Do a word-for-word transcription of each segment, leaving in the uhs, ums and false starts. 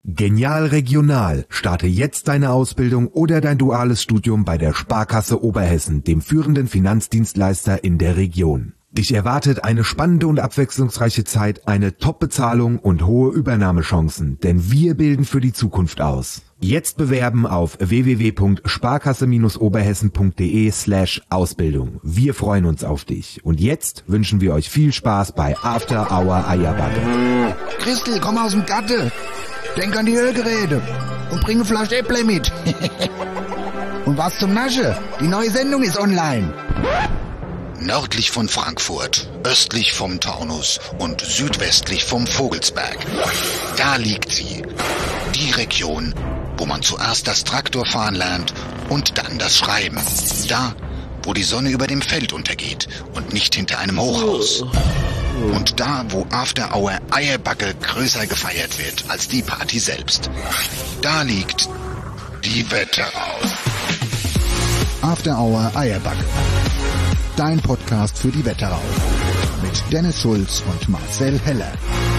Genial Regional. Starte jetzt deine Ausbildung oder dein duales Studium bei der Sparkasse Oberhessen, dem führenden Finanzdienstleister in der Region. Dich erwartet eine spannende und abwechslungsreiche Zeit, eine Top-Bezahlung und hohe Übernahmechancen, denn wir bilden für die Zukunft aus. Jetzt bewerben auf w w w punkt sparkasse oberhessen punkt de slash Ausbildung. Wir freuen uns auf dich. Und jetzt wünschen wir euch viel Spaß bei After Hour Eierbacke. Christel, komm aus dem Gatte. Denk an die Ölgeräte und bring eine Flasche Äpple mit. Und was zum Nasche? Die neue Sendung ist online. Nördlich von Frankfurt, östlich vom Taunus und südwestlich vom Vogelsberg. Da liegt sie. Die Region, wo man zuerst das Traktorfahren lernt und dann das Schreiben. Da, wo die Sonne über dem Feld untergeht und nicht hinter einem Hochhaus. Und da, wo After Hour Eierbacke größer gefeiert wird als die Party selbst. Da liegt die Wetterau. After Hour Eierbacke. Dein Podcast für die Wetterau. Mit Dennis Schulz und Marcel Heller.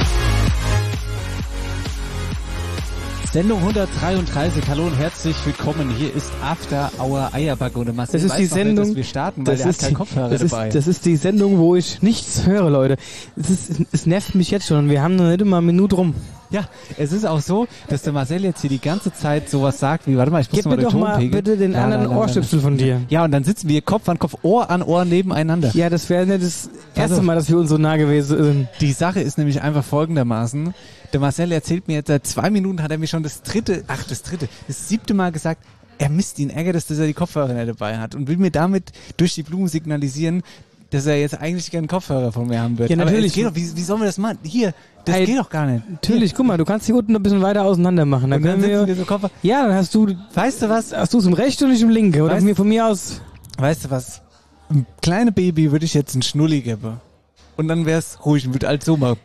Sendung hundertdreiunddreißig. Hallo und herzlich willkommen. Hier ist After Hour Eierbacke und Marcel. Das ist die Sendung, nicht, dass wir starten, weil das der ist hat keinen die, Kopfhörer das ist, dabei. Das ist die Sendung, wo ich nichts höre, Leute. Es, ist, es nervt mich jetzt schon. Wir haben noch nicht mal eine Minute rum. Ja, es ist auch so, dass der Marcel jetzt hier die ganze Zeit sowas sagt wie, warte mal, ich muss Gib mal mir den doch Ton mal pegeln. bitte den La, anderen la, la, la, Ohrstöpsel von dir. Ja, und dann sitzen wir Kopf an Kopf, Ohr an Ohr nebeneinander. Ja, das wäre nicht das erste Also, Mal, dass wir uns so nah gewesen sind. Die Sache ist nämlich einfach folgendermaßen. Der Marcel erzählt mir jetzt, seit zwei Minuten hat er mir schon das dritte, ach das dritte, das siebte Mal gesagt, er misst ihn, ärgert es, dass er die Kopfhörer nicht dabei hat und will mir damit durch die Blumen signalisieren, dass er jetzt eigentlich gerne Kopfhörer von mir haben wird. Ja, natürlich. Aber es geht doch, wie, wie sollen wir das machen? Hier, das Hey, geht doch gar nicht. Natürlich, guck mal, du kannst die unten ein bisschen weiter auseinander machen. Dann Und dann können sitzen wir, wir so Kopfhörer. ja, dann hast du, Weißt du was? hast du es im rechten und ich im linken. Oder Weißt- mir von mir aus. Weißt du was? Ein kleines Baby würde ich jetzt einen Schnulli geben. Und dann wär's ruhig und würde halt so mal.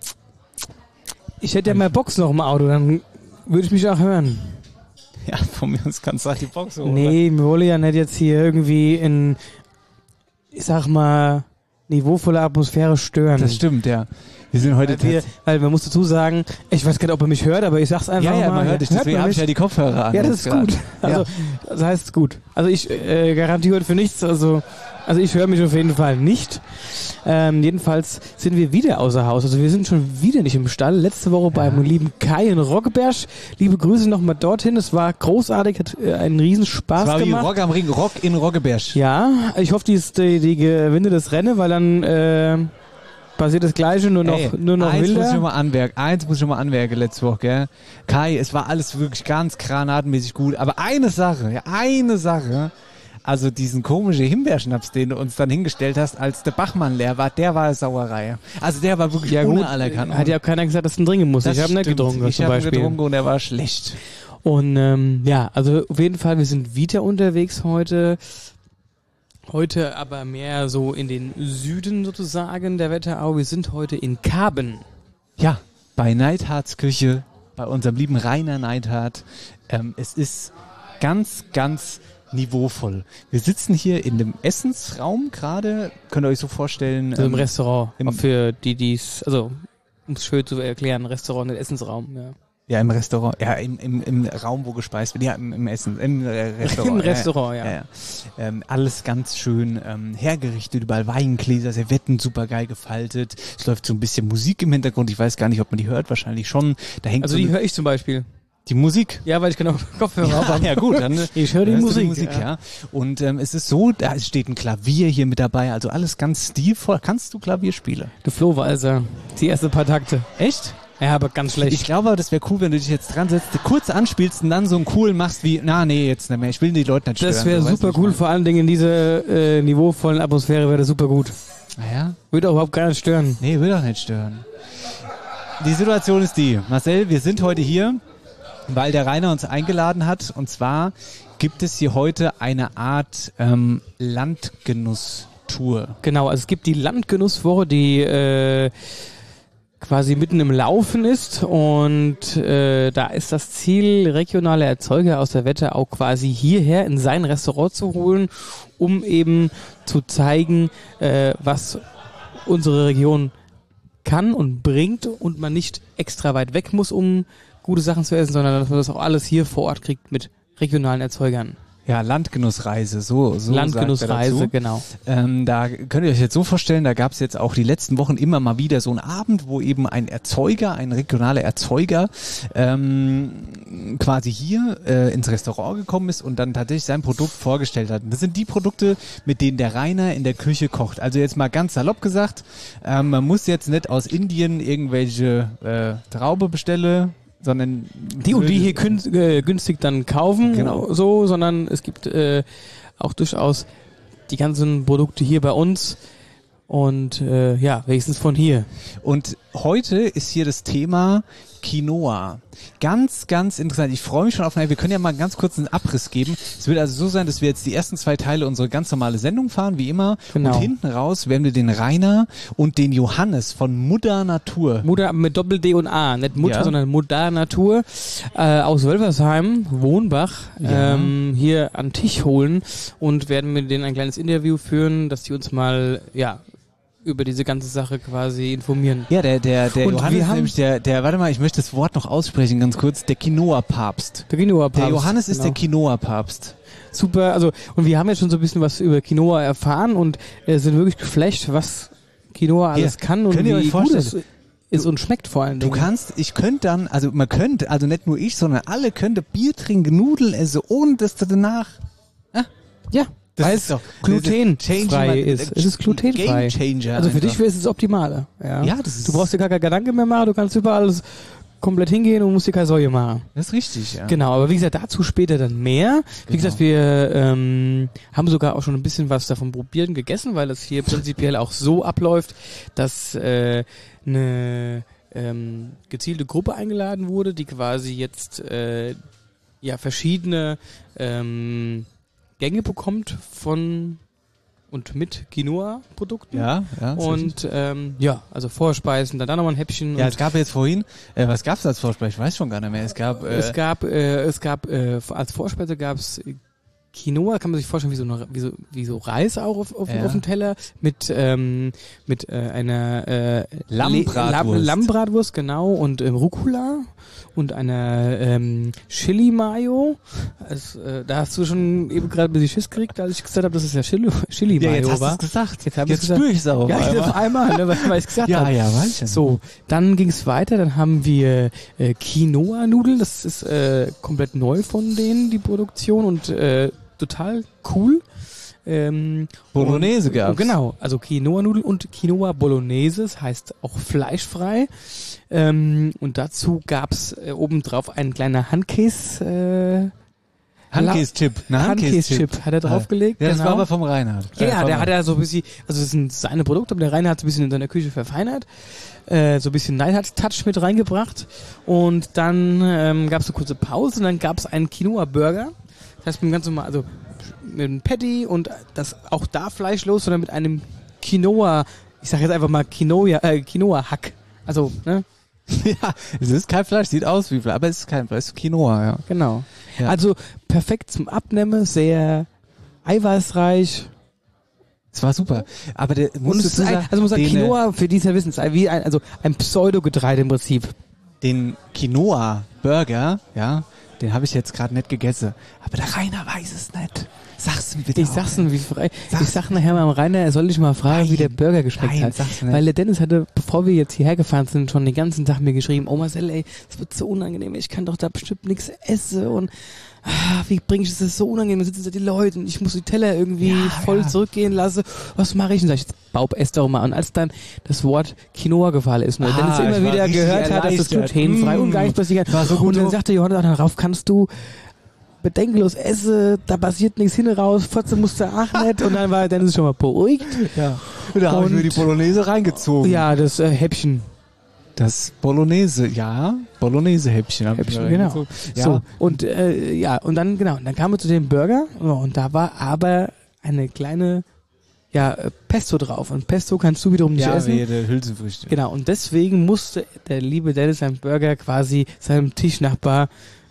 Ich hätte ja mehr Box noch im Auto, dann würde ich mich auch hören. Ja, von mir aus kannst du halt die Box holen. Nee, wir wollen ja nicht jetzt hier irgendwie in, ich sag mal, niveauvolle Atmosphäre stören. Das stimmt, ja. Wir sind heute Weil, wir, tats- weil man muss dazu sagen, ich weiß gar nicht, ob er mich hört, aber ich sag's einfach Ja, ja, mal. man hört dich, deswegen man habe ich mich? ja die Kopfhörer an. Ja, das jetzt ist gerade. gut. Also, Ja. das heißt gut. Also ich äh, garantiere für nichts, also also ich höre mich auf jeden Fall nicht. Ähm, jedenfalls sind wir wieder außer Haus. Also wir sind schon wieder nicht im Stall. Letzte Woche beim lieben Kai in Roggeberg. Liebe Grüße nochmal dorthin. Es war großartig, hat äh, einen Riesenspaß Das war wie gemacht. Rock am Ring, Rock in Roggeberg. Ja, ich hoffe, die, ist, die, die gewinnt das Rennen, weil dann äh, passiert das Gleiche, nur noch, Ey, nur noch eins muss ich wilder. schon mal anmerken, eins muss ich schon mal anmerken letzte Woche, gell? Kai, es war alles wirklich ganz granatenmäßig gut, aber eine Sache, ja, eine Sache, also diesen komischen Himbeerschnaps, den du uns dann hingestellt hast, als der Bachmann leer war, der war eine Sauerei. Also der war wirklich Ja ohne gut, aller Kanten. hat ja auch keiner gesagt, dass du ihn trinken musst. Das Ich habe nicht stimmt. getrunken Ich zum habe Beispiel. getrunken und er war schlecht. Und ähm, ja, also auf jeden Fall, wir sind wieder unterwegs heute. Heute aber mehr so in den Süden sozusagen der Wetterau. Wir sind heute in Karben. Ja, bei Neidhards Küche, bei unserem lieben Rainer Neidhard. Ähm, es ist ganz, ganz niveauvoll. Wir sitzen hier in dem Essensraum gerade. Könnt ihr euch so vorstellen? Also im ähm, Restaurant. im- Auch für die, die es, also um es schön zu erklären, Restaurant, nicht Essensraum. Ja. Ja, im Restaurant. Ja, im, im, im Raum, wo gespeist wird. Ja, im, im Essen. Im äh, Restaurant. Im Restaurant, ja. ja, ja. Ähm, alles ganz schön ähm, hergerichtet. Überall Weingläser, Servietten super geil gefaltet. Es läuft so ein bisschen Musik im Hintergrund. Ich weiß gar nicht, ob man die hört. Wahrscheinlich schon. Da hängt Also so die eine, höre ich zum Beispiel. die Musik. Ja, weil ich genau Kopfhörer Ja, habe. ja gut, dann Ich höre die dann hörst du Musik, ja. ja. Und ähm, es ist so, da steht ein Klavier hier mit dabei, also alles ganz stilvoll. Kannst du Klavier spielen? Du Flo war also die ersten paar Takte. Echt? Ja, aber ganz schlecht. Ich glaube, das wäre cool, wenn du dich jetzt dran setzt, kurz anspielst und dann so einen coolen machst wie, na nee, jetzt nicht mehr, ich will die Leute nicht stören. Das wäre so, weißt super du, cool, ich vor allen Dingen in dieser äh, niveauvollen Atmosphäre wäre das super gut. mein. Naja, Würde auch überhaupt gar nicht stören. nee, will doch nicht stören. Die Situation ist die, Marcel, wir sind heute hier, weil der Rainer uns eingeladen hat, und zwar gibt es hier heute eine Art ähm, Landgenusstour. Genau, also es gibt die Landgenusswoche, die äh, quasi mitten im Laufen ist, und äh, da ist das Ziel, regionale Erzeuger aus der Wetterau quasi hierher in sein Restaurant zu holen, um eben zu zeigen, äh, was unsere Region kann und bringt und man nicht extra weit weg muss, um gute Sachen zu essen, sondern dass man das auch alles hier vor Ort kriegt mit regionalen Erzeugern. Ja, Landgenussreise, so, so Landgenussreise, genau. Ähm, da könnt ihr euch jetzt so vorstellen, da gab es jetzt auch die letzten Wochen immer mal wieder so einen Abend, wo eben ein Erzeuger, ein regionaler Erzeuger ähm, quasi hier äh, ins Restaurant gekommen ist und dann tatsächlich sein Produkt vorgestellt hat. Und das sind die Produkte, mit denen der Rainer in der Küche kocht. Also jetzt mal ganz salopp gesagt, ähm, man muss jetzt nicht aus Indien irgendwelche äh, Traube bestellen, sondern die und die hier kün- äh, günstig dann kaufen, genau. so, sondern es gibt äh, auch durchaus die ganzen Produkte hier bei uns und äh, ja, wenigstens von hier. Und heute ist hier das Thema Quinoa. Ganz, ganz interessant. Ich freue mich schon auf, wir können ja mal ganz kurz einen Abriss geben. Es wird also so sein, dass wir jetzt die ersten zwei Teile unsere ganz normale Sendung fahren, wie immer. Genau. Und hinten raus werden wir den Rainer und den Johannes von Mutter Natur. Mutter mit Doppel-D und A, nicht Mutter, Ja. sondern Mutter Natur äh, aus Wölfersheim, Wohnbach, Ja. ähm, hier an den Tisch holen und werden mit denen ein kleines Interview führen, dass die uns mal, ja, über diese ganze Sache quasi informieren. Ja, der, der, der Und Johannes wir ist haben- nämlich der, der, warte mal, ich möchte das Wort noch aussprechen, ganz kurz, der Quinoa-Papst. Der Quinoa-Papst. Der Johannes ist genau. der Quinoa-Papst. Super, also und wir haben jetzt schon so ein bisschen was über Quinoa erfahren und äh, sind wirklich geflasht, was Quinoa alles Hier, kann und könnt ihr euch wie gut es vorstellen? ist und schmeckt vor allen Du Dingen. kannst, ich könnte dann, also man könnte, also nicht nur ich, sondern alle könnte Bier trinken, Nudeln essen, ohne dass du danach... Ja, Das weil ist es doch- glutenfrei das ist. Es ist glutenfrei. Game Changer Also für einfach. dich wäre es das Optimale. Ja, Ja, das ist- du brauchst dir gar keine Gedanken mehr machen, du kannst überall alles komplett hingehen und musst dir keine Säue machen. Das ist richtig, ja. Genau, aber wie gesagt, dazu später dann mehr. Wie Genau. gesagt, wir ähm, haben sogar auch schon ein bisschen was davon probiert und gegessen, weil es hier prinzipiell auch so abläuft, dass äh, eine ähm, gezielte Gruppe eingeladen wurde, die quasi jetzt äh, ja verschiedene ähm, Gänge bekommt von und mit Quinoa-Produkten. Ja, ja. ist richtig. Und ähm, ja, also Vorspeisen, dann, dann nochmal ein Häppchen. Ja, und es gab jetzt vorhin, äh, was gab's als Vorspeise? Ich weiß schon gar nicht mehr. Es gab, äh, Es gab, äh, es gab äh, als Vorspeise gab es Quinoa, kann man sich vorstellen, wie so, eine, wie so, wie so Reis auch auf, auf, Ja. auf dem Teller mit ähm, mit äh, einer äh, Lammbratwurst. Le- Lam- Lammbratwurst, genau, und ähm, Rucola und einer ähm, Chili Mayo. Also, äh, da hast du schon eben gerade ein bisschen Schiss gekriegt, als ich gesagt habe, dass es ja Chili, Chili ja, Mayo jetzt hast war. du's gesagt. Jetzt hab jetzt ich's gesagt. spüre ich es auch. Ja, auf auf einmal. einmal, ne, weil, weil ich gesagt Ja, habe. ja, weiß ich. So, dann ging es weiter, dann haben wir äh, Quinoa-Nudeln, das ist äh, komplett neu von denen, die Produktion und äh, total cool. Ähm, Bolognese und, gab's. Genau, also Quinoa-Nudeln und Quinoa-Bolognese, das heißt auch fleischfrei. Ähm, und dazu gab's äh, obendrauf ein kleiner Handkäse, äh, Handkäse-Chip. Ne, Handkäse-Chip hat er draufgelegt. Ja, das genau. war aber vom Reinhard. Ja, Äh, ja, vom- der hat ja so ein bisschen, also das sind seine Produkte, aber der Rainer hat es ein bisschen in seiner Küche verfeinert, äh, so ein bisschen Neidhardt-Touch mit reingebracht und dann ähm, gab es eine kurze Pause und dann gab es einen Quinoa-Burger, das heißt mit einem ganz normal, also mit einem Patty und das auch da fleischlos, sondern mit einem Quinoa, ich sag jetzt einfach mal Quinoa, äh, Quinoa-Hack, also, ne, Ja, es ist kein Fleisch, sieht aus wie Fleisch, aber es ist kein Fleisch, es ist Quinoa, ja. genau. Ja. Also perfekt zum Abnehmen, sehr eiweißreich. Es war super. Aber der Und musst es du ist ein, sagen, also man sagt den, Quinoa, für die es ja wissen, ist ein- wie ein, also ein Pseudogetreide im Prinzip. den Quinoa-Burger, ja, den habe ich jetzt gerade nicht gegessen. Aber der Rainer weiß es nicht. Sag's ihm bitte. Ich auch sag's nicht. ihm, wie frei. Sag's Ich sag nachher mal Rainer, er soll dich mal fragen, Nein. wie der Burger geschmeckt Nein, hat. sag's nicht. Weil der Dennis hatte, bevor wir jetzt hierher gefahren sind, schon den ganzen Tag mir geschrieben, oh Marcel, ey, das wird so unangenehm, ich kann doch da bestimmt nichts essen und ah, wie bringe ich das, das ist so unangenehm, da sitzen da die Leute und ich muss die Teller irgendwie Ja, voll ja. zurückgehen lassen. Was mache ich? Und sag ich, Baub, ess doch mal. Und als dann das Wort Quinoa gefallen ist, und der Ah, Dennis ich immer war wieder richtig gehört hat, dass das erleichtert. glutenfrei Mm. und gar nicht passiert. War so und gut dann so. sagte Johannes, darauf kannst du bedenkenlos esse, da passiert nichts hin raus, Fotze musste auch nicht und dann war Dennis schon mal beruhigt. Ja. Und da habe ich Und- mir die Bolognese reingezogen. Ja, das äh, Häppchen. Das Bolognese, ja, Bolognese-Häppchen. hab ich Häppchen, mir genau. reingezogen. Ja. So, und äh, ja, und dann, genau, und dann kamen wir zu dem Burger ja, und da war aber eine kleine ja, äh, Pesto drauf. Und Pesto kannst du wiederum nicht Ja, essen. wie der Hülsenfrüchte. Genau, und deswegen musste der liebe Dennis seinen Burger quasi seinem Tischnachbar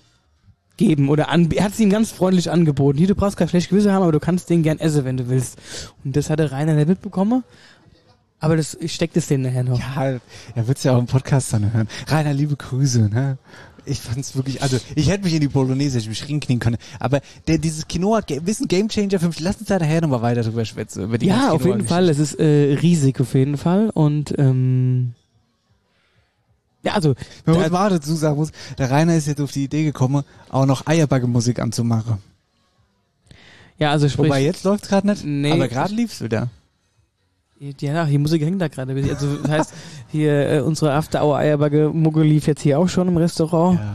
geben oder an, er hat es ihm ganz freundlich angeboten. Hier, du brauchst kein schlechtes Gewissen haben, aber du kannst den gern essen, wenn du willst. Und das hatte Rainer nicht mitbekommen. Aber das, ich steck das denen nachher noch. Ja, er wird's ja auch im Podcast dann hören. Rainer, liebe Grüße, ne? Ich fand's wirklich, also ich hätte mich in die Polonaise ich mich rinknien können, aber der, dieses Quinoa, wissen Game Changer für mich, lass uns da nachher nochmal weiter drüber schwätzen. Über die ja, auf jeden Fall, es ist äh, riesig auf jeden Fall und ähm, ja, also wenn man mal dazu sagen muss, der Rainer ist jetzt auf die Idee gekommen, auch noch Eierbacke-Musik anzumachen. Ja, also sprich, wobei jetzt läuft's gerade nicht, nee, aber gerade lief's wieder. Ja, die Musik hängt da gerade. Also das heißt, hier äh, unsere After-Hour-Eierbacke-Mucke lief jetzt hier auch schon im Restaurant. Ja.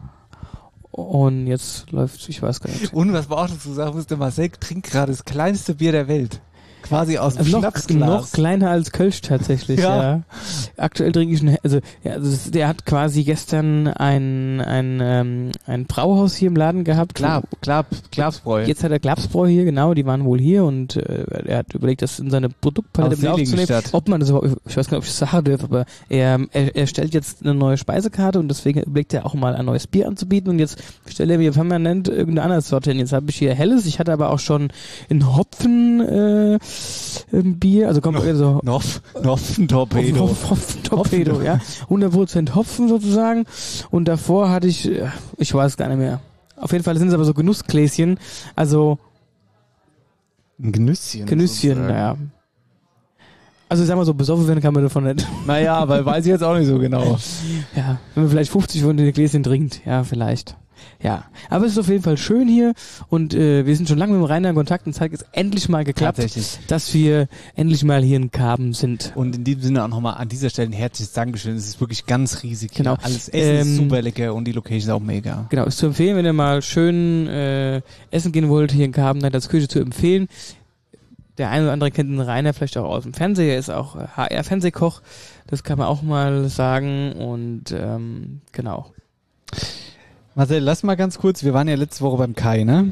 Und jetzt läuft, ich weiß gar nicht. Und was man auch dazu sagen muss, der Marcel trinkt gerade das kleinste Bier der Welt. Quasi aus dem also noch, Schnapsglas. noch kleiner als Kölsch tatsächlich, ja. ja. Aktuell trinke ich ein, also, ja, also das, der hat quasi gestern ein, ein, ähm, ein Brauhaus hier im Laden gehabt. Klab, Klab, Klabsbräu. Jetzt hat er Klabsbräu hier, genau, die waren wohl hier und äh, er hat überlegt, das in seine Produktpalette mit aufzunehmen. Ob man das überhaupt, ich weiß gar nicht, ob ich das sagen darf, aber er, er, er stellt jetzt eine neue Speisekarte und deswegen überlegt er auch mal ein neues Bier anzubieten und jetzt stellt er mir permanent irgendeine andere Sorte hin. Jetzt habe ich hier Helles, ich hatte aber auch schon in Hopfen, äh, Bier, also kommt so Noff, Hopfen-Torpedo. Hopfen-Torpedo, ja. hundert Prozent Hopfen sozusagen. Und davor hatte ich, ich weiß gar nicht mehr. Auf jeden Fall sind es aber so Genussgläschen. Also ein Genüsschen. Genüsschen, naja. Also ich sag mal so, besoffen werden kann man davon nicht. Naja, aber weiß ich jetzt auch nicht so genau. Ja, wenn man vielleicht fünfzig von den Gläschen trinkt, ja, vielleicht. Ja, aber es ist auf jeden Fall schön hier und äh, wir sind schon lange mit dem Rainer in Kontakt und es hat jetzt endlich mal geklappt, dass wir endlich mal hier in Karben sind. Und in diesem Sinne auch nochmal an dieser Stelle ein herzliches Dankeschön. Es ist wirklich ganz riesig. Genau. Hier. Alles Essen ähm, ist super lecker und die Location ist auch mega. Genau, ist zu empfehlen, wenn ihr mal schön äh, essen gehen wollt, hier in Karben, dann das Küche zu empfehlen. Der eine oder andere kennt den Rainer vielleicht auch aus dem Fernsehen, er ist auch H R-Fernsehkoch, das kann man auch mal sagen und ähm, genau. Marcel, lass mal ganz kurz, wir waren ja letzte Woche beim Kai, ne?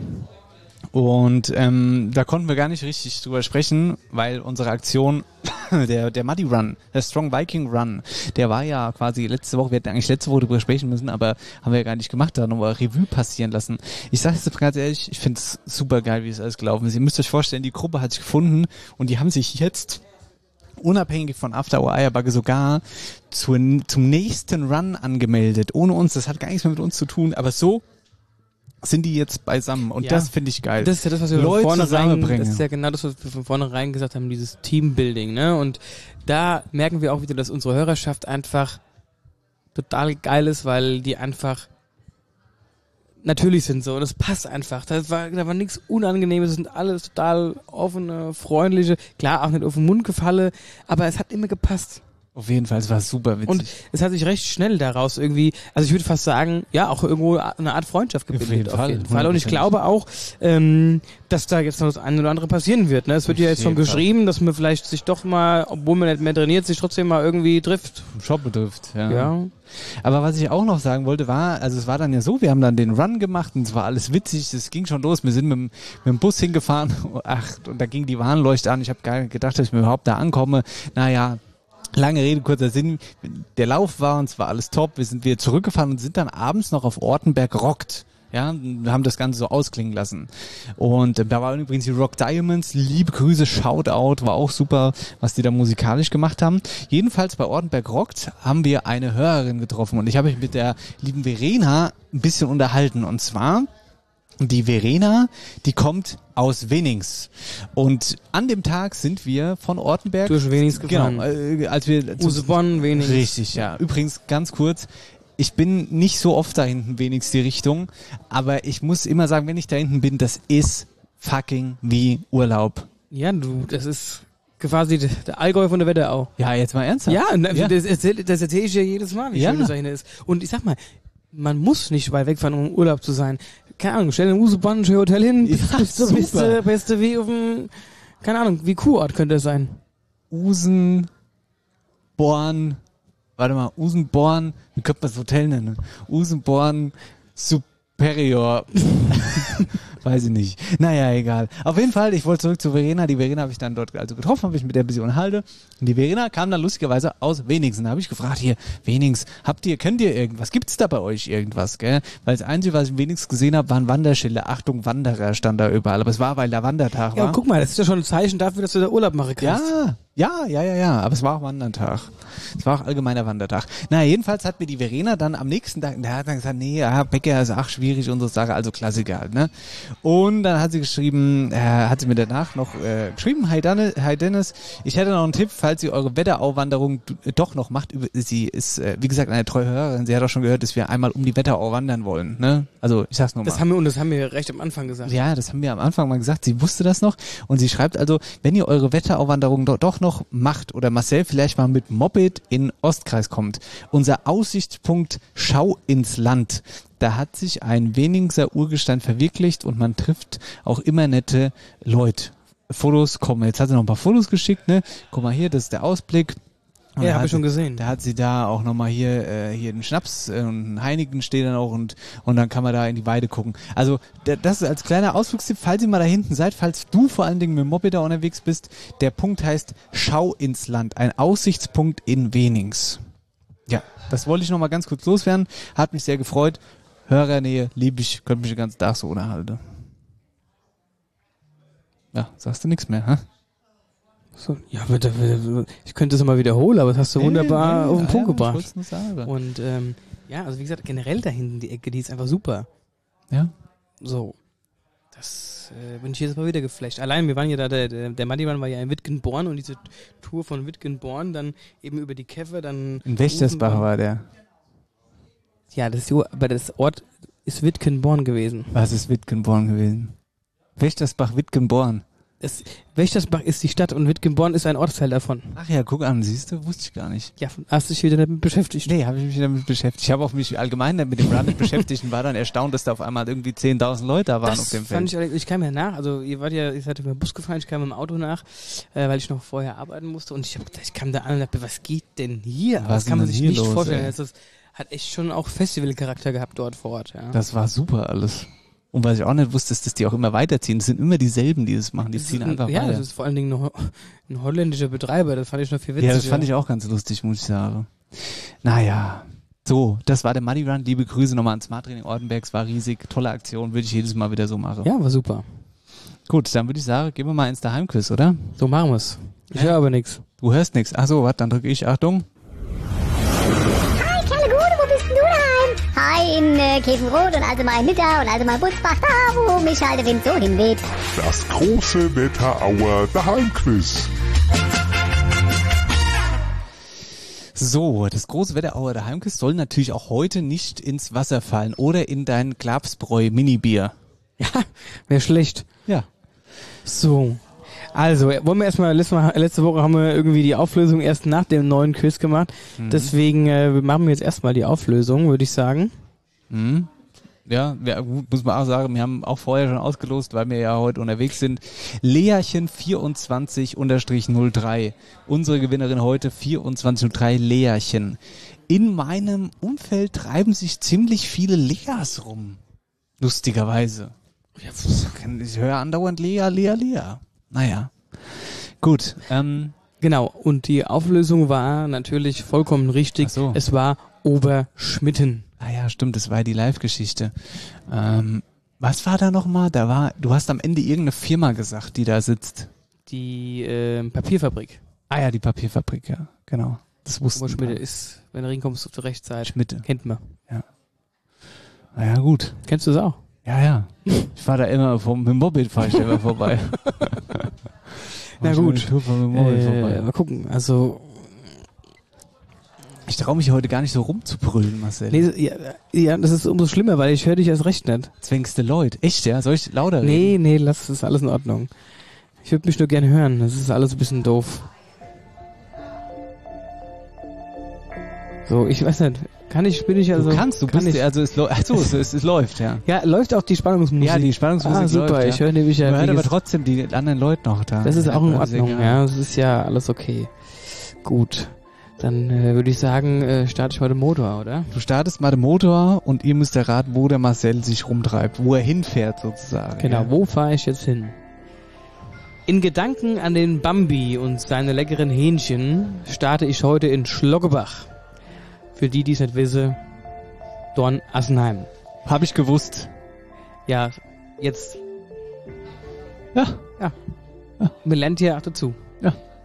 Und ähm, da konnten wir gar nicht richtig drüber sprechen, weil unsere Aktion, der der Muddy Run, der Strong Viking Run, der war ja quasi letzte Woche, wir hätten eigentlich letzte Woche drüber sprechen müssen, aber haben wir ja gar nicht gemacht, da nochmal Revue passieren lassen. Ich sage jetzt ganz ehrlich, ich finde es super geil, wie es alles gelaufen ist. Ihr müsst euch vorstellen, die Gruppe hat sich gefunden und die haben sich jetzt unabhängig von After Hour Eierbacke sogar zu, zum nächsten Run angemeldet. Ohne uns, das hat gar nichts mehr mit uns zu tun, aber so sind die jetzt beisammen und ja, das finde ich geil. Das ist ja das, was wir Leute von vornherein, zusammenbringen. Das ist ja genau das, was wir von vornherein gesagt haben, dieses Teambuilding, ne? Und da merken wir auch wieder, dass unsere Hörerschaft einfach total geil ist, weil die einfach natürlich sind so und das passt einfach. Da war, da war nichts Unangenehmes, es sind alles total offene, freundliche, klar auch nicht auf den Mund gefallen, aber es hat immer gepasst. Auf jeden Fall, es war super witzig. Und es hat sich recht schnell daraus irgendwie, also ich würde fast sagen, ja, auch irgendwo eine Art Freundschaft gebildet. Auf jeden Fall. Auf jeden Fall. Und ich glaube auch, ähm, dass da jetzt noch das eine oder andere passieren wird. Ne? Es wird ja jetzt schon geschrieben, dass man vielleicht sich doch mal, obwohl man nicht mehr trainiert, sich trotzdem mal irgendwie trifft. Shoppen trifft, ja. ja. Aber was ich auch noch sagen wollte, war, also es war dann ja so, wir haben dann den Run gemacht und es war alles witzig, es ging schon los, wir sind mit, mit dem Bus hingefahren, ach, und da ging die Warnleuchte an, ich habe gar nicht gedacht, dass ich mir überhaupt da ankomme. Naja, lange Rede, kurzer Sinn, der Lauf war und es war alles top, wir sind wieder zurückgefahren und sind dann abends noch auf Ortenberg rockt. Ja, wir haben das Ganze so ausklingen lassen. Und äh, da waren übrigens die Rock Diamonds, liebe Grüße, Shoutout, war auch super, was die da musikalisch gemacht haben. Jedenfalls bei Ortenberg rockt haben wir eine Hörerin getroffen und ich habe mich mit der lieben Verena ein bisschen unterhalten. Und zwar, die Verena, die kommt aus Wenings. Und an dem Tag sind wir von Ortenberg durch Wenings gefahren. Genau, äh, als wir Usebonn, Wenings. Richtig, ja. Übrigens, ganz kurz, ich bin nicht so oft da hinten, Wenings die Richtung, aber ich muss immer sagen, wenn ich da hinten bin, das ist fucking wie Urlaub. Ja, du, das ist quasi der Allgäu von der Wetterau. Ja, jetzt mal ernsthaft. Ja, ja. das erzähle das erzähl ich ja jedes Mal, wie ja. schön das da hinten ist. Und ich sag mal, man muss nicht weit wegfahren, um im Urlaub zu sein. Keine Ahnung, stell in Usebonn ein Hotel hin, ja, bist du beste, beste wie auf dem, keine Ahnung, wie Kurort könnte es sein. Usenborn, warte mal, Usenborn, wie könnte man das Hotel nennen? Usenborn Superior. Weiß ich nicht. Naja, egal. Auf jeden Fall, ich wollte zurück zu Verena. Die Verena habe ich dann dort also getroffen, habe ich mit der ein bisschen unterhalten. Und die Verena kam dann lustigerweise aus Wenings. Und da habe ich gefragt, hier, Wenings, habt ihr, kennt ihr irgendwas? Gibt's da bei euch irgendwas, gell? Weil das Einzige, was ich in Wenings gesehen habe, waren Wanderschilder. Achtung, Wanderer stand da überall. Aber es war, weil der Wandertag ja, war. Guck mal, das ist ja schon ein Zeichen dafür, dass du da Urlaub machen kannst. Ja, Ja, ja, ja, ja, aber es war auch Wandertag. Es war auch allgemeiner Wandertag. Na, jedenfalls hat mir die Verena dann am nächsten Tag, der hat dann gesagt, nee, ja, Bäcker ist ach schwierig und so Sache, also Klassiker halt, ne? Und dann hat sie geschrieben, äh, hat sie mir danach noch äh, geschrieben, hi, Dan- hi Dennis, ich hätte noch einen Tipp, falls ihr eure Wetterau-Wanderung d- doch noch macht. Über, sie ist, äh, wie gesagt, eine treue Hörerin, sie hat auch schon gehört, dass wir einmal um die Wetterau wandern wollen, ne? Also, ich sag's nur mal. Das haben wir, und das haben wir recht am Anfang gesagt. Ja, das haben wir am Anfang mal gesagt. Sie wusste das noch. Und sie schreibt also, wenn ihr eure Wetterauwanderung do- doch noch macht oder Marcel vielleicht mal mit Moped in Ostkreis kommt, unser Aussichtspunkt Schau ins Land, da hat sich ein Weningser Urgestein verwirklicht und man trifft auch immer nette Leute. Fotos kommen. Jetzt hat sie noch ein paar Fotos geschickt, ne? Guck mal hier, das ist der Ausblick. Und Ja, da habe hat ich schon sie- gesehen. Da hat sie da auch nochmal hier, äh, hier einen Schnaps äh, und ein Heineken steht dann auch und, und dann kann man da in die Weide gucken. Also, da, das ist als kleiner Ausflugstipp, falls ihr mal da hinten seid, falls du vor allen Dingen mit dem Moped da unterwegs bist, der Punkt heißt Schau ins Land, ein Aussichtspunkt in Wenings. Ja, das wollte ich nochmal ganz kurz loswerden, hat mich sehr gefreut. Hörernähe, lieb ich, könnte mich den ganzen Tag so unterhalten. Ja, sagst du nichts mehr, hä? So, ja, aber da, ich könnte es mal wiederholen, aber das hast du wunderbar Nee, nee, auf den ja, Punkt ja, gebracht. ich wollt's nur sagen. Und ähm, ja, also wie gesagt, generell da hinten die Ecke, die ist einfach super. Ja. So, das äh, bin ich jetzt mal wieder geflasht. Allein, wir waren ja da, der, der, der Madiman war ja in Wittgenborn und diese Tour von Wittgenborn dann eben über die Käfer, dann... In Wächtersbach Ufen- war der. Ja, das ist, die Ur- aber das Ort ist Wittgenborn gewesen. Was ist Wittgenborn gewesen? Wächtersbach, Wittgenborn. Das, Wächtersbach ist die Stadt und Wittgenborn ist ein Ortsteil davon. Ach ja, guck an, siehst du, wusste ich gar nicht. Ja, hast du dich wieder damit beschäftigt? Nee, habe ich mich damit beschäftigt. Ich habe auch mich allgemein mit dem Run beschäftigt und war dann erstaunt, dass da auf einmal irgendwie zehntausend Leute da waren Das auf dem fand Feld. ich, allerdings- ich kam ja nach, also ihr wart ja, ihr seid mit dem Bus gefahren, ich kam mit dem Auto nach, äh, weil ich noch vorher arbeiten musste und ich, hab, ich kam da an und dachte, was geht denn hier? Was das kann man denn sich hier nicht los, vorstellen. ey? Das ist, hat echt schon auch Festivalcharakter gehabt dort vor Ort. Ja. Das war super alles. Und was ich auch nicht wusste, ist, dass die auch immer weiterziehen. Das sind immer dieselben, die das machen. Die Das ziehen ist ein, einfach ja, weiter. das ist vor allen Dingen ein, ho- ein holländischer Betreiber, das fand ich noch viel witziger. Ja, das fand ich auch ganz lustig, muss ich sagen. Naja, so, das war der Muddy Run. Liebe Grüße nochmal ans Smart Training Ortenberg. Es war riesig, tolle Aktion, würde ich jedes Mal wieder so machen. Ja, war super. Gut, dann würde ich sagen, gehen wir mal ins Daheimquiz, oder? So machen wir's. Ich Ja. höre aber nichts. Du hörst nichts. Ach so, warte, dann drücke ich. Achtung. Hi, Kerle Gude, wo bist denn du daheim? Hi, in äh, Käfenrot und also mal in Litter und also mal in Butzbach, da wo mich halt der Wind so hinweht. Das große Wetterauer Daheimquiz. So, das große Wetterauer Daheimquiz soll natürlich auch heute nicht ins Wasser fallen oder in dein Glabsbräu Minibier. Ja, wäre schlecht. Ja. So. Also, wollen wir erstmal, letzte, Mal, letzte Woche haben wir irgendwie die Auflösung erst nach dem neuen Quiz gemacht. Mhm. Deswegen äh, machen wir jetzt erstmal die Auflösung, würde ich sagen. Mhm. Ja, ja, gut, muss man auch sagen, wir haben auch vorher schon ausgelost, weil wir ja heute unterwegs sind. Leachen vierundzwanzig null drei. Unsere Gewinnerin heute vierundzwanzig null drei Leachen. In meinem Umfeld treiben sich ziemlich viele Leas rum. Lustigerweise. Ich höre andauernd Lea, Lea, Lea. Naja. Gut. Ähm, Genau, und die Auflösung war natürlich vollkommen richtig. Ach so. Es war Oberschmitten. ah ja, stimmt, das war ja die Live-Geschichte. Ähm, was war da nochmal? Da war, du hast am Ende irgendeine Firma gesagt, die da sitzt. Die äh, Papierfabrik. Ah ja, die Papierfabrik, ja, genau. Das wusste Oberschmitte ist, wenn du reinkommst, zur Rechtzeit. Schmitte. Kennt man. Na ja, gut. Kennst du es auch? Ja, ja. Ich fahr da immer vom, mit dem Moped fahr ich da immer vorbei. Na Ich gut. mit dem Moped Äh, vorbei. mal gucken. Also, Ich traue mich heute gar nicht so rumzubrüllen, Marcel. nee, ja, ja, das ist umso schlimmer, weil ich höre dich erst recht nicht. Zwängste Leute. Echt, ja? Soll ich lauter reden? Nee, nee, lass, das ist alles in Ordnung. Ich würde mich nur gerne hören. Das ist alles ein bisschen doof. So, ich weiß nicht. Kann ich, bin ich also... Du kannst, du kann bist, ich, also es, läu- ach so, es, es, es läuft, ja. Ja, läuft auch die Spannungsmusik. Ja, die Spannungsmusik ah, super, läuft, ja. ich höre nämlich ja... Man hört wie aber ges- trotzdem die anderen Leute noch da. Das ist auch in Ja, ist Ordnung, egal. ja. Das ist ja alles okay. Gut. Dann äh, würde ich sagen, äh, starte ich heute Motor, oder? Du startest mal den Motor und ihr müsst erraten, wo der Marcel sich rumtreibt, wo er hinfährt sozusagen. Genau, ja. wo fahre ich jetzt hin? In Gedanken an den Bambi und seine leckeren Hähnchen starte ich heute in Schloggebach. Für die, die es nicht wissen, Dorn-Assenheim. Hab ich gewusst. Ja, jetzt, Ja. mir lernt hier auch dazu. Ja.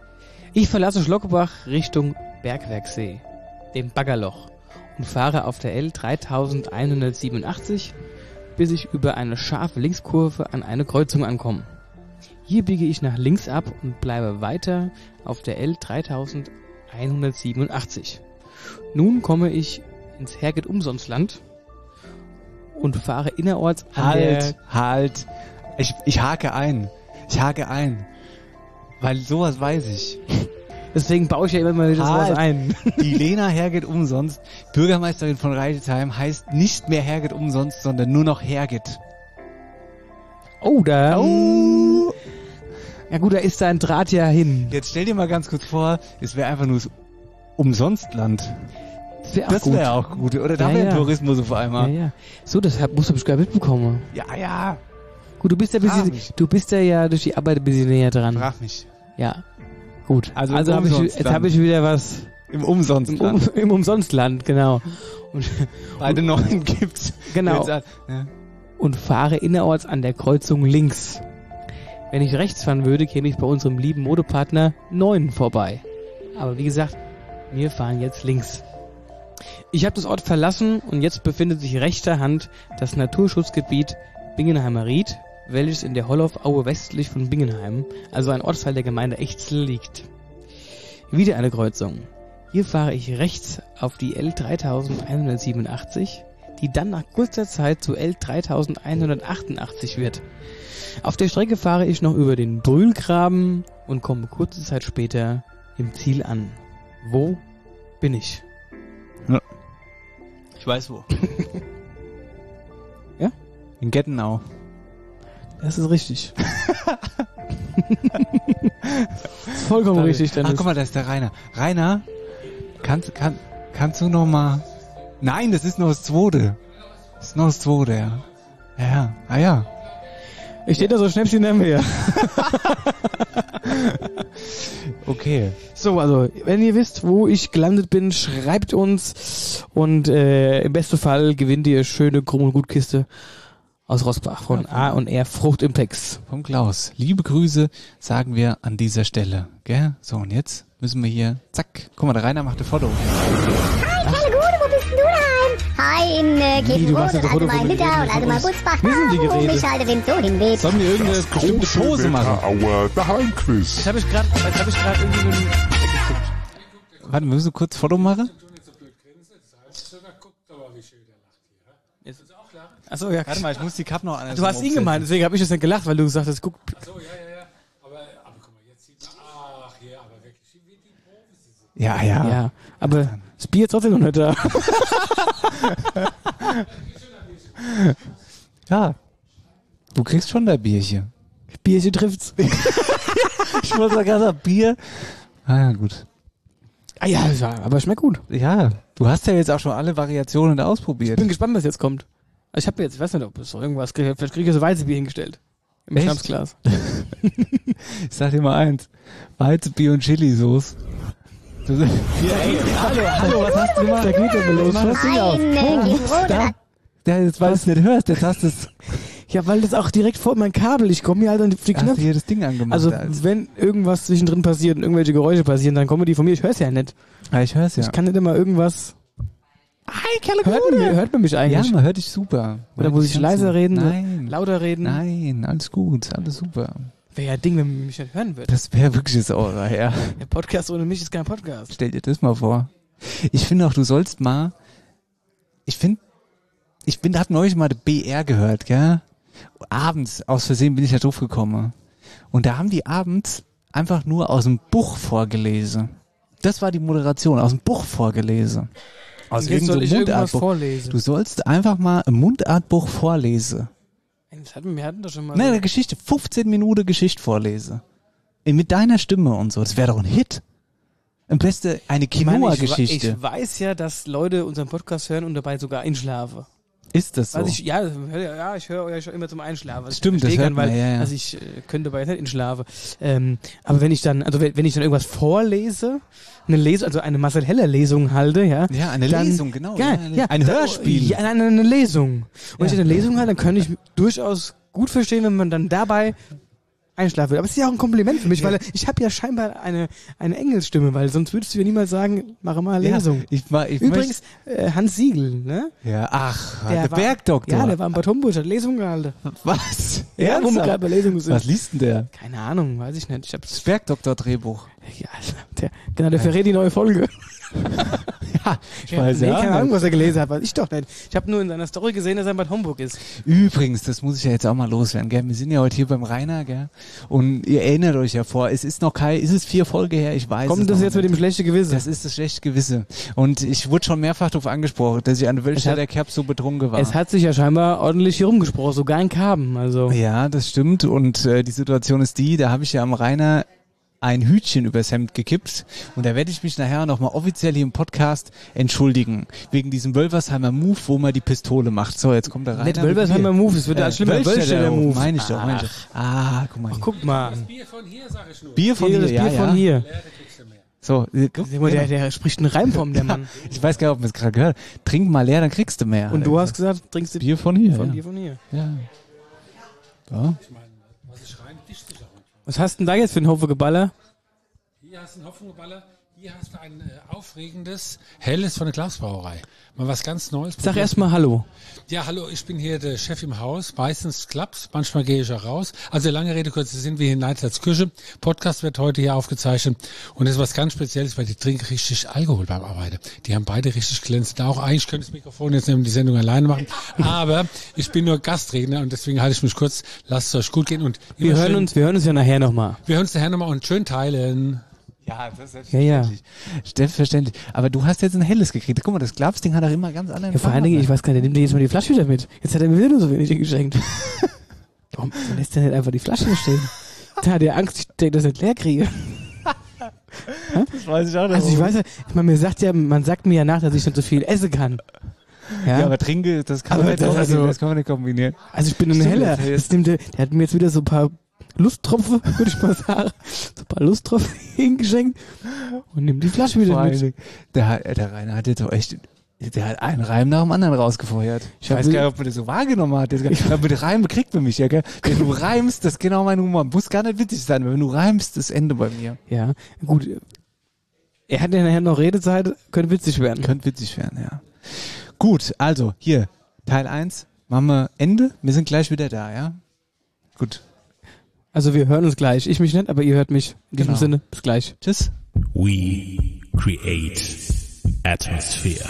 Ich verlasse Schlockbach Richtung Bergwerksee, dem Baggerloch, und fahre auf der L dreitausendeinhundertsiebenundachtzig, bis ich über eine scharfe Linkskurve an eine Kreuzung ankomme. Hier biege ich nach links ab und bleibe weiter auf der L dreitausendeinhundertsiebenundachtzig. Nun komme ich ins Herget-Umsonstland und fahre innerorts an Halt, der... halt. Ich, ich hake ein. Ich hake ein. Weil sowas weiß ich. Deswegen baue ich ja immer mal das Halt. was ein. Die Lena Herget umsonst, Bürgermeisterin von Reidesheim, heißt nicht mehr Herget umsonst, sondern nur noch Herget. Oh, da... Oh. Ja gut, da ist da ein Draht ja hin. Jetzt stell dir mal ganz kurz vor, es wäre einfach nur das Umsonstland. Das wäre auch Das gut. wäre auch gut. Oder da Ja, wäre ja. Tourismus auf Ja, einmal. ja. So, das hab- musst du bestimmt mitbekommen. Ja, ja. Gut, du bist ja, Frag bisschen, mich. du bist ja, ja durch die Arbeit ein bisschen näher dran. Frag mich. Ja, gut. Also Also, im hab ich, Umsonstland. jetzt habe ich wieder was Im im, Umsonstland. um, im Umsonstland, genau. Und, Beide neuen gibt's. genau. Jetzt, äh, ja. Und fahre innerorts an der Kreuzung links. Wenn ich rechts fahren würde, käme ich bei unserem lieben Modepartner neun vorbei. Aber wie gesagt, wir fahren jetzt links. Ich habe das Ort verlassen und jetzt befindet sich rechter Hand das Naturschutzgebiet Bingenheimer Ried, welches in der Hollaufaue westlich von Bingenheim, also ein Ortsteil der Gemeinde Echzel, liegt. Wieder eine Kreuzung. Hier fahre ich rechts auf die L dreitausendeinhundertsiebenundachtzig, die dann nach kurzer Zeit zu L dreitausendeinhundertachtundachtzig wird. Auf der Strecke fahre ich noch über den Brühlgraben und komme kurze Zeit später im Ziel an. Wo bin ich? Ich weiß wo. Ja? In Gettenau. Das ist richtig. Das ist vollkommen richtig, Ach, Dennis. guck mal, da ist der Rainer. Rainer, kannst, kann, kannst du noch mal... Nein, das ist noch das Zweite. Das ist noch das Zweite, ja. Ja, ja. Ah ja. Ich stehe da so Schnäppchen neben mir. Okay. So, also, wenn ihr wisst, wo ich gelandet bin, schreibt uns und äh, im besten Fall gewinnt ihr schöne Krumm- und Gutkiste aus Rossbach von A und R Fruchtimplex. Vom Klaus. Liebe Grüße sagen wir an dieser Stelle. Gell? So, und jetzt müssen wir hier... Zack. Guck mal, der Rainer macht ein Foto. Hi, Kalle Gude, wo bist denn du daheim? Hi, in äh, Nee, du machst Käfenrot jetzt und ein Foto also von mal mir, Liter und von also mal uns. Butzbach, Wir sind die da, wo Geräte. mich halt der Wind so hinweht. Sollen wir irgendeine Das bestimmte große Pose machen? Wetterauer Daheimquiz. Jetzt habe ich gerade, jetzt habe ich gerade irgendwie einen weggeguckt. Warte, müssen wir kurz Foto machen? Jetzt. Achso, ja. Warte mal, ich muss die Cup noch an. Du hast ihn gemeint, deswegen habe ich das nicht gelacht, weil du gesagt hast, guck. Ja, ja. Ja, aber das Bier ist trotzdem noch nicht da. Ja. Du kriegst schon dein Bierchen. Bierchen trifft's. Ich muss ja gerade sagen, Bier. Ah ja, gut. Ah ja, ja, aber schmeckt gut. Ja, du hast ja jetzt auch schon alle Variationen Ich ausprobiert. bin gespannt, was jetzt kommt. Ich habe jetzt, ich weiß nicht, ob es irgendwas kriege. Vielleicht kriege ich so Weizenbier hingestellt. Im Echt? Schnapsglas. Ich sag dir mal eins. Weizenbier und Chili-Sauce. Du- Ja, ey, hallo, hallo, was hast du gemacht? Da geht der los. Das Ding aus. Hi, in äh, Käfenrot und Da, da, jetzt, weil du es nicht hörst, jetzt hast du es, Ja, weil das auch direkt vor mein Kabel. Ich komme mir halt an die hast du Knöpfe. hier das Ding angemacht. Also, Alter. wenn irgendwas zwischendrin passiert und irgendwelche Geräusche passieren, dann kommen die von mir. Ich hör's ja nicht. Ja, ich hör's ja. Ich kann nicht immer irgendwas. Hi, Kerle, Hört man, hört man mich Ja, eigentlich? man hört dich super. Oder Man muss hört ich dich leiser ganz reden? gut. Nein. Lauter reden? Nein, alles gut, alles super. Wäre ja ein Ding, wenn man mich nicht hören würde. Das wäre wirklich das Aura, ja. Der Podcast ohne mich ist kein Podcast. Stell dir das mal vor. Ich finde auch, du sollst mal, ich finde, ich bin, hab neulich mal die B R gehört, gell? Abends, aus Versehen bin ich da drauf gekommen. Und da haben die abends einfach nur aus dem Buch vorgelesen. Das war die Moderation, aus dem Buch vorgelesen. Aus Jetzt soll irgendeinem ich irgendwas Mundartbuch. vorlesen. Du sollst einfach mal ein Mundartbuch vorlesen. Das hatten, wir hatten doch schon mal. Nein, eine Geschichte, fünfzehn Minuten Geschichte vorlesen. Mit deiner Stimme und so. Das wäre doch ein Hit. Am besten eine Ich meine, ich, Quinoa-Geschichte. ich weiß ja, dass Leute unseren Podcast hören und dabei sogar einschlafen. Ist das so? Also ich, ja, ja, ich höre euch schon immer zum Einschlafen. Was Stimmt, ich verstehen das kann, hört man, weil, ja, ja. Also ich äh, könnte dabei nicht einschlafen. Ähm, aber wenn ich dann, also wenn, wenn ich dann irgendwas vorlese, eine Lesung, also eine Marcel Heller Lesung halte, ja. Ja, eine dann, Lesung, genau. Ja, Ja, ja, ein da- Hörspiel. Ja, eine, eine Lesung. Und wenn Ja. ich eine Lesung halte, dann kann ich durchaus gut verstehen, wenn man dann dabei einschlafen würde. Aber es ist ja auch ein Kompliment für mich, weil ich habe ja scheinbar eine, eine Engelsstimme, weil sonst würdest du ja niemals sagen, mache mal eine Lesung. Ja, ich, war- ich Übrigens, äh, Hans Siegel, ne? Ja, ach, der, war- Bergdoktor. Ja, der war in Bad Homburg, hat Lesungen gehalten. Was? Ja, wo wir Ernsthaft? gerade bei Lesungen sind. Was liest denn der? Keine Ahnung, weiß ich nicht. Ich hab's, Das Bergdoktor-Drehbuch. ja, der, genau, der verrät die neue Folge. Ja, ich Ja, weiß nee, ja. keine nicht. Ahnung, was er gelesen hat, weiß ich doch nicht. Ich habe nur in seiner Story gesehen, dass er in Bad Homburg ist. Übrigens, das muss ich ja jetzt auch mal loswerden, gell? Wir sind ja heute hier beim Rainer, gell? Und ihr erinnert euch ja vor, es ist noch kein, ist es vier Folge her? Ich weiß Kommt es das noch jetzt mit nicht. dem schlechten Gewissen? Das ist das schlechte Gewisse. Und ich wurde schon mehrfach darauf angesprochen, dass ich an welcher Es hat- der Kerb so betrunken war. Es hat sich ja scheinbar ordentlich hier rumgesprochen, sogar in Karben, also. Ja, das stimmt. Und äh, die Situation ist die, da habe ich ja am Rainer ein Hütchen übers Hemd gekippt und da werde ich mich nachher nochmal offiziell hier im Podcast entschuldigen. Wegen diesem Wölfersheimer Move, wo man die Pistole macht. So, jetzt kommt der Rainer. Nicht mit Wölfersheimer Bier. Move, das wird Äh, als schlimmer. Wölfstädter Move. Meine ich doch, meine ich doch. Ah, guck mal. Ach, guck mal. Bier von hier, sag ich nur. Bier von Hier, hier, das ja, Bier ja. von hier. So, äh, guck, Sieh mal, der, der spricht einen Reimform, der Mann. ich weiß gar nicht, ob man es gerade gehört. Trink mal leer, dann kriegst du mehr. Und du hast gesagt, trinkst du Bier von hier. von ja. Bier von hier. Ja. Ja. Was ich rein, dich sicher. Was hast denn da jetzt für einen Haufen Geballer? Hier hast du einen Hopfengeballer, hier hast du ein äh, aufregendes, helles von der Glasbrauerei. Mal was ganz Neues. Sag erst mal Hallo. Ja, hallo, ich bin hier der Chef im Haus. Meistens klappt's, manchmal gehe ich auch raus. Also lange Rede, kurz, sind wir hier in Neidhards Küche. Podcast wird heute hier aufgezeichnet. Und das ist was ganz Spezielles, weil die trinken richtig Alkohol beim Arbeiten. Die haben beide richtig glänzend. Auch eigentlich könnte das Mikrofon jetzt neben die Sendung alleine machen. Aber ich bin nur Gastredner und deswegen halte ich mich kurz. Lasst es euch gut gehen. Und Wir immer hören schön, uns, wir hören uns ja nachher nochmal. wir hören uns nachher nochmal und schön teilen. Ja, das ist Ja, ja. selbstverständlich. Selbstverständlich. Aber du hast jetzt ein helles gekriegt. Guck mal, das Glasding hat auch immer ganz anderen Ja, vor allen Dingen, ich weiß gar nicht, der nimmt dir jetzt mal die Flasche wieder mit. Jetzt hat er mir wieder nur so wenig geschenkt. Warum lässt er nicht einfach die Flasche hier stehen? Da hat er Angst, dass ich das nicht leer kriege. Das weiß ich auch nicht. Also ich weiß ja, ich meine, mir sagt ja, man sagt mir ja nach, dass ich nicht so viel essen kann. Ja, Ja, aber trinke, das kann, Aber man nicht das- kombinieren, also- das kann man nicht kombinieren. also ich bin ein Stimmt, Heller. das heißt- Das nimmt der, der hat mir jetzt wieder so ein paar Lusttropfen, würde ich mal sagen, so ein paar Lusttropfen hingeschenkt und nimmt die Flasche wieder Vor allen mit. Dingen, der, hat- der Rainer hat jetzt auch echt, der hat einen Reim nach dem anderen rausgefeuert. Ich hab weiß mir- gar nicht, ob man das so wahrgenommen hat. Das, ja, mit Reim kriegt man mich ja, gell? Wenn du reimst, das ist genau mein Humor. Muss gar nicht witzig sein, aber wenn du reimst, ist Ende bei mir. Ja, gut. Er hat ja nachher noch Redezeit, könnte witzig werden. Könnte witzig werden, ja. Gut, also, hier, Teil eins, machen wir Ende. Wir sind gleich wieder da, ja? Gut. Also wir hören uns gleich. Ich mich nicht, aber ihr hört mich. In diesem Genau. Sinne, bis gleich. Tschüss. We create atmosphere.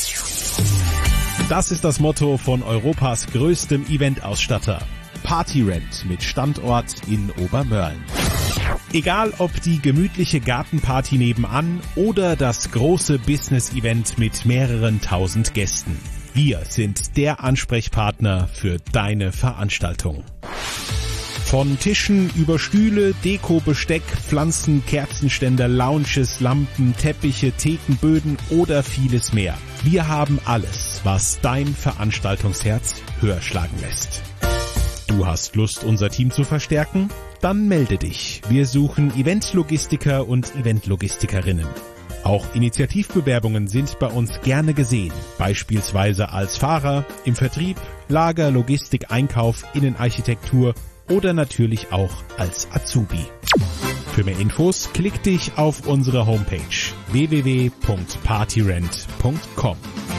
Das ist das Motto von Europas größtem Eventausstatter. Partyrent mit Standort in Obermörlen. Egal ob die gemütliche Gartenparty nebenan oder das große Business-Event mit mehreren tausend Gästen. Wir sind der Ansprechpartner für deine Veranstaltung. Von Tischen über Stühle, Deko, Besteck, Pflanzen, Kerzenständer, Lounges, Lampen, Teppiche, Theken, Böden oder vieles mehr. Wir haben alles, was dein Veranstaltungsherz höher schlagen lässt. Du hast Lust, unser Team zu verstärken? Dann melde dich. Wir suchen Eventlogistiker und Eventlogistikerinnen. Auch Initiativbewerbungen sind bei uns gerne gesehen, beispielsweise als Fahrer, im Vertrieb, Lager, Logistik, Einkauf, Innenarchitektur oder natürlich auch als Azubi. Für mehr Infos klick dich auf unsere Homepage w w w punkt partyrent punkt com.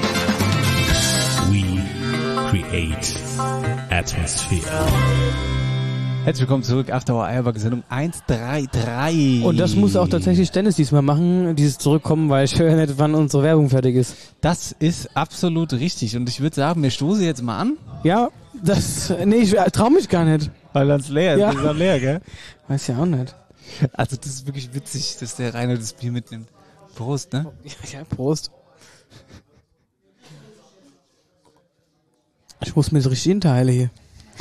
We create atmosphere. Herzlich willkommen zurück, After Hour Eierbacke-Sendung eins drei drei. Und das muss auch tatsächlich Dennis diesmal machen, dieses Zurückkommen, weil ich höre nicht, wann unsere Werbung fertig ist. Das ist absolut richtig. Und ich würde sagen, wir stoßen jetzt mal an. Ja, das, nee, ich trau mich gar nicht. Weil dann leer ist. Ja. Das ist dann leer, gell? Weiß ja auch nicht. Also das ist wirklich witzig, dass der Rainer das Bier mitnimmt. Prost, ne? Ja, Prost. Ich muss mir so richtig hinterheile hier.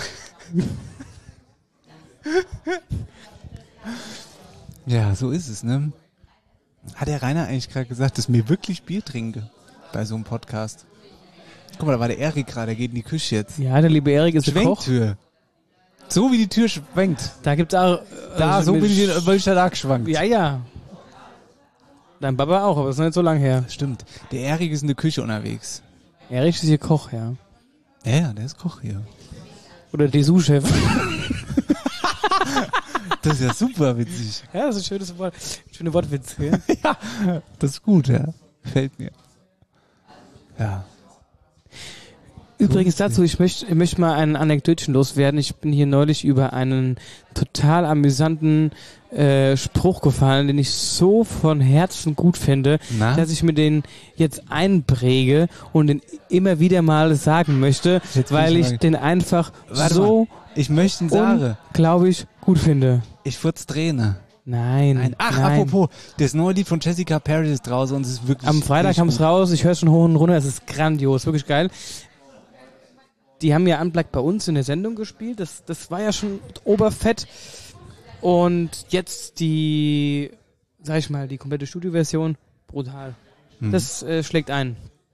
Ja, so ist es, ne? Hat der Rainer eigentlich gerade gesagt, dass mir wirklich Bier trinke bei so einem Podcast? Guck mal, da war der Erik gerade, der geht in die Küche jetzt. Ja, der liebe Erik ist der Koch. Schwenktür. So wie die Tür schwenkt. Da gibt's auch... Da, also so mit- bin ich, in- weil ich da geschwankt. Ja, ja. Dein Papa auch, aber das ist noch nicht so lange her. Stimmt. Der Erik ist in der Küche unterwegs. Erik ist hier Koch, ja. Ja, ja, der ist Koch hier. Oder der Sous-Chef. Das ist ja super witzig. Ja, das ist ein schönes Wort. Schöne Wortwitz. Ja? Ja, das ist gut, ja. Gefällt mir. Ja. Übrigens dazu, ich möchte, ich möchte mal ein Anekdötchen loswerden. Ich bin hier neulich über einen total amüsanten äh, Spruch gefallen, den ich so von Herzen gut finde, Na? dass ich mir den jetzt einpräge und den immer wieder mal sagen möchte, Jetzt weil bin ich ich mal- den einfach Warte so mal. Ich möchte ihn sagen. unglaublich gut finde. Ich würde Träne. Nein. Nein. Ach, nein. apropos, das neue Lied von Jessica Parry ist draußen und es ist wirklich. Am Freitag kam es gut. raus, ich höre es schon hoch und runter, es ist grandios, wirklich geil. Die haben ja Unplugged bei uns in der Sendung gespielt, das, das war ja schon oberfett. Und jetzt die, sag ich mal, die komplette Studioversion, brutal. Hm. Das äh, schlägt ein.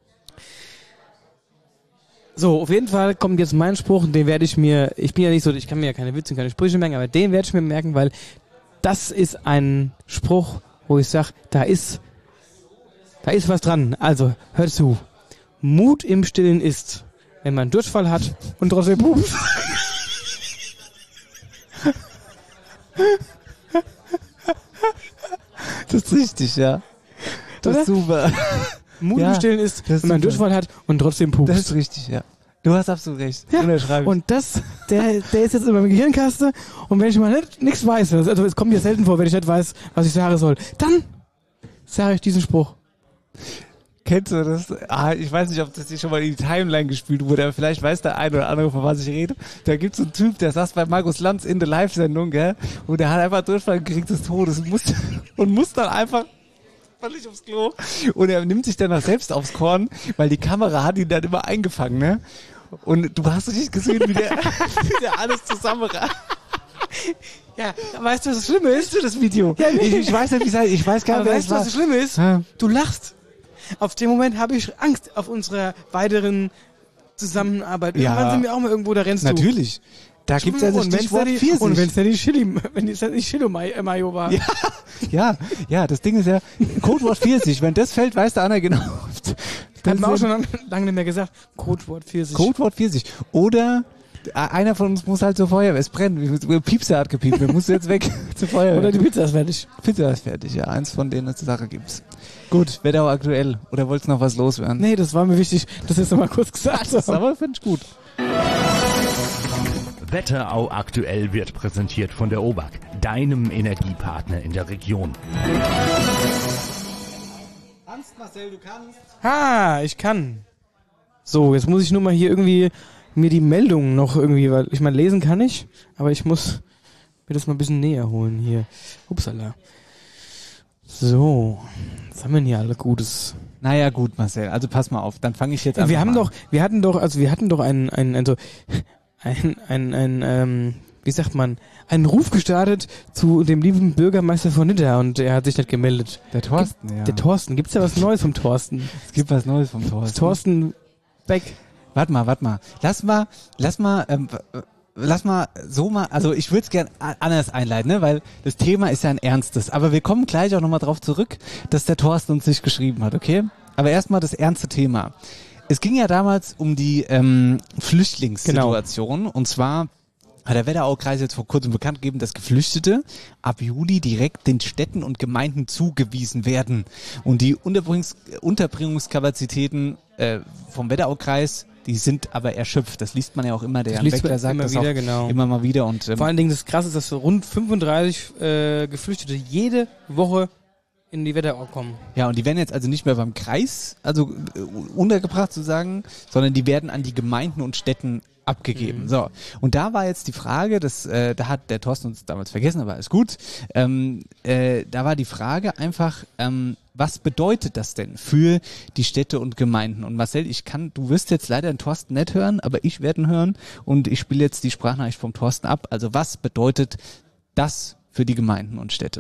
So, auf jeden Fall kommt jetzt mein Spruch, den werde ich mir, ich bin ja nicht so, ich kann mir ja keine Witze und keine Sprüche merken, aber den werde ich mir merken, weil das ist ein Spruch, wo ich sage, da ist, da ist was dran. Also, hört zu. Mut im Stillen ist, wenn man Durchfall hat und trotzdem pupt. Das ist richtig, ja. Das Oder? ist super. Mut Ja, im Stillen ist, das ist wenn man super. Durchfall hat und trotzdem pupt. Das ist richtig, ja. Du hast absolut recht. Ja, Unterschreibe ich. und das, der, der ist jetzt in meinem Gehirnkaste und wenn ich mal nicht, nichts weiß, also es kommt mir selten vor, wenn ich nicht weiß, was ich sagen soll, dann sage ich diesen Spruch. Kennst du das? Ah, ich weiß nicht, ob das hier schon mal in die Timeline gespielt wurde, aber vielleicht weiß der eine oder andere, von was ich rede. Da gibt's so einen Typ, der saß bei Markus Lanz in der Live-Sendung, gell? Und der hat einfach Durchfall gekriegt des Todes und muss, und muss dann einfach völlig aufs Klo. Und er nimmt sich dann auch selbst aufs Korn, weil die Kamera hat ihn dann immer eingefangen, ne? Und du hast nicht gesehen, wie der, wie der alles zusammenreißt. Ja, weißt du, was das Schlimme ist? Siehst du das Video? Ja, ich, ich weiß nicht, wie es ich weiß gar Aber nicht, wer weißt es du, was war. das Schlimme ist? Ja. Du lachst. Auf dem Moment habe ich Angst auf unserer weiteren Zusammenarbeit. Ja. Irgendwann sind wir auch mal irgendwo, da rennst du. Natürlich. Da gibt's ja das und wenn's Stichwort da die, Pfirsich. Und wenn es da die Chili, wenn es da die Chili Mayo Mayo war. Ja, ja, ja, das Ding ist ja, Codewort vierzig, wenn das fällt, weiß der Anna genau. Hat man auch schon lang- lange nicht mehr gesagt. Codewort vierzig. Codewort vierzig. Oder äh, einer von uns muss halt zur Feuerwehr, es brennt, wie- Piepser hat gepiept, wir müssen jetzt weg zur Feuerwehr. Oder die Pizza ist fertig. Pizza ist fertig, ja, eins von denen zur Sache gibt's. Gut, Wetterau aktuell. Oder wolltest du noch was loswerden? Nee, das war mir wichtig, dass ich das mal kurz gesagt Das habe. aber finde ich gut. Wetterau aktuell wird präsentiert von der O B A K, deinem Energiepartner in der Region. Kannst, Marcel, du kannst. Ha, ich kann. So, jetzt muss ich nur mal hier irgendwie mir die Meldungen noch irgendwie, weil ich meine, lesen kann ich, aber ich muss mir das mal ein bisschen näher holen hier. Upsala. So, was haben wir denn hier alle Gutes? Naja, gut, Marcel, also pass mal auf, dann fange ich jetzt einfach Wir haben mal doch, wir hatten doch, also wir hatten doch einen, einen, also ein, ein, ein, ähm, wie sagt man, einen Ruf gestartet zu dem lieben Bürgermeister von Nidda und er hat sich nicht gemeldet. Der Thorsten, ja. Der Thorsten, gibt's ja was Neues vom Thorsten? Es gibt was Neues vom Thorsten. Thorsten Beck. Warte mal, warte mal. Lass mal, lass mal, ähm, lass mal so mal, also ich würde es gern a- anders einleiten, ne, weil das Thema ist ja ein ernstes. Aber wir kommen gleich auch nochmal drauf zurück, dass der Thorsten uns nicht geschrieben hat, okay? Aber erstmal das ernste Thema. Es ging ja damals um die ähm, Flüchtlingssituation Genau. und zwar hat der Wetteraukreis jetzt vor kurzem bekannt gegeben, dass Geflüchtete ab Juli direkt den Städten und Gemeinden zugewiesen werden. Und die Unterbringungs Unterbringungskapazitäten äh, vom Wetteraukreis, die sind aber erschöpft. Das liest man ja auch immer. Der Das Jan liest Beckler man sagt immer das wieder, auch genau. immer mal wieder. Und ähm, Vor allen Dingen das Krasse ist, dass so rund fünfunddreißig äh, Geflüchtete jede Woche in die Wetterau kommen. ja, und die werden jetzt also nicht mehr beim Kreis, also äh, untergebracht sozusagen, sondern die werden an die Gemeinden und Städten abgegeben. Mhm. So, und da war jetzt die Frage, das, äh, da hat der Thorsten uns damals vergessen, aber ist gut. Ähm, äh, da war die Frage einfach, ähm, was bedeutet das denn für die Städte und Gemeinden? Und Marcel, ich kann, du wirst jetzt leider den Thorsten nicht hören, aber ich werde ihn hören und ich spiele jetzt die Sprachnachricht vom Thorsten ab. Also was bedeutet das für die Gemeinden und Städte?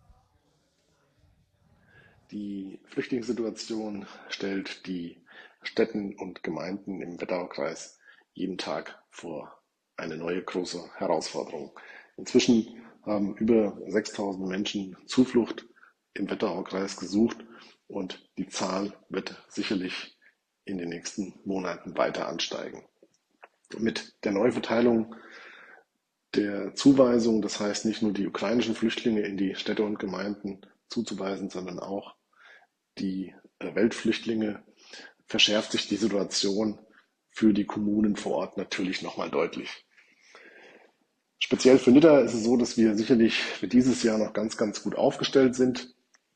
Die Flüchtlingssituation stellt die Städten und Gemeinden im Wetteraukreis jeden Tag vor eine neue große Herausforderung. Inzwischen haben über sechstausend Menschen Zuflucht im Wetteraukreis gesucht und die Zahl wird sicherlich in den nächsten Monaten weiter ansteigen. Mit der Neuverteilung der Zuweisung, das heißt nicht nur die ukrainischen Flüchtlinge in die Städte und Gemeinden zuzuweisen, sondern auch die Weltflüchtlinge, verschärft sich die Situation für die Kommunen vor Ort natürlich nochmal deutlich. Speziell für Nidda ist es so, dass wir sicherlich für dieses Jahr noch ganz, ganz gut aufgestellt sind,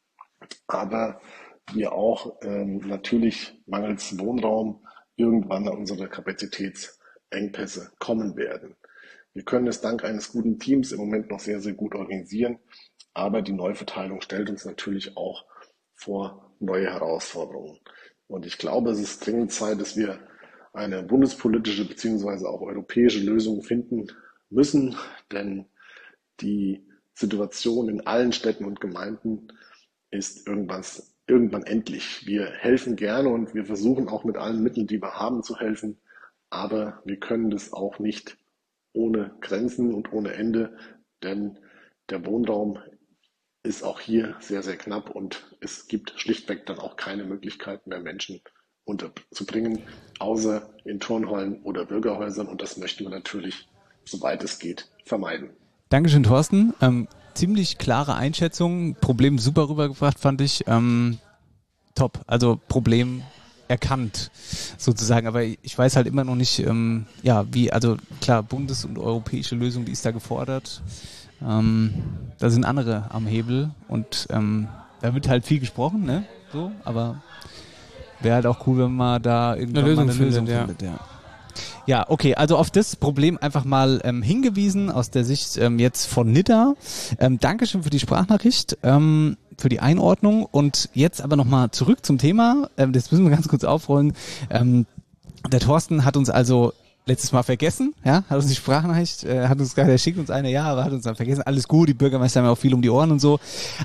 aber wir auch ähm, natürlich mangels Wohnraum irgendwann an unsere Kapazitätsengpässe kommen werden. Wir können es dank eines guten Teams im Moment noch sehr, sehr gut organisieren, aber die Neuverteilung stellt uns natürlich auch vor neue Herausforderungen. Und ich glaube, es ist dringend Zeit, dass wir eine bundespolitische bzw. auch europäische Lösung finden müssen, denn die Situation in allen Städten und Gemeinden ist irgendwann, irgendwann endlich. Wir helfen gerne und wir versuchen auch mit allen Mitteln, die wir haben, zu helfen, aber wir können das auch nicht ohne Grenzen und ohne Ende, denn der Wohnraum ist auch hier sehr, sehr knapp und es gibt schlichtweg dann auch keine Möglichkeit mehr, Menschen unterzubringen, außer in Turnhallen oder Bürgerhäusern, und das möchten wir natürlich, soweit es geht, vermeiden. Dankeschön, Thorsten. Ähm, ziemlich klare Einschätzung, Problem super rübergebracht, fand ich. Ähm, top, also Problem erkannt sozusagen, aber ich weiß halt immer noch nicht, ähm, ja, wie, also klar, bundes- und europäische Lösung, die ist da gefordert. Ähm, da sind andere am Hebel und ähm, da wird halt viel gesprochen, ne? So, aber wäre halt auch cool, wenn man da irgendwann eine Lösung, mal eine Lösung findet, findet, ja. Ja, okay, also auf das Problem einfach mal ähm, hingewiesen aus der Sicht ähm, jetzt von Nidda. Ähm, Dankeschön für die Sprachnachricht, ähm, für die Einordnung, und jetzt aber nochmal zurück zum Thema. Ähm, das müssen wir ganz kurz aufrollen. Ähm, der Thorsten hat uns also letztes Mal vergessen, ja, hat uns die Sprachnachricht, äh, hat uns gerade, er schickt uns eine, ja, aber hat uns dann vergessen, alles gut, die Bürgermeister haben ja auch viel um die Ohren und so.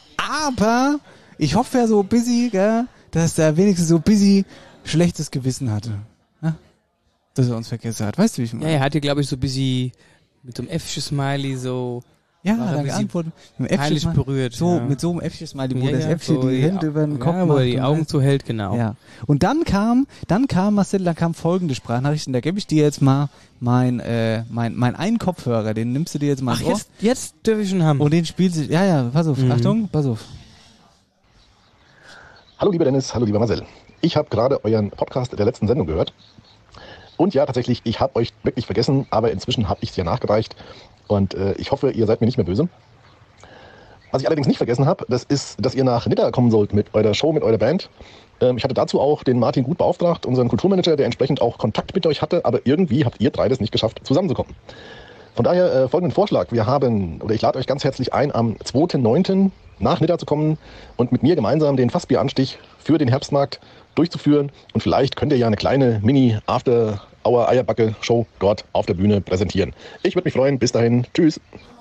Aber ich hoffe ja so busy, gell, dass er wenigstens so busy schlechtes Gewissen hatte. Ja? Dass er uns vergessen hat. Weißt du, wie ich meine? Ja, er hatte, glaube ich, so busy mit so einem Äffchen-Smiley so. Ja, dann geantwortet. Mit dem peinlich berührt. So, ja. mit so einem Äffchen-Smiley, wo ja, das ja, Äffchen so die Hände über den ja, Kopf wo macht. er die Augen zuhält, genau. Ja. Und dann kam, dann kam, Marcel, dann kam folgende Sprachnachrichten, da gebe ich dir jetzt mal mein, äh, mein, mein einen Kopfhörer, den nimmst du dir jetzt mal Ach, ins Ohr. Jetzt, jetzt dürfe ich schon haben. Und den spielst du, ja, ja, pass auf, mhm. Achtung, pass auf. Hallo lieber Dennis, hallo lieber Marcel. Ich habe gerade euren Podcast der letzten Sendung gehört. Und ja, tatsächlich, ich habe euch wirklich vergessen, aber inzwischen habe ich es ja nachgereicht. Und äh, ich hoffe, ihr seid mir nicht mehr böse. Was ich allerdings nicht vergessen habe, das ist, dass ihr nach Nidda kommen sollt mit eurer Show, mit eurer Band. Ähm, ich hatte dazu auch den Martin Gut beauftragt, unseren Kulturmanager, der entsprechend auch Kontakt mit euch hatte, aber irgendwie habt ihr drei das nicht geschafft, zusammenzukommen. Von daher äh, folgenden Vorschlag. Wir haben, oder ich lade euch ganz herzlich ein, am zweiten neunten nach Nidda zu kommen und mit mir gemeinsam den Fassbieranstich für den Herbstmarkt durchzuführen. Und vielleicht könnt ihr ja eine kleine Mini-After-Hour-Eierbacke-Show dort auf der Bühne präsentieren. Ich würde mich freuen. Bis dahin. Tschüss.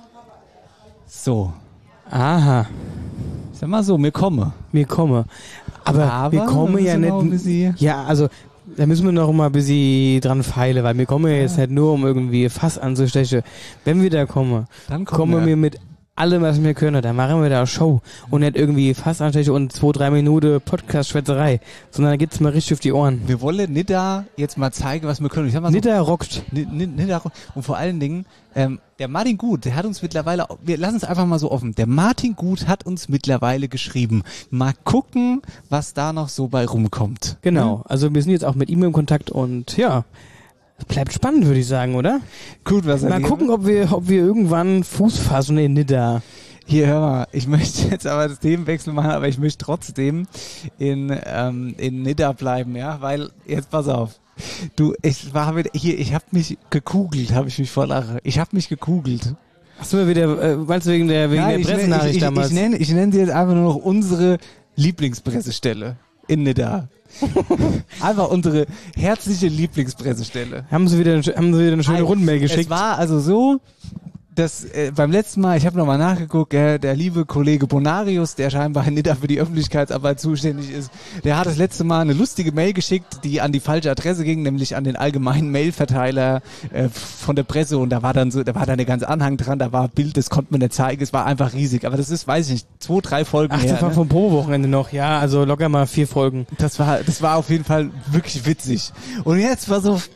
So. Aha. Sag mal so, mir komme. Mir komme. Aber, Aber wir kommen ja nicht. Ja, also da müssen wir noch mal ein bisschen dran feilen, weil wir kommen ja jetzt nicht nur, um irgendwie Fass anzustechen. Wenn wir da kommen, dann kommen, kommen wir mit allem, was wir können. Dann machen wir da eine Show und nicht irgendwie Fass anstechen und zwei, drei Minuten Podcast-Schwätzerei, sondern dann geht's mal richtig auf die Ohren. Wir wollen Nidda jetzt mal zeigen, was wir können. Ich sag mal so, Nidda rockt. Nidda rockt. Und vor allen Dingen, ähm, der Martin Gut, der hat uns mittlerweile, wir lassen es einfach mal so offen, der Martin Gut hat uns mittlerweile geschrieben. Mal gucken, was da noch so bei rumkommt. Genau, hm? Also wir sind jetzt auch mit ihm im Kontakt und ja, bleibt spannend, würde ich sagen, oder? Gut, was mal gucken, ob wir, ob wir irgendwann Fuß fassen in Nidda. Hier, hör mal, ich möchte jetzt aber das Themenwechsel machen, aber ich möchte trotzdem in, ähm, in Nidda bleiben, ja, weil, jetzt pass auf. Du, ich war wieder, hier, ich hab mich gekugelt, habe ich mich vor Lache. Ich hab mich gekugelt. Hast du wieder, äh, meinst du wegen der, wegen Nein, der Pressenachricht ich, ich, damals? Ich nenne, ich nenne sie jetzt einfach nur noch unsere Lieblingspressestelle in Nidda. Einfach unsere herzliche Lieblingspressestelle. Haben sie wieder, haben sie wieder eine schöne Ein, Rundmail geschickt? Es war also so, dass äh, beim letzten Mal, ich habe nochmal nachgeguckt, äh, der liebe Kollege Bonarius, der scheinbar in Nidda für die Öffentlichkeitsarbeit zuständig ist, der hat das letzte Mal eine lustige Mail geschickt, die an die falsche Adresse ging, nämlich an den allgemeinen Mailverteiler äh, von der Presse, und da war dann so, da war dann der ganze Anhang dran, da war ein Bild, das konnte man nicht zeigen, es war einfach riesig, aber das ist, weiß ich nicht, zwei, drei Folgen Ach, her. das war ne? vom Pro-Wochenende noch, ja, also locker mal vier Folgen. Das war, das war auf jeden Fall wirklich witzig. Und jetzt war so,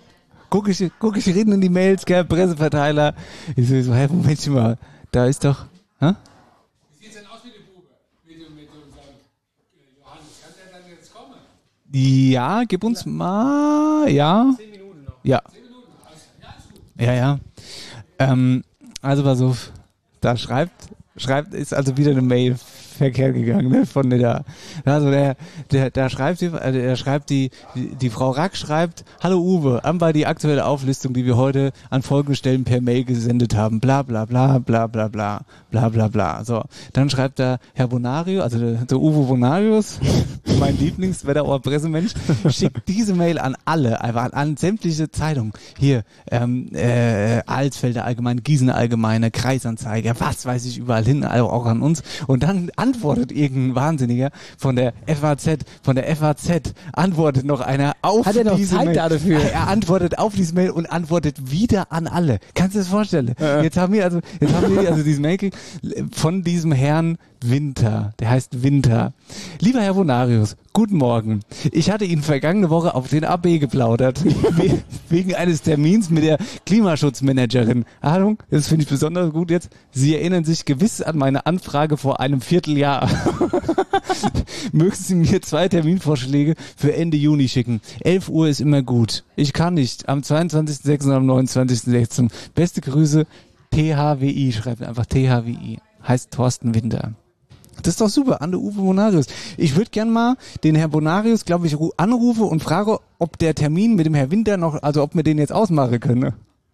guck ich, guck ich rein in die Mails, gell, Presseverteiler. Ich so, so hey, Moment mal, da ist doch, hä? Wie sieht's denn aus mit dem Bube? Mit, mit unserem Johannes, kann der dann jetzt kommen? Ja, gib uns mal, ja. Zehn Minuten noch. Ja. Zehn Minuten, also, ja, ist gut. Ja, ja. Ähm, also pass auf, da schreibt, schreibt, ist also wieder eine Mail verkehrt gegangen, ne, von der, also der, der, da schreibt die, äh, der schreibt die, die, die Frau Rack schreibt, hallo Uwe, anbei die aktuelle Auflistung, die wir heute an folgenden Stellen per Mail gesendet haben, bla, bla, bla, bla, bla, bla, bla, bla, bla, so. Dann schreibt da Herr Bonario, also der, der Uwe Bonarius, mein Lieblingswetterauer Pressemensch, schickt diese Mail an alle, einfach an, an sämtliche Zeitungen. Hier, ähm, äh, Alsfelder Allgemeine, Gießener Allgemeine, Kreisanzeiger, was weiß ich, überall hin, also auch an uns. Und dann antwortet irgendein Wahnsinniger von der F A Z, von der F A Z, antwortet noch einer auf Hat er noch diese Zeit Mail. da dafür? Er antwortet auf diese Mail und antwortet wieder an alle. Kannst du dir das vorstellen? Ja. Jetzt haben wir also, jetzt haben wir also diesen Mail von diesem Herrn Winter, der heißt Winter. Lieber Herr Bonarius, guten Morgen. Ich hatte Ihnen vergangene Woche auf den A B geplaudert, we- wegen eines Termins mit der Klimaschutzmanagerin. Achtung, das finde ich besonders gut jetzt. Sie erinnern sich gewiss an meine Anfrage vor einem Vierteljahr. Mögen Sie mir zwei Terminvorschläge für Ende Juni schicken. elf Uhr ist immer gut. Ich kann nicht. Am zweiundzwanzigsten sechsten und am neunundzwanzigsten sechsten Beste Grüße, T H W I. Schreibt einfach T H W I. Heißt Thorsten Winter. Das ist doch super, an der Uwe Bonarius. Ich würde gern mal den Herrn Bonarius, glaube ich, ru- anrufe und frage, ob der Termin mit dem Herrn Winter noch, also ob wir den jetzt ausmachen können.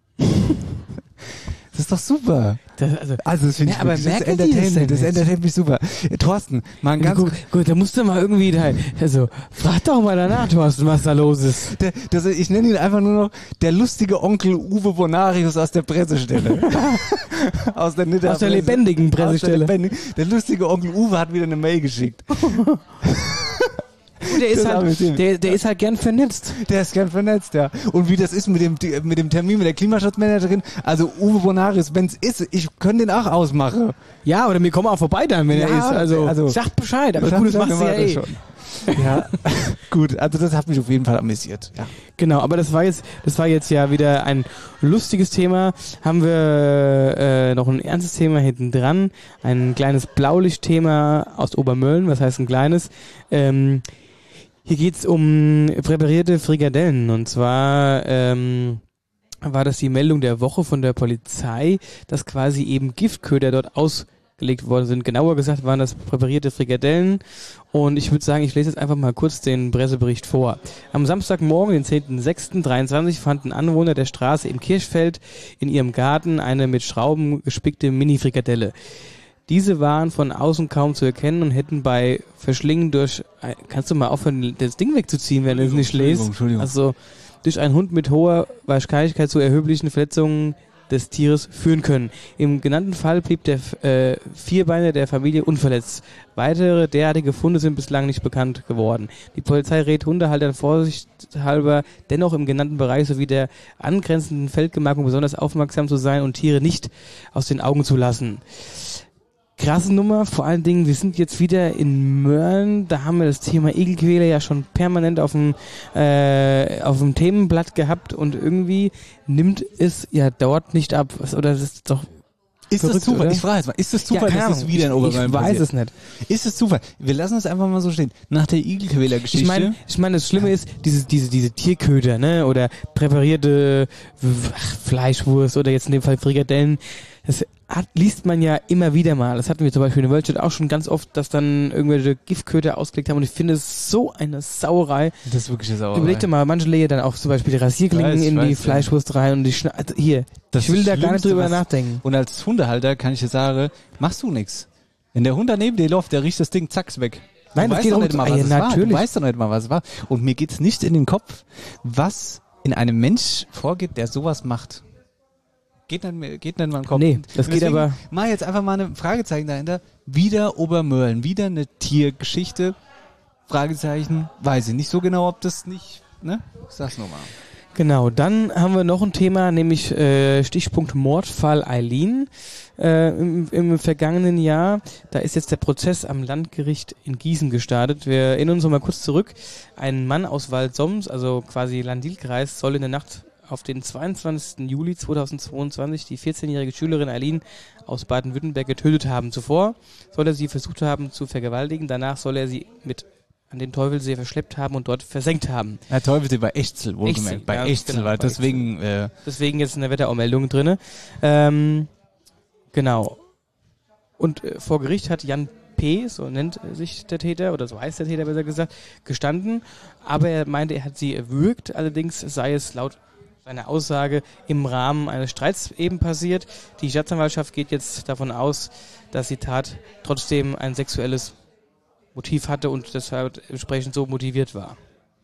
Das ist doch super. Das, also, Also das finde ja, ich aber wirklich, das merken die das entertaint, denn das jetzt? entertaint mich super. Äh, Thorsten, mal ein ganz gut, gut, da musst du mal irgendwie da, also, frag doch mal danach, Thorsten, was da los ist. Der, das, ich nenne ihn einfach nur noch der lustige Onkel Uwe Bonarius aus der Pressestelle. aus der, Nitter Aus der lebendigen Pressestelle. Aus der, lebendigen, der lustige Onkel Uwe hat wieder eine Mail geschickt. Der ist, Das haben wir halt, der, der ist halt gern vernetzt. Der ist gern vernetzt, ja. Und wie das ist mit dem, mit dem Termin mit der Klimaschutzmanagerin, also Uwe Bonarius, wenn es ist, ich könnte den auch ausmachen. Ja, oder wir kommen auch vorbei dann, wenn Ja, er ist. Also, also- sagt Bescheid, aber Sag gut, das Bescheid, machst du ja wir machen eh. das schon. Ja, gut, also das hat mich auf jeden Fall amüsiert. Ja. Genau, aber das war jetzt, das war jetzt ja wieder ein lustiges Thema. Haben wir äh, noch ein ernstes Thema hinten dran, ein kleines Blaulichtthema aus Obermölln. Was heißt ein kleines? Ähm, hier geht's um präparierte Frikadellen. Und zwar ähm, war das die Meldung der Woche von der Polizei, dass quasi eben Giftköder dort ausgelegt worden sind. Genauer gesagt waren das präparierte Frikadellen. Und ich würde sagen, ich lese jetzt einfach mal kurz den Pressebericht vor. Am Samstagmorgen, den zehnten sechsten dreiundzwanzig, fanden Anwohner der Straße im Kirchfeld in ihrem Garten eine mit Schrauben gespickte Mini-Frikadelle. Diese waren von außen kaum zu erkennen und hätten bei Verschlingen durch... Kannst du mal aufhören, das Ding wegzuziehen, wenn du es nicht lest? Entschuldigung, Entschuldigung. Also durch einen Hund mit hoher Wahrscheinlichkeit zu erheblichen Verletzungen des Tieres führen können. Im genannten Fall blieb der äh, Vierbeiner der Familie unverletzt. Weitere derartige Funde sind bislang nicht bekannt geworden. Die Polizei rät Hundehaltern vorsichtshalber dennoch im genannten Bereich sowie der angrenzenden Feldgemarkung besonders aufmerksam zu sein und Tiere nicht aus den Augen zu lassen. Krasse Nummer, vor allen Dingen, wir sind jetzt wieder in Mölln, da haben wir das Thema Igelquäler ja schon permanent auf dem, äh, auf dem Themenblatt gehabt und irgendwie nimmt es ja dort nicht ab. Was- Oder das ist doch Ist verrückt, das Zufall? oder? Ich frage jetzt mal, ist das Zufall, Ja, keine dass es Ahnung. wieder in Ich- Obermölln ich weiß passiert? es nicht. Ist es Zufall? Wir lassen es einfach mal so stehen. Nach der Igelquäler-Geschichte. Ich meine, ich meine, das Schlimme ist, diese, diese, diese Tierköder, ne, oder präparierte w- ach, Fleischwurst oder jetzt in dem Fall Frikadellen, das hat, liest man ja immer wieder mal. Das hatten wir zum Beispiel in der Worldchat auch schon ganz oft, dass dann irgendwelche Giftköder ausgelegt haben und ich finde es so eine Sauerei. Das ist wirklich eine Sauerei. Überleg dir mal, manche legen dann auch zum Beispiel Rasierklingen Ich weiß, in ich die weiß, ja. Fleischwurst rein und die schna also hier, Das ich will ist da das gar nicht Schlimmste, drüber was- nachdenken. Und als Hundehalter kann ich dir sagen, machst du nichts. Wenn der Hund daneben dir läuft, der riecht das Ding, zack's weg. Nein, du das weißt geht doch um- nicht mal, ah, was ja, es war. natürlich. Du weißt doch nicht mal, was es war. Und mir geht's nicht in den Kopf, was in einem Mensch vorgeht, der sowas macht. Geht nicht, mehr- geht nicht mal in den Kopf. Nee, das geht Deswegen aber- Mach jetzt einfach mal ein Fragezeichen dahinter. Wieder Obermölln, wieder eine Tiergeschichte. Fragezeichen, weiß ich nicht so genau, ob das nicht, ne? Ich sag's nochmal. Genau, dann haben wir noch ein Thema, nämlich äh, Stichpunkt Mordfall Eileen äh, im, im vergangenen Jahr. Da ist jetzt der Prozess am Landgericht in Gießen gestartet. Wir erinnern uns noch mal kurz zurück. Ein Mann aus Waldsoms, also quasi Landil-Kreis, soll in der Nacht auf den zweiundzwanzigsten Juli zweitausendzweiundzwanzig die vierzehnjährige Schülerin Eileen aus Baden-Württemberg getötet haben. Zuvor soll er sie versucht haben zu vergewaltigen, danach soll er sie mit an den Teufelsee verschleppt haben und dort versenkt haben. Ja, Teufelsee bei Echzel, wohlgemerkt. Bei ja, Echzel, genau, weil bei deswegen... Äh deswegen jetzt in der Wetterau-Meldung drin. Ähm, genau. Und äh, vor Gericht hat Jan P., so nennt sich der Täter, oder so heißt der Täter besser gesagt, gestanden, aber er meinte, er hat sie erwürgt, allerdings sei es laut seiner Aussage im Rahmen eines Streits eben passiert. Die Staatsanwaltschaft geht jetzt davon aus, dass die Tat trotzdem ein sexuelles Motiv hatte und deshalb entsprechend so motiviert war.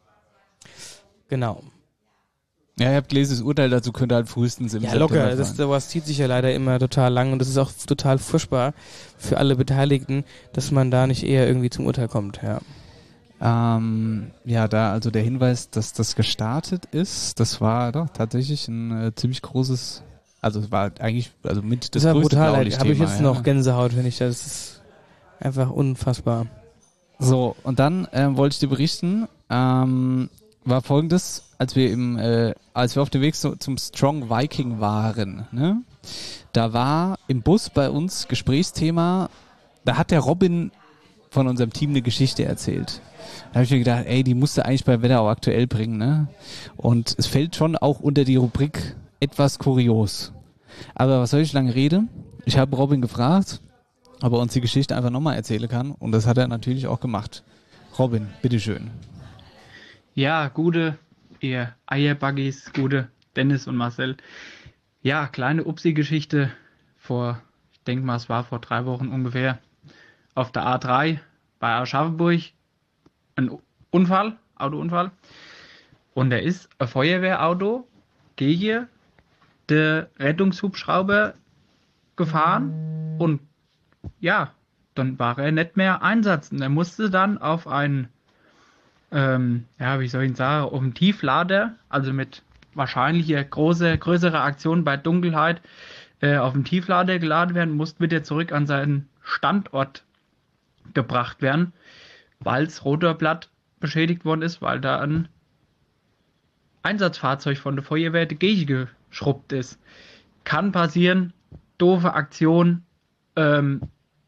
Genau. Ja, ihr habt gelesen, das Urteil dazu könnte halt frühestens im Ja, September locker. fallen. Das, sowas zieht sich ja leider immer total lang und das ist auch total furchtbar für alle Beteiligten, dass man da nicht eher irgendwie zum Urteil kommt, ja. Ähm, ja, da also der Hinweis, dass das gestartet ist, das war doch tatsächlich ein äh, ziemlich großes, also es war eigentlich also mit das, das größte brutal, Blaulichtthema. habe ich jetzt ja. noch Gänsehaut, finde ich, das ist einfach unfassbar. So, und dann ähm, wollte ich dir berichten, ähm, war folgendes, als wir im, äh, als wir auf dem Weg zu, zum Strong Viking waren, ne, da war im Bus bei uns Gesprächsthema, da hat der Robin von unserem Team eine Geschichte erzählt. Da habe ich mir gedacht, ey, die musst du eigentlich bei Wetterau aktuell bringen, ne? Und es fällt schon auch unter die Rubrik etwas kurios. Aber was soll ich lange reden? Ich habe Robin gefragt, ob er uns die Geschichte einfach nochmal erzählen kann. Und das hat er natürlich auch gemacht. Robin, bitteschön. Ja, gute, ihr Eierbuggies, gute Dennis und Marcel. Ja, kleine Upsi-Geschichte vor, ich denke mal, es war vor drei Wochen ungefähr, auf der A drei bei Aschaffenburg ein Unfall, Autounfall. Und da ist ein Feuerwehrauto gegen den Rettungshubschrauber gefahren und ja, dann war er nicht mehr Einsatz. Und er musste dann auf einen, ähm, ja, wie soll ich sagen, auf einen Tieflader, also mit wahrscheinlich große, größere Aktion bei Dunkelheit, äh, auf den Tieflader geladen werden, musste wieder zurück an seinen Standort gebracht werden, weil das Rotorblatt beschädigt worden ist, weil da ein Einsatzfahrzeug von der Feuerwehr dagegen geschrubbt ist. Kann passieren, doofe Aktion, ähm,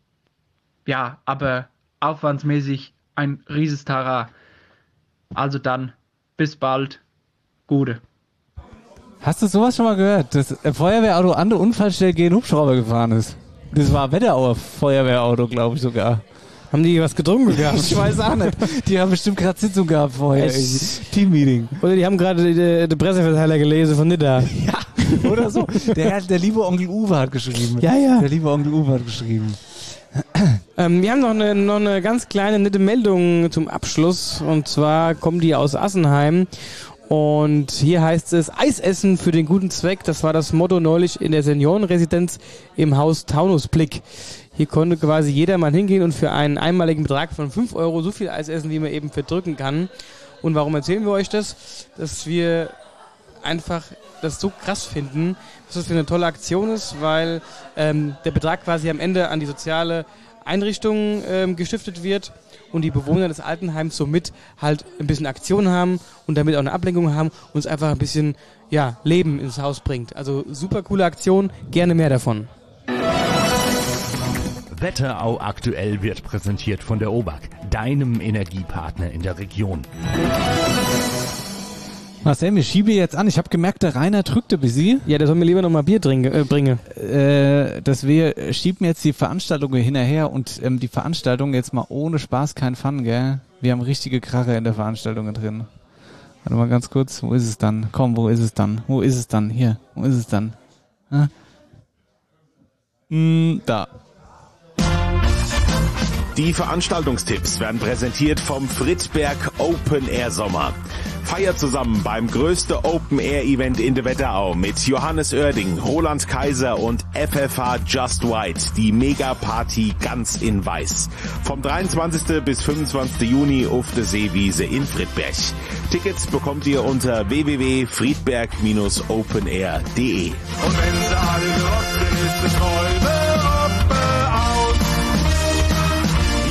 ja, aber aufwandsmäßig ein rieses Tara. Also dann, bis bald, Gute. Hast du sowas schon mal gehört, dass ein Feuerwehrauto an der Unfallstelle gegen Hubschrauber gefahren ist? Das war ein Wetterauer Feuerwehrauto, glaube ich sogar. Haben die was getrunken gehabt? Ich weiß auch nicht. Die haben bestimmt gerade Sitzung gehabt vorher. Teammeeting. Oder die haben gerade den de Presseverteiler gelesen von Nidda. Ja, oder so. Der, der liebe Onkel Uwe hat geschrieben. Ja, ja. Der liebe Onkel Uwe hat geschrieben. Ähm, wir haben noch eine, noch eine ganz kleine nette Meldung zum Abschluss. Und zwar kommen die aus Assenheim. Und hier heißt es Eisessen für den guten Zweck. Das war das Motto neulich in der Seniorenresidenz im Haus Taunusblick. Hier konnte quasi jeder mal hingehen und für einen einmaligen Betrag von fünf Euro so viel Eis essen, wie man eben verdrücken kann. Und warum erzählen wir euch das? Dass wir einfach das so krass finden, dass das für eine tolle Aktion ist, weil ähm, der Betrag quasi am Ende an die soziale Einrichtung ähm, gestiftet wird und die Bewohner des Altenheims somit halt ein bisschen Aktion haben und damit auch eine Ablenkung haben und es einfach ein bisschen ja, Leben ins Haus bringt. Also super coole Aktion, gerne mehr davon. Wetterau aktuell wird präsentiert von der O B A K, deinem Energiepartner in der Region. Marcel, wir schieben jetzt an. Ich habe gemerkt, der Rainer drückte bis sie. Ja, der soll mir lieber noch mal Bier trinken, äh, bringen. Äh, dass wir schieben jetzt die Veranstaltungen hinterher und ähm, die Veranstaltung jetzt mal ohne Spaß, kein Fun, gell? Wir haben richtige Krache in der Veranstaltung drin. Warte mal ganz kurz, wo ist es dann? Komm, wo ist es dann? Wo ist es dann? Hier, wo ist es dann? Ah? Mm, da. Die Veranstaltungstipps werden präsentiert vom Friedberg Open Air Sommer. Feiert zusammen beim größten Open Air Event in der Wetterau mit Johannes Oerding, Roland Kaiser und F F H Just White, die Mega-Party ganz in weiß. Vom dreiundzwanzigsten bis fünfundzwanzigsten Juni auf der Seewiese in Friedberg. Tickets bekommt ihr unter w w w punkt friedberg Bindestrich open air punkt d e. Und wenn sie alle gerockt sind, ist es Räume aus.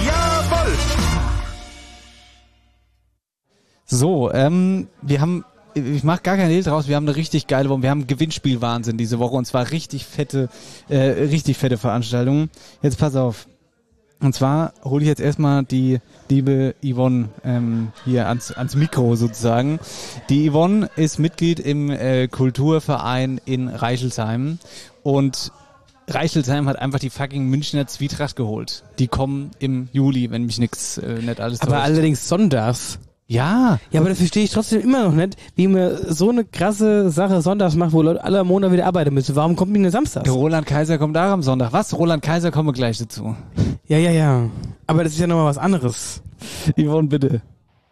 So, ähm, wir haben ich mache gar kein Hehl draus, wir haben eine richtig geile Woche, wir haben Gewinnspiel-Wahnsinn diese Woche und zwar richtig fette, äh, richtig fette Veranstaltungen. Jetzt pass auf. Und zwar hole ich jetzt erstmal die liebe Yvonne ähm, hier ans, ans Mikro sozusagen. Die Yvonne ist Mitglied im äh, Kulturverein in Reichelsheim und Reichelsheim hat einfach die fucking Münchner Zwietracht geholt. Die kommen im Juli, wenn mich nix äh, nicht alles Aber täuscht. allerdings sonntags. Ja. Ja, aber das verstehe ich trotzdem immer noch nicht, wie man so eine krasse Sache sonntags macht, wo Leute alle am Montag wieder arbeiten müssen. Warum kommt die denn samstags? Der Roland Kaiser kommt auch am Sonntag. Was? Roland Kaiser kommen wir gleich dazu. Ja, ja, ja. Aber das ist ja nochmal was anderes. Yvonne, bitte.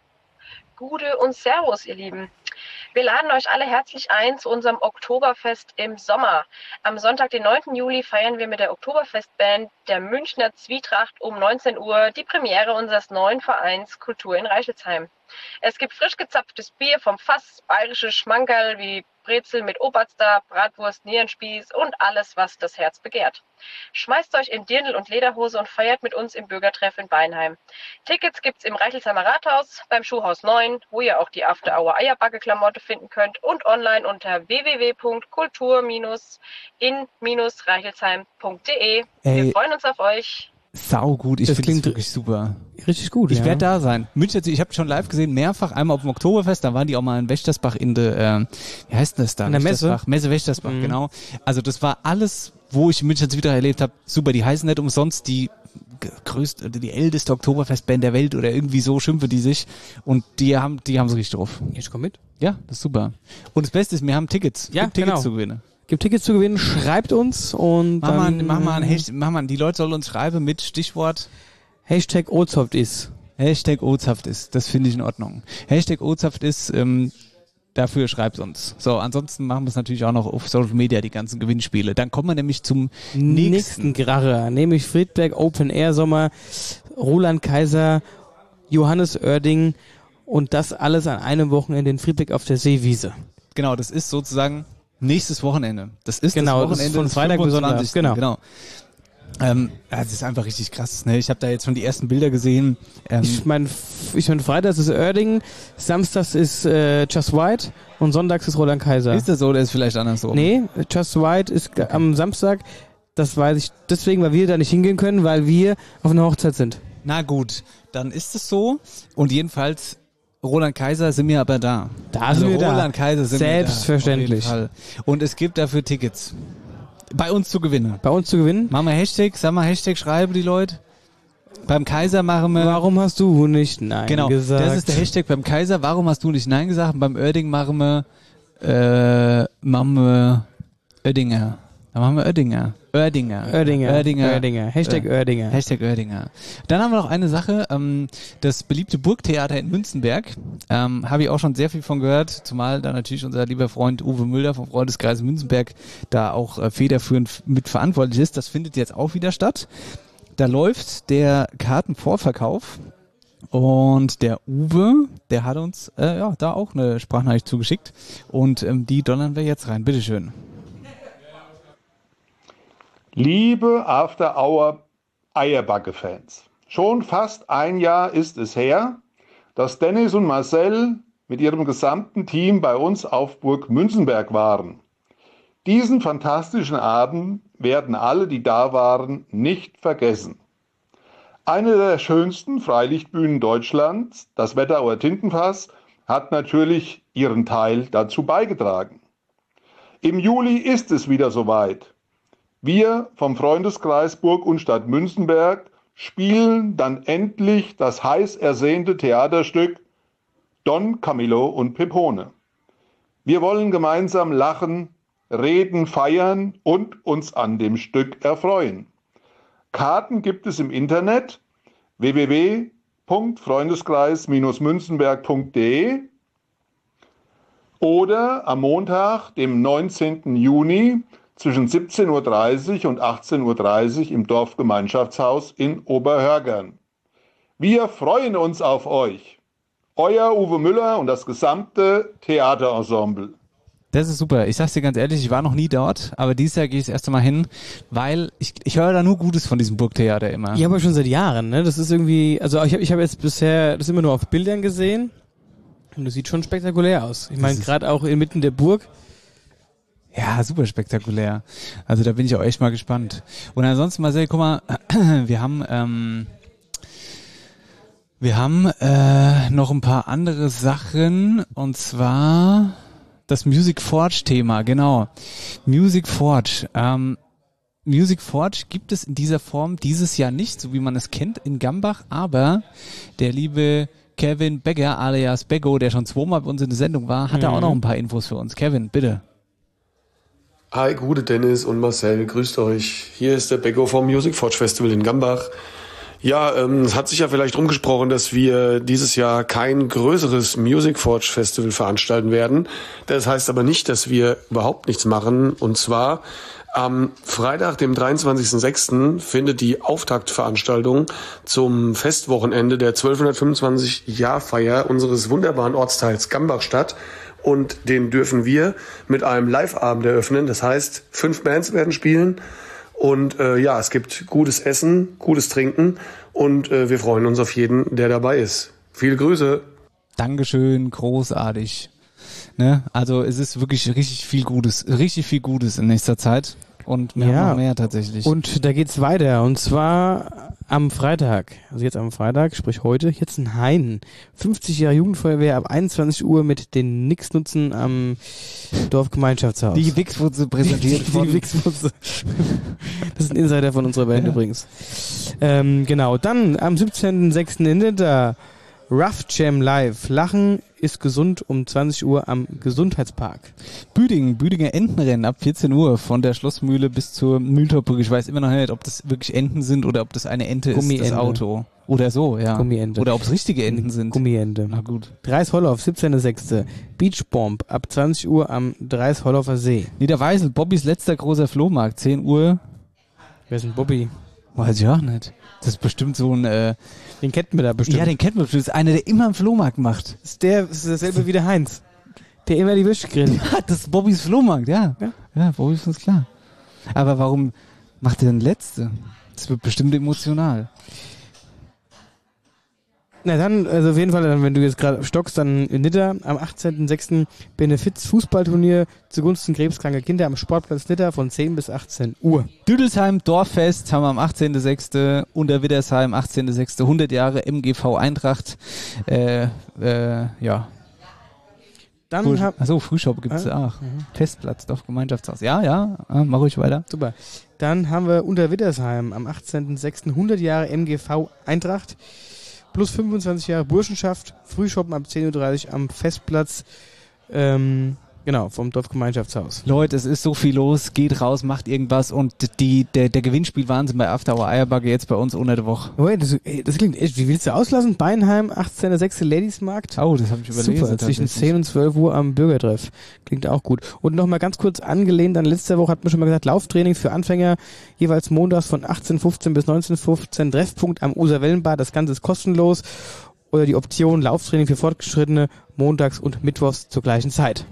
Gude und Servus, ihr Lieben. Wir laden euch alle herzlich ein zu unserem Oktoberfest im Sommer. Am Sonntag, den neunten Juli, feiern wir mit der Oktoberfestband der Münchner Zwietracht um neunzehn Uhr die Premiere unseres neuen Vereins Kultur in Reichelsheim. Es gibt frisch gezapftes Bier vom Fass, bayerische Schmankerl wie Brezel mit Oberster, Bratwurst, Nierenspieß und alles, was das Herz begehrt. Schmeißt euch in Dirndl und Lederhose und feiert mit uns im Bürgertreff in Beinheim. Tickets gibt's im Reichelsheimer Rathaus, beim Schuhhaus neun, wo ihr auch die After Hour Eierbacke-Klamotte finden könnt und online unter w w w punkt kultur in reichelsheim punkt de. Wir Ey. freuen uns auf euch. Sau gut, ich Das finde klingt das wirklich super. Richtig gut, Ich ja. werde da sein. München, ich habe schon live gesehen, mehrfach, einmal auf dem Oktoberfest, da waren die auch mal in Wächtersbach in der, äh, wie heißt denn das da? In der Messe? Wächtersbach. Messe Wächtersbach, Mhm. genau. Also das war alles, wo ich München wieder erlebt habe, super. Die heißen nicht umsonst die g- größte, die älteste Oktoberfestband der Welt oder irgendwie so schimpfen die sich und die haben, die haben so richtig drauf. Ich komm mit. Ja, das ist super. Und das Beste ist, wir haben Tickets. Ja, Gibt Tickets genau. zu gewinnen. Gibt Tickets zu gewinnen, schreibt uns und Mach mal, dann, mach mal, ein Hashtag, mach mal, die Leute sollen uns schreiben mit Stichwort Hashtag Ozhaft ist. Hashtag Ozhaft ist. Das finde ich in Ordnung. Hashtag Ozhaft ist, ähm, dafür schreibt uns. So, ansonsten machen wir es natürlich auch noch auf Social Media, die ganzen Gewinnspiele. Dann kommen wir nämlich zum nächsten. Nächsten Kracher, nämlich Friedberg Open Air Sommer, Roland Kaiser, Johannes Oerding und das alles an einem Wochenende in Friedberg auf der Seewiese. Genau, das ist sozusagen nächstes Wochenende. Das ist Genau, das das ist Wochenende von des Freitag bis Sonntag, fünfundzwanzigsten genau. genau. Ähm, ja, das ist einfach richtig krass. Ne? Ich habe da jetzt schon die ersten Bilder gesehen. Ähm, Ich meine, ich mein, freitags ist Oerding, samstags ist äh, Just White und sonntags ist Roland Kaiser. ist das so oder ist vielleicht andersrum? Nee, Just White ist okay. am Samstag, das weiß ich deswegen, weil wir da nicht hingehen können, weil wir auf einer Hochzeit sind. Na gut, dann ist es so. Und jedenfalls, Roland Kaiser sind wir aber da. Da also sind wir da. Roland Kaiser sind Selbstverständlich. wir da. Auf jeden Fall. Und es gibt dafür Tickets. Bei uns zu gewinnen. Bei uns zu gewinnen? Machen wir Hashtag, sag mal Hashtag, schreiben die Leute. Beim Kaiser machen wir... Warum hast du nicht Nein genau, gesagt? das ist der Hashtag beim Kaiser. Warum hast du nicht Nein gesagt? Und beim Oerding machen wir... Äh, machen wir... Oerdinger. Dann machen wir Oerdinger. Oerdinger. Oerdinger. Oerdinger. Oerdinger. Hashtag Äh, Oerdinger. Hashtag Oerdinger. Dann haben wir noch eine Sache. Ähm, das beliebte Burgtheater in Münzenberg. Ähm, habe ich auch schon sehr viel von gehört. Zumal da natürlich unser lieber Freund Uwe Müller vom Freundeskreis Münzenberg da auch äh, federführend mit verantwortlich ist. Das findet jetzt auch wieder statt. Da läuft der Kartenvorverkauf. Und der Uwe, der hat uns äh, ja da auch eine Sprachnachricht zugeschickt. Und ähm, die donnern wir jetzt rein. Bitteschön. Liebe After Hour Eierbacke-Fans, schon fast ein Jahr ist es her, dass Dennis und Marcel mit ihrem gesamten Team bei uns auf Burg Münzenberg waren. Diesen fantastischen Abend werden alle, die da waren, nicht vergessen. Eine der schönsten Freilichtbühnen Deutschlands, das Wetterauer Tintenfass, hat natürlich ihren Teil dazu beigetragen. Im Juli ist es wieder soweit. Wir vom Freundeskreis Burg und Stadt Münzenberg spielen dann endlich das heiß ersehnte Theaterstück Don Camillo und Pepone. Wir wollen gemeinsam lachen, reden, feiern und uns an dem Stück erfreuen. Karten gibt es im Internet w w w punkt freundeskreis münzenberg punkt de oder am Montag, dem neunzehnten Juni, zwischen siebzehn Uhr dreißig und achtzehn Uhr dreißig im Dorfgemeinschaftshaus in Oberhörgern. Wir freuen uns auf euch. Euer Uwe Müller und das gesamte Theaterensemble. Das ist super. Ich sag's dir ganz ehrlich, ich war noch nie dort, aber dieses Jahr gehe ich das erste Mal hin, weil ich, ich höre da nur Gutes von diesem Burgtheater immer. Ja, aber schon seit Jahren, ne? Das ist irgendwie, also ich habe ich hab jetzt bisher das immer nur auf Bildern gesehen. Und das sieht schon spektakulär aus. Ich meine, gerade auch inmitten der Burg. Ja, super spektakulär. Also da bin ich auch echt mal gespannt. Und ansonsten, Marcel, guck mal, wir haben ähm, wir haben äh, noch ein paar andere Sachen, und zwar das Music Forge Thema, genau. Music Forge. Ähm, Music Forge gibt es in dieser Form dieses Jahr nicht, so wie man es kennt, in Gambach, aber der liebe Kevin Begger alias Beggo, der schon zweimal bei uns in der Sendung war, hat Mhm. da auch noch ein paar Infos für uns. Kevin, bitte. Hi, gute Dennis und Marcel, grüßt euch. Hier ist der Beggo vom Music Forge Festival in Gambach. Ja, ähm, es hat sich ja vielleicht rumgesprochen, dass wir dieses Jahr kein größeres Music Forge Festival veranstalten werden. Das heißt aber nicht, dass wir überhaupt nichts machen. Und zwar am Freitag, dem dreiundzwanzigsten sechsten findet die Auftaktveranstaltung zum Festwochenende der zwölfhundertfünfundzwanzig-Jahrfeier unseres wunderbaren Ortsteils Gambach statt. Und den dürfen wir mit einem Live-Abend eröffnen. Das heißt, fünf Bands werden spielen. Und äh, ja, es gibt gutes Essen, gutes Trinken. Und äh, wir freuen uns auf jeden, der dabei ist. Viele Grüße. Dankeschön, großartig. Ne? Also es ist wirklich richtig viel Gutes, richtig viel Gutes in nächster Zeit. Und wir haben noch mehr tatsächlich. Und da geht's weiter. Und zwar am Freitag, also jetzt am Freitag, sprich heute, jetzt in Hain. fünfzig Jahre Jugendfeuerwehr ab einundzwanzig Uhr mit den Nix-Nutzen am Dorfgemeinschaftshaus. Die Wichswurzel präsentiert Die, von... die Wichswurzel. Das ist ein Insider von unserer Band Ja. übrigens. Ähm, genau, dann am siebzehnten sechsten in Winter Rough Jam Live. Lachen ist gesund um zwanzig Uhr am Gesundheitspark. Büdingen, Büdinger Entenrennen ab vierzehn Uhr von der Schlossmühle bis zur Mühltorbrücke. Ich weiß immer noch nicht, ob das wirklich Enten sind oder ob das eine Ente ist, das Gummiente. Auto. Oder so, ja. Gummiente. Oder ob es richtige Enten sind. Gummiente. Na gut. Dreis-Hollow, siebzehnten sechsten Beachbomb ab zwanzig Uhr am Dreis-Hollauer See. Niederweisel, Bobbys letzter großer Flohmarkt, zehn Uhr. Wer ist denn Bobby? Weiß ich auch nicht. Das ist bestimmt so ein... Äh, den kennt man da bestimmt. Ja, den kennt man bestimmt. Das ist einer, der immer einen Flohmarkt macht. Das ist der, das ist dasselbe wie der Heinz. Der immer die Würste grillt. Ja, das ist Bobbys Flohmarkt, ja. Ja, ja Bobby ist uns klar. Aber warum macht er den letzte? Das wird bestimmt emotional. Na dann, also auf jeden Fall, dann, wenn du jetzt gerade stockst, dann in Nidda am achtzehnten sechsten Benefiz-Fußballturnier zugunsten krebskranker Kinder am Sportplatz Nidda von zehn bis achtzehn Uhr. Düdelsheim Dorffest haben wir am achtzehnten sechsten Unterwiddersheim, achtzehnten sechsten hundert Jahre M G V Eintracht. Äh, äh, ja. Dann Früh, hab, achso, Frühshop gibt es Ah, auch. mhm. Festplatz, Dorfgemeinschaftshaus. Ja, ja, ah, mach ruhig weiter. Super. Dann haben wir Unterwiddersheim am achtzehnten sechsten hundert Jahre M G V Eintracht. Plus fünfundzwanzig Jahre Burschenschaft, Frühshoppen ab zehn Uhr dreißig am Festplatz, ähm, genau, vom Dorfgemeinschaftshaus. Leute, es ist so viel los, geht raus, macht irgendwas und die, der, der Gewinnspielwahnsinn bei After Hour Eierbagge jetzt bei uns unter der Woche. Oh, das, ey, das klingt echt, wie willst du auslassen? Beinheim, achtzehnten sechsten Ladiesmarkt. Oh, das habe ich überlesen. Super, zwischen zehn und zwölf Uhr am Bürgertreff. Klingt auch gut. Und nochmal ganz kurz angelehnt an letzte Woche, hat man schon mal gesagt, Lauftraining für Anfänger, jeweils montags von achtzehn Uhr fünfzehn bis neunzehn Uhr fünfzehn, Treffpunkt am User-Wellenbad, das Ganze ist kostenlos. Oder die Option Lauftraining für Fortgeschrittene, montags und mittwochs zur gleichen Zeit.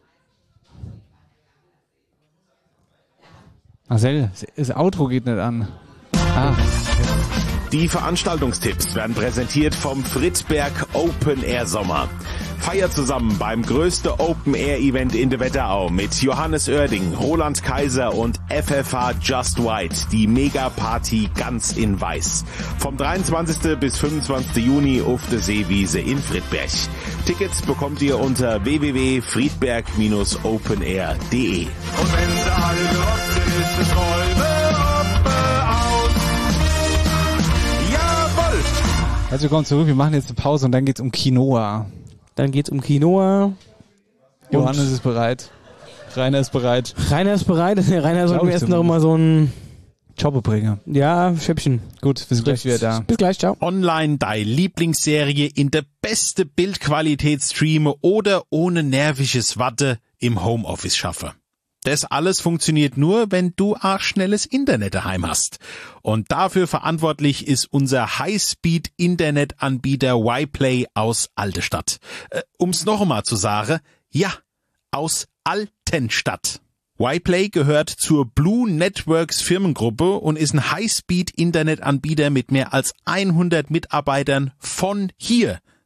Marcel, das Outro geht nicht an. Ah. Die Veranstaltungstipps werden präsentiert vom Friedberg Open Air Sommer. Feier zusammen beim größten Open Air Event in der Wetterau mit Johannes Oerding, Roland Kaiser und F F H Just White, die Mega-Party ganz in weiß. Vom dreiundzwanzigsten bis fünfundzwanzigsten Juni auf der Seewiese in Friedberg. Tickets bekommt ihr unter w w w punkt friedberg Bindestrich open air punkt d e. Und wenn sie alle gerockt sind, ist es Räume Oppe aus. Jawohl! Herzlich willkommen zurück, wir machen jetzt eine Pause und dann geht's um Quinoa. Dann geht's um Quinoa. Johannes ist bereit. Rainer ist bereit. Rainer ist bereit. Rainer soll Glaub mir ich erst noch mal so ein Jobbe bringen. Ja, Schäppchen. Gut, wir sind gleich wieder da. Bis gleich, ciao. Online deine Lieblingsserie in der beste Bildqualität streame oder ohne nerviges Watte im Homeoffice schaffe. Das alles funktioniert nur, wenn du auch schnelles Internet daheim hast. Und dafür verantwortlich ist unser High-Speed-Internetanbieter Y-Play aus Altestadt. Äh, um's noch einmal zu sagen, ja, aus Altenstadt. Y-Play gehört zur Blue Networks Firmengruppe und ist ein High-Speed-Internetanbieter mit mehr als hundert Mitarbeitern von hier.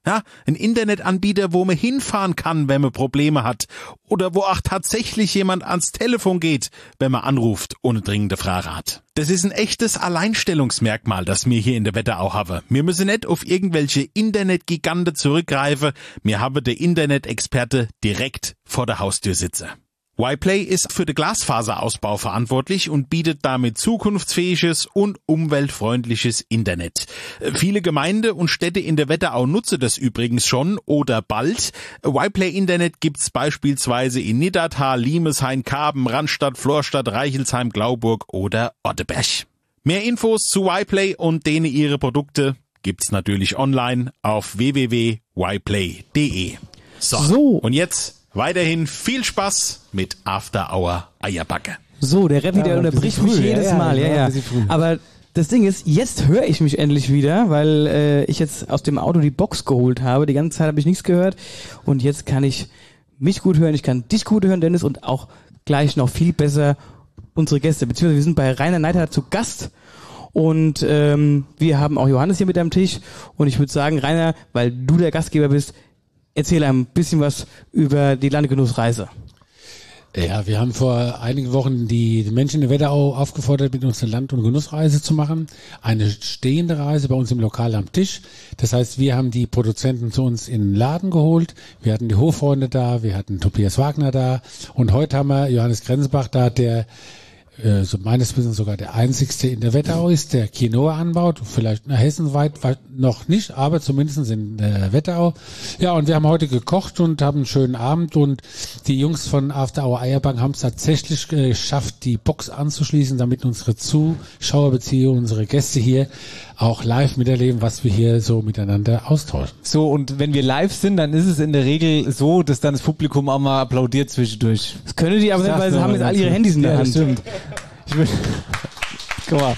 Ja, ein Internetanbieter, wo man hinfahren kann, wenn man Probleme hat. Oder wo auch tatsächlich jemand ans Telefon geht, wenn man anruft, ohne dringende Frage hat. Das ist ein echtes Alleinstellungsmerkmal, das wir hier in der Wetterau haben. Wir müssen nicht auf irgendwelche Internetgiganten zurückgreifen. Wir haben den Internet-Experte direkt vor der Haustür sitzen. Y-Play ist für den Glasfaserausbau verantwortlich und bietet damit zukunftsfähiges und umweltfreundliches Internet. Viele Gemeinden und Städte in der Wetterau nutzen das übrigens schon oder bald. Y-Play-Internet gibt's beispielsweise in Niddatal, Limeshain, Karben, Randstadt, Florstadt, Reichelsheim, Glauburg oder Otteberg. Mehr Infos zu Y-Play und denen ihre Produkte gibt's natürlich online auf w w w punkt y play punkt d e. So, so, und jetzt weiterhin viel Spaß mit After Hour Eierbacke. So, der Rappi, der Ja, unterbricht früh, mich jedes ja, Mal. ja, Ja, ein ja. bisschen früh. Aber das Ding ist, jetzt höre ich mich endlich wieder, weil äh, ich jetzt aus dem Auto die Box geholt habe. Die ganze Zeit habe ich nichts gehört. Und jetzt kann ich mich gut hören, ich kann dich gut hören, Dennis, und auch gleich noch viel besser unsere Gäste. Beziehungsweise wir sind bei Rainer Neidhardt zu Gast. Und ähm, wir haben auch Johannes hier mit am Tisch. Und ich würde sagen, Rainer, weil du der Gastgeber bist, erzähl ein bisschen was über die Landgenussreise. Ja, wir haben vor einigen Wochen die Menschen in der Wetterau aufgefordert, mit uns eine Land- und Genussreise zu machen. Eine stehende Reise bei uns im Lokal am Tisch. Das heißt, wir haben die Produzenten zu uns in den Laden geholt. Wir hatten die Hoffreunde da, wir hatten Tobias Wagner da. Und heute haben wir Johannes Grenzbach da, der äh, so meines Wissens sogar der einzigste in der Wetterau ist, der Quinoa anbaut. Vielleicht nach hessenweit noch nicht, aber zumindest in der Wetterau. Ja, und wir haben heute gekocht und haben einen schönen Abend, und die Jungs von After Hour Eierbank haben es tatsächlich geschafft, die Box anzuschließen, damit unsere Zuschauer bzw. unsere Gäste hier auch live miterleben, was wir hier so miteinander austauschen. So, und wenn wir live sind, dann ist es in der Regel so, dass dann das Publikum auch mal applaudiert zwischendurch. Das können die aber nicht, weil sie haben jetzt alle ihre Handys in der ja, Hand. Das stimmt. Ich will Guck mal.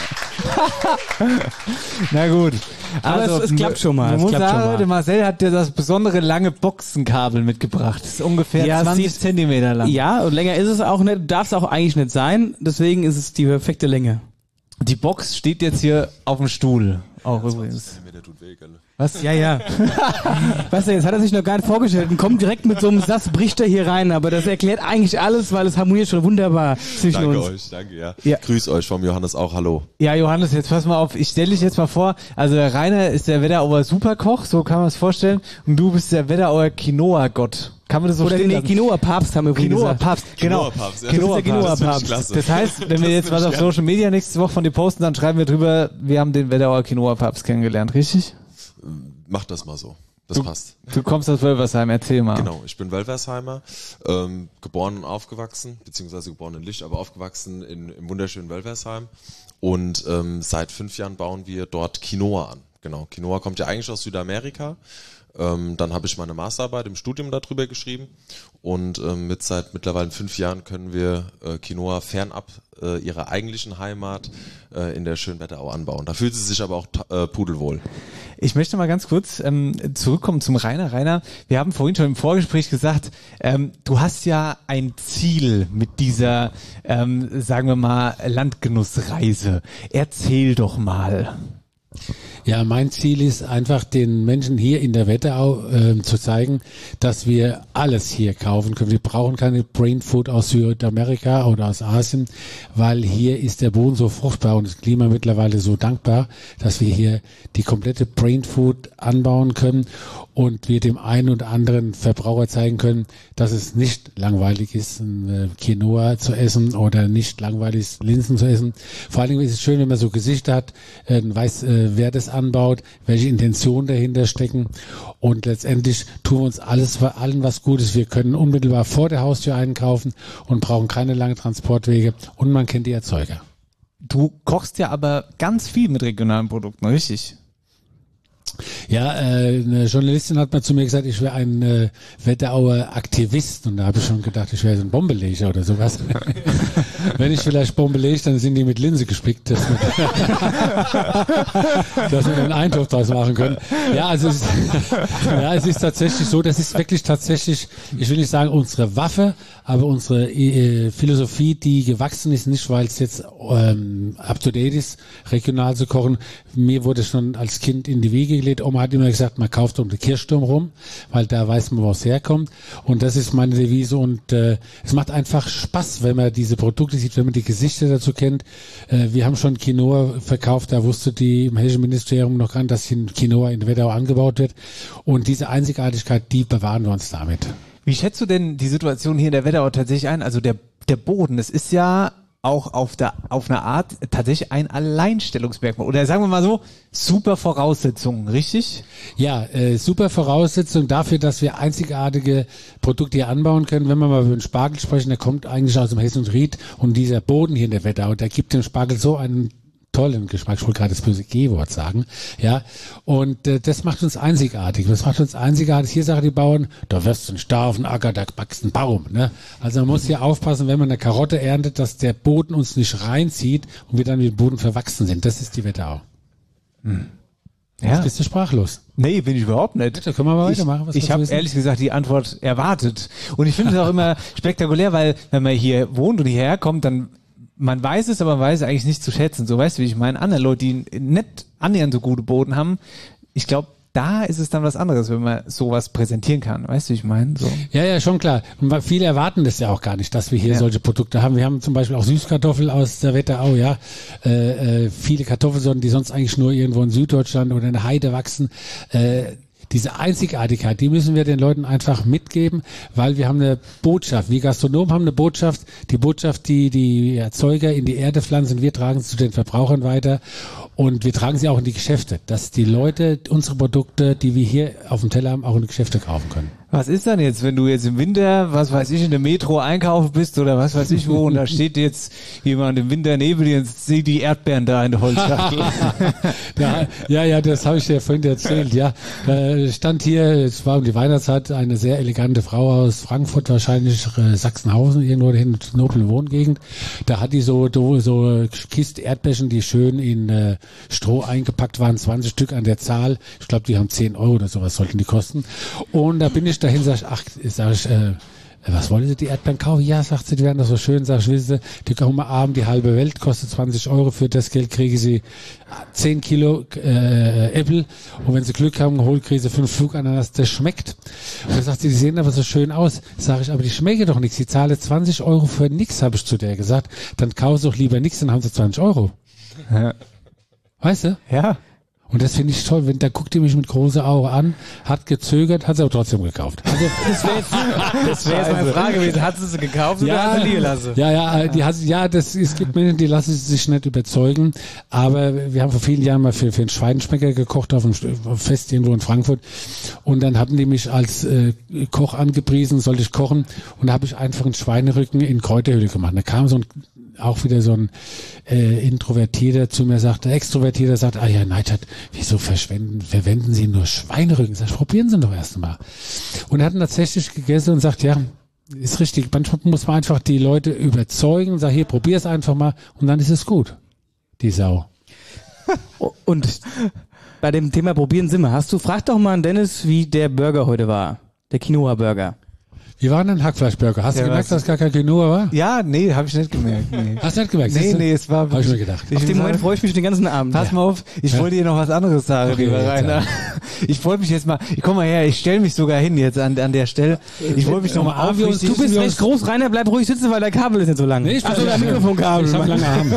Na gut. Aber Also, es, es klappt schon mal. Man Es muss klappt schon sagen, mal. der Marcel hat dir das besondere lange Boxenkabel mitgebracht. Das ist ungefähr Ja, zwanzig sieht- Zentimeter lang. Ja, und länger ist es auch nicht, darf es auch eigentlich nicht sein, deswegen ist es die perfekte Länge. Die Box steht jetzt hier auf dem Stuhl. Auch übrigens. Was? Ja, ja. Weißt du, jetzt hat er sich noch gar nicht vorgestellt und kommt direkt mit so einem Satz, bricht er hier rein, aber das erklärt eigentlich alles, weil es harmoniert schon wunderbar zwischen Danke uns. euch, danke, ja. Ja. Grüß euch vom Johannes auch, hallo. Ja, Johannes, jetzt pass mal auf. Ich stelle dich jetzt mal vor. Also der Rainer ist der Wetterauer Superkoch, so kann man es vorstellen. Und du bist der Wetterauer Quinoa-Gott. Kann man das so Oder stehen nee, lassen? Quinoa-Papst haben wir übrigens gesagt. Quinoa-Papst, genau. Quinoa-Papst, ja. Quinoa-Papst. Das ist der Quinoa-Papst. Das, Das finde ich heißt, wenn wir klasse. jetzt Das was finde auf ich gerne. Social Media nächste Woche von dir posten, dann schreiben wir drüber, wir haben den Wetterauer Quinoa-Papst kennengelernt, richtig? Macht das mal so. Das du, passt. Du kommst aus Wölversheim, erzähl mal. Genau, ich bin Wölversheimer, ähm, geboren und aufgewachsen, beziehungsweise geboren in Licht, aber aufgewachsen in, im wunderschönen Wölversheim. Und ähm, seit fünf Jahren bauen wir dort Quinoa an. Genau, Quinoa kommt ja eigentlich aus Südamerika. Ähm, dann habe ich meine Masterarbeit im Studium darüber geschrieben, und ähm, mit seit mittlerweile fünf Jahren können wir äh, Quinoa fernab äh, ihrer eigentlichen Heimat äh, in der schönen Wetterau anbauen. Da fühlt sie sich aber auch äh, pudelwohl. Ich möchte mal ganz kurz ähm, zurückkommen zum Rainer. Rainer, wir haben vorhin schon im Vorgespräch gesagt, ähm, du hast ja ein Ziel mit dieser, ähm, sagen wir mal, Landgenussreise. Erzähl doch mal. Ja, mein Ziel ist einfach, den Menschen hier in der Wetterau äh, zu zeigen, dass wir alles hier kaufen können. Wir brauchen keine Brain Food aus Südamerika oder aus Asien, weil hier ist der Boden so fruchtbar und das Klima mittlerweile so dankbar, dass wir hier die komplette Brain Food anbauen können und wir dem einen oder anderen Verbraucher zeigen können, dass es nicht langweilig ist, ein äh, Quinoa zu essen oder nicht langweilig ist, Linsen zu essen. Vor allen Dingen ist es schön, wenn man so Gesichter hat, äh, weiß, äh, wer das anbaut, welche Intentionen dahinter stecken, und letztendlich tun wir uns alles für allen was Gutes. Wir können unmittelbar vor der Haustür einkaufen und brauchen keine langen Transportwege, und man kennt die Erzeuger. Du kochst ja aber ganz viel mit regionalen Produkten, richtig? Ja, äh, eine Journalistin hat mal zu mir gesagt, ich wäre ein äh, Wetterauer Aktivist, und da habe ich schon gedacht, ich wäre so ein Bombeleger oder sowas. Wenn ich vielleicht Bombe lege, dann sind die mit Linse gespickt, dass wir, dass wir einen Eintopf draus machen können. Ja, also es ist, ja, es ist tatsächlich so, das ist wirklich tatsächlich, ich will nicht sagen unsere Waffe, aber unsere äh, Philosophie, die gewachsen ist, nicht weil es jetzt ähm, up to date ist, regional zu kochen. Mir wurde schon als Kind in die Wiege gelegt. Oma hat immer gesagt, man kauft um den Kirchturm rum, weil da weiß man, wo es herkommt. Und das ist meine Devise. Und äh, es macht einfach Spaß, wenn man diese Produkte sieht, wenn man die Gesichter dazu kennt. Äh, wir haben schon Quinoa verkauft, da wusste die im Hessischen Ministerium noch gar nicht, dass Quinoa in Wetterau angebaut wird. Und diese Einzigartigkeit, die bewahren wir uns damit. Wie schätzt du denn die Situation hier in der Wetterau tatsächlich ein? Also der, der Boden, das ist ja auch auf der, auf eine Art tatsächlich ein Alleinstellungsmerkmal. Oder sagen wir mal so, super Voraussetzungen, richtig? Ja, äh, super Voraussetzung dafür, dass wir einzigartige Produkte hier anbauen können. Wenn wir mal über den Spargel sprechen, der kommt eigentlich aus dem Hessen und Ried und dieser Boden hier in der Wetterau, der gibt dem Spargel so einen tollen Geschmack, ich wollte gerade das böse G-Wort sagen, ja, und äh, das macht uns einzigartig, das macht uns einzigartig, hier sagen die Bauern, da wirst du ein Star auf den Acker, da wächst ein Baum, ne, also man muss hier aufpassen, wenn man eine Karotte erntet, dass der Boden uns nicht reinzieht und wir dann mit dem Boden verwachsen sind, das ist die Wetterau. Hm. Ja. Jetzt bist du sprachlos. Nee, bin ich überhaupt nicht. Da können wir mal weitermachen. Was ich ich habe ehrlich gesagt die Antwort erwartet und ich finde es auch immer spektakulär, weil wenn man hier wohnt und hierher kommt, dann man weiß es, aber man weiß es eigentlich nicht zu schätzen. So, weißt du, wie ich meine? Andere Leute, die nicht annähernd so gute Boden haben, ich glaube, da ist es dann was anderes, wenn man sowas präsentieren kann. Weißt du, wie ich meine? So. Ja, ja, schon klar. Und viele erwarten das ja auch gar nicht, dass wir hier ja. solche Produkte haben. Wir haben zum Beispiel auch Süßkartoffeln aus der Wetterau, ja. Äh, äh, viele Kartoffelsorten, die sonst eigentlich nur irgendwo in Süddeutschland oder in der Heide wachsen. Äh, Diese Einzigartigkeit, die müssen wir den Leuten einfach mitgeben, weil wir haben eine Botschaft. Wir Gastronomen haben eine Botschaft. Die Botschaft, die die Erzeuger in die Erde pflanzen, wir tragen sie zu den Verbrauchern weiter und wir tragen sie auch in die Geschäfte, dass die Leute unsere Produkte, die wir hier auf dem Teller haben, auch in die Geschäfte kaufen können. Was ist dann jetzt, wenn du jetzt im Winter, was weiß ich, in der Metro einkaufen bist oder was weiß ich wo und da steht jetzt jemand im Winter neben dir und sieht die Erdbeeren da in der Holzschachtel. ja, ja, ja, das habe ich dir vorhin erzählt, ja. Da stand hier, es war um die Weihnachtszeit, eine sehr elegante Frau aus Frankfurt, wahrscheinlich äh, Sachsenhausen, irgendwo in der noblen Wohngegend. Da hat die so, so Kiste Erdbeeren, die schön in äh, Stroh eingepackt waren, zwanzig Stück an der Zahl. Ich glaube, die haben zehn Euro oder sowas sollten die kosten. Und da bin ich dahin, sag ich, ach, sag ich, äh, was wollen Sie, die Erdbeeren kaufen? Ja, sagt sie, die werden doch so schön. Sag ich, wissen Sie, die kaufen wir abend, die halbe Welt kostet zwanzig Euro. Für das Geld kriegen Sie zehn Kilo äh, Äpfel. Und wenn Sie Glück haben, holen, kriegen Sie fünf Flugananas. Das schmeckt. Und dann sagt sie, die sehen aber so schön aus. Sag ich, aber die schmecken doch nichts. Sie zahlen zwanzig Euro für nix, habe ich zu der gesagt. Dann kaufen Sie doch lieber nichts, dann haben Sie zwanzig Euro. Ja. Weißt du? Ja. Und das finde ich toll, wenn, da guckt ihr mich mit großer Auge an, hat gezögert, hat sie aber trotzdem gekauft. Also, das wäre jetzt, das wär jetzt meine Frage gewesen, hat sie sie gekauft oder ja, hat sie liegen lassen? Ja, ja, die hat, ja, das, es gibt Menschen, die lassen sich nicht überzeugen, aber wir haben vor vielen Jahren mal für, für einen Schweineschmecker gekocht auf einem Fest irgendwo in Frankfurt und dann hatten die mich als äh, Koch angepriesen, sollte ich kochen und da habe ich einfach einen Schweinerücken in Kräuterhöhle gemacht. Da kam so ein auch wieder so ein äh, Introvertierter zu mir sagt, der Extrovertierter sagt, ah ja, Neidhardt, wieso verschwenden, verwenden Sie nur Schweinerücken? Sag ich, probieren Sie doch erst mal. Und er hat ihn tatsächlich gegessen und sagt, ja, ist richtig, manchmal muss man einfach die Leute überzeugen, sag hier, probier es einfach mal und dann ist es gut, die Sau. Und bei dem Thema probieren sind wir, hast du, frag doch mal an Dennis, wie der Burger heute war, der Quinoa-Burger. Wie war denn ein Hackfleischburger? Hast ja, du gemerkt, dass gar kein Quinoa war? Ja, nee, habe ich nicht gemerkt. Nee. Hast du nicht gemerkt? Nee, nee, es war... Hab ich mir gedacht. Auf den Moment freue ich mich den ganzen Abend. Pass ja. mal auf, ich ja. wollte dir noch was anderes sagen, okay, lieber Rainer. Ich wollte mich jetzt mal... Ich komm mal her, ich stelle mich sogar hin jetzt an, an der Stelle. Ich wollte mich noch mal aufrichten. Du bist recht groß, Rainer, bleib ruhig sitzen, weil der Kabel ist nicht so lang. Nee, ich bin so der Mikrofonkabel. Ich hab lange Arme.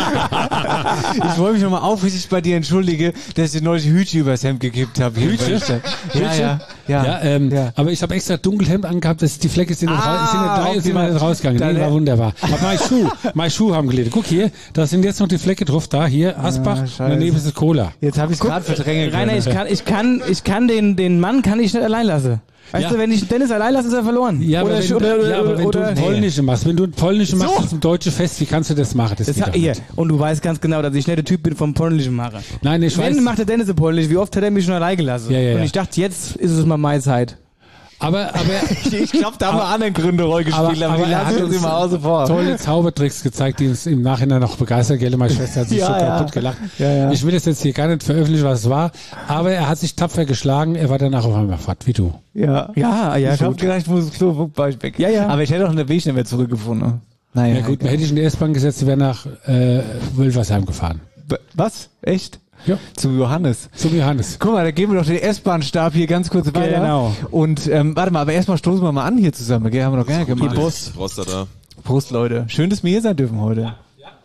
Ich wollte mich noch mal aufrichtig bei dir entschuldigen, dass ich dir neulich Hütchen übers Hemd gekippt habe. Hütchen? Ja, ja, ja. Ja, ähm, ja. Aber ich habe extra Dunkelhemd angehabt, dass die Flecke sind ah. Es sind ja drei, sind wir rausgegangen. Nee, war wunderbar. Aber meine Schuhe, meine Schuhe haben gelitten. Guck hier, da sind jetzt noch die Flecke drauf. Da, hier, Asbach, ja, und daneben ist es Cola. Jetzt habe ich es gerade verdrängt. Rainer, ich kann, ich kann, ich kann den, den Mann kann ich nicht allein lassen. Weißt ja. du, wenn ich Dennis allein lasse, ist er verloren. Ja, aber oder, wenn, oder, ja, aber wenn oder, du ein Polnische nee. machst, wenn du ein Polnische machst, so. Auf ein deutsches Fest, wie kannst du das machen? Das das geht hat, hier. Und du weißt ganz genau, dass ich nicht der Typ bin vom Polnischen Macher. Nein, ich wenn weiß. macht der Dennis ein Polnisch, wie oft hat er mich schon allein gelassen? Ja, ja, und ja. ich dachte, jetzt ist es mal meine Zeit. Aber, aber ich, ich glaube, da haben wir andere Gründe Rolle gespielt, aber, aber die lassen uns immer außen vor. Tolle Zaubertricks gezeigt, die uns im Nachhinein noch begeistert. Gell, meine Schwester hat sich ja, so ja. kaputt gelacht. Ja, ja. Ich will das jetzt hier gar nicht veröffentlichen, was es war, aber er hat sich tapfer geschlagen. Er war danach auf einmal fort, wie du. Ja, ja, ja. Ich habe gedacht, ich muss das Klo weg. Ja, ja. Aber ich hätte auch den Weg nicht mehr zurückgefunden. Naja, ja gut, man hätte ich in die S-Bahn gesetzt, die wäre nach äh, Wölfersheim gefahren. Was? Echt? Ja. Zum Johannes. Zum Johannes. Guck mal, da geben wir doch den S-Bahn-Stab hier ganz kurz weiter. Genau. Und ähm, warte mal, aber erstmal stoßen wir mal an hier zusammen. Gell? Haben wir noch gar nicht gemacht. Prost. Prost da. Prost, Leute. Schön, dass wir hier sein dürfen heute.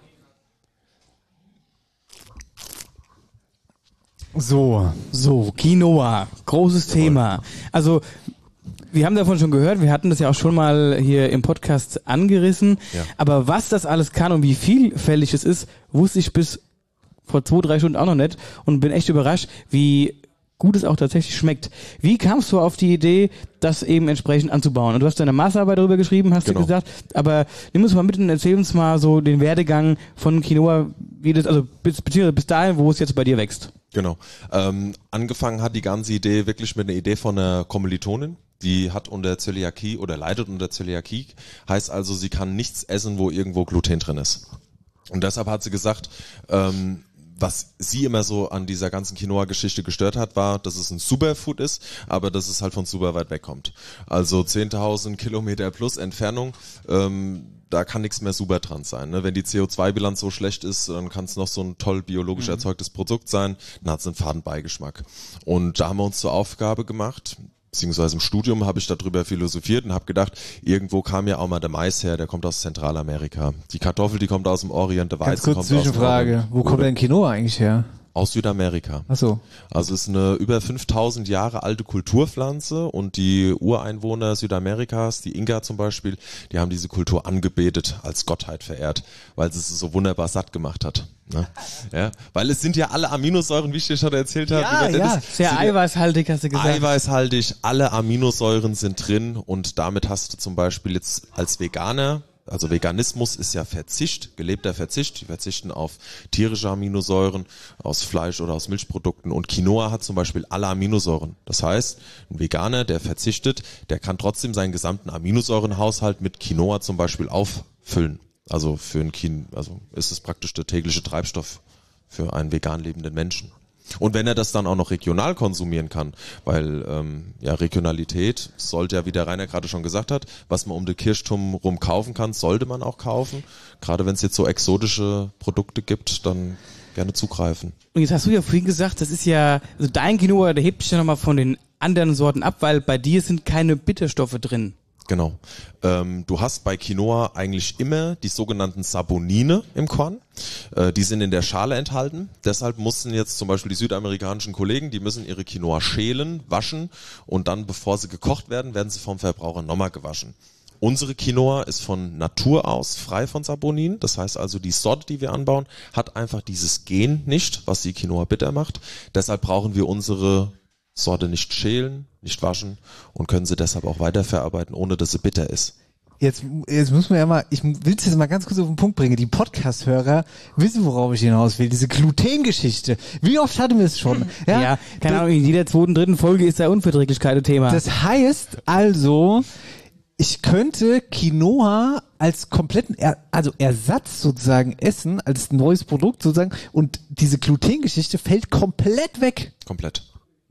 So. So, Quinoa. Großes Thema. Also, wir haben davon schon gehört, wir hatten das ja auch schon mal hier im Podcast angerissen. Ja. Aber was das alles kann und wie vielfältig es ist, wusste ich bis vor zwei, drei Stunden auch noch nicht und bin echt überrascht, wie gut es auch tatsächlich schmeckt. Wie kamst du auf die Idee, das eben entsprechend anzubauen? Und du hast deine Masterarbeit darüber geschrieben, hast genau. du gesagt, aber nimm uns mal mit und erzähl uns mal so den Werdegang von Quinoa, wie das, also bis, beziehungsweise bis dahin, wo es jetzt bei dir wächst. Genau. Ähm, angefangen hat die ganze Idee wirklich mit einer Idee von einer Kommilitonin. Die hat unter Zöliakie oder leidet unter Zöliakie. Heißt also, sie kann nichts essen, wo irgendwo Gluten drin ist. Und deshalb hat sie gesagt, ähm, was sie immer so an dieser ganzen Quinoa-Geschichte gestört hat, war, dass es ein Superfood ist, aber dass es halt von super weit weg kommt. Also zehntausend Kilometer plus Entfernung, ähm, da kann nichts mehr super dran sein. Ne? Wenn die C O zwei Bilanz so schlecht ist, dann kann es noch so ein toll biologisch erzeugtes Produkt sein, dann hat es einen faden Beigeschmack. Und da haben wir uns zur Aufgabe gemacht, beziehungsweise im Studium habe ich darüber philosophiert und habe gedacht, irgendwo kam ja auch mal der Mais her, der kommt aus Zentralamerika. Die Kartoffel, die kommt aus dem Orient, der Weizen kommt aus dem Orient. Zwischenfrage, wo kommt denn Quinoa eigentlich her? Aus Südamerika. Ach so. Also es ist eine über fünftausend Jahre alte Kulturpflanze und die Ureinwohner Südamerikas, die Inka zum Beispiel, die haben diese Kultur angebetet, als Gottheit verehrt, weil sie es so wunderbar satt gemacht hat. Ne? Ja, weil es sind ja alle Aminosäuren, wie ich dir schon erzählt habe. Ja, ja, sehr eiweißhaltig, hast du gesagt. Eiweißhaltig, alle Aminosäuren sind drin und damit hast du zum Beispiel jetzt als Veganer, also Veganismus ist ja Verzicht, gelebter Verzicht. Die verzichten auf tierische Aminosäuren aus Fleisch oder aus Milchprodukten. Und Quinoa hat zum Beispiel alle Aminosäuren. Das heißt, ein Veganer, der verzichtet, der kann trotzdem seinen gesamten Aminosäurenhaushalt mit Quinoa zum Beispiel auffüllen. Also für ein Quin, also ist es praktisch der tägliche Treibstoff für einen vegan lebenden Menschen. Und wenn er das dann auch noch regional konsumieren kann, weil ähm, ja Regionalität sollte ja, wie der Rainer gerade schon gesagt hat, was man um den Kirchturm rum kaufen kann, sollte man auch kaufen. Gerade wenn es jetzt so exotische Produkte gibt, dann gerne zugreifen. Und jetzt hast du ja vorhin gesagt, das ist ja, also dein Quinoa, der hebt sich ja nochmal von den anderen Sorten ab, weil bei dir sind keine Bitterstoffe drin. Genau. Ähm, du hast bei Quinoa eigentlich immer die sogenannten Sabonine im Korn. Äh, die sind in der Schale enthalten. Deshalb mussten jetzt zum Beispiel die südamerikanischen Kollegen, die müssen ihre Quinoa schälen, waschen und dann, bevor sie gekocht werden, werden sie vom Verbraucher nochmal gewaschen. Unsere Quinoa ist von Natur aus frei von Saponin. Das heißt also, die Sorte, die wir anbauen, hat einfach dieses Gen nicht, was die Quinoa bitter macht. Deshalb brauchen wir unsere Sorte nicht schälen, nicht waschen und können sie deshalb auch weiterverarbeiten, ohne dass sie bitter ist. Jetzt, jetzt muss man ja mal, ich will es jetzt mal ganz kurz auf den Punkt bringen. Die Podcast-Hörer wissen, worauf ich hinaus will. Diese Gluten-Geschichte. Wie oft hatten wir es schon? Ja, ja keine Ahnung, in jeder zweiten, dritten Folge ist ja Unverträglichkeit ein Thema. Das heißt also, ich könnte Quinoa als kompletten, er, also Ersatz sozusagen essen, als neues Produkt sozusagen, und diese Gluten-Geschichte fällt komplett weg. Komplett.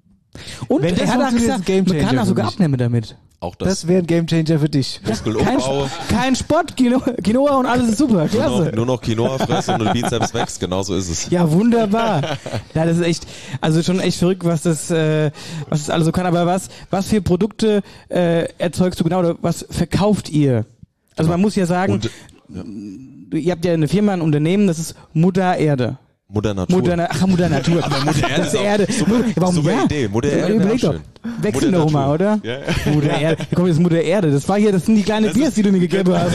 Und Wenn er hat auch gesagt, man kann auch sogar abnehmen damit. Auch das. Das wäre ein Gamechanger für dich. Kein, kein Sport, Quinoa, Quinoa und alles ist super, klasse. Nur noch, nur noch Quinoa fressen und der Bizeps wächst, genau so ist es. Ja, wunderbar. Ja, das ist echt, also schon echt verrückt, was das, äh, was das alles so kann. Aber was, was für Produkte äh, erzeugst du genau, oder was verkauft ihr? Also man muss ja sagen, und, ja. ihr habt ja eine Firma, ein Unternehmen, das ist Mutter Erde. Mutter Natur. Mutter, Na- Ach, Mutter Natur. Aber Mutter Erde das ist Erde. Super, Warum, super ja? Idee. Mutter Erde Überleg doch. Wechsel doch mal, oder? Ja. Mutter Erde. Hier kommt jetzt Mutter Erde. Das war hier, das sind die kleinen Biers, die du mir gegeben hast.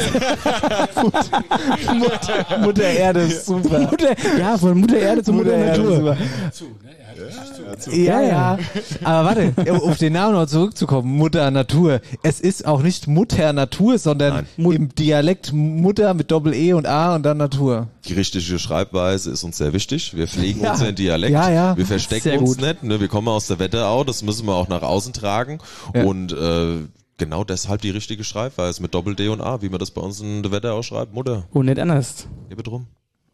Mutter, Mutter Erde ist super. Mutter, ja, von Mutter Erde zu Mutter, Mutter Natur. Erde dazu. Ja, ja. Aber warte, auf den Namen noch zurückzukommen, Mutter Natur. Es ist auch nicht Mutter Natur, sondern Nein. im Dialekt Mutter mit Doppel-E und A und dann Natur. Die richtige Schreibweise ist uns sehr wichtig. Wir pflegen ja. unseren Dialekt. Ja, ja. Wir verstecken sehr uns gut. nicht. Ne? Wir kommen aus der Wetterau, das müssen wir auch nach außen tragen. Ja. Und äh, genau deshalb die richtige Schreibweise mit Doppel-D und A, wie man das bei uns in der Wetterau schreibt. Mutter. Und nicht anders. Gebe drum.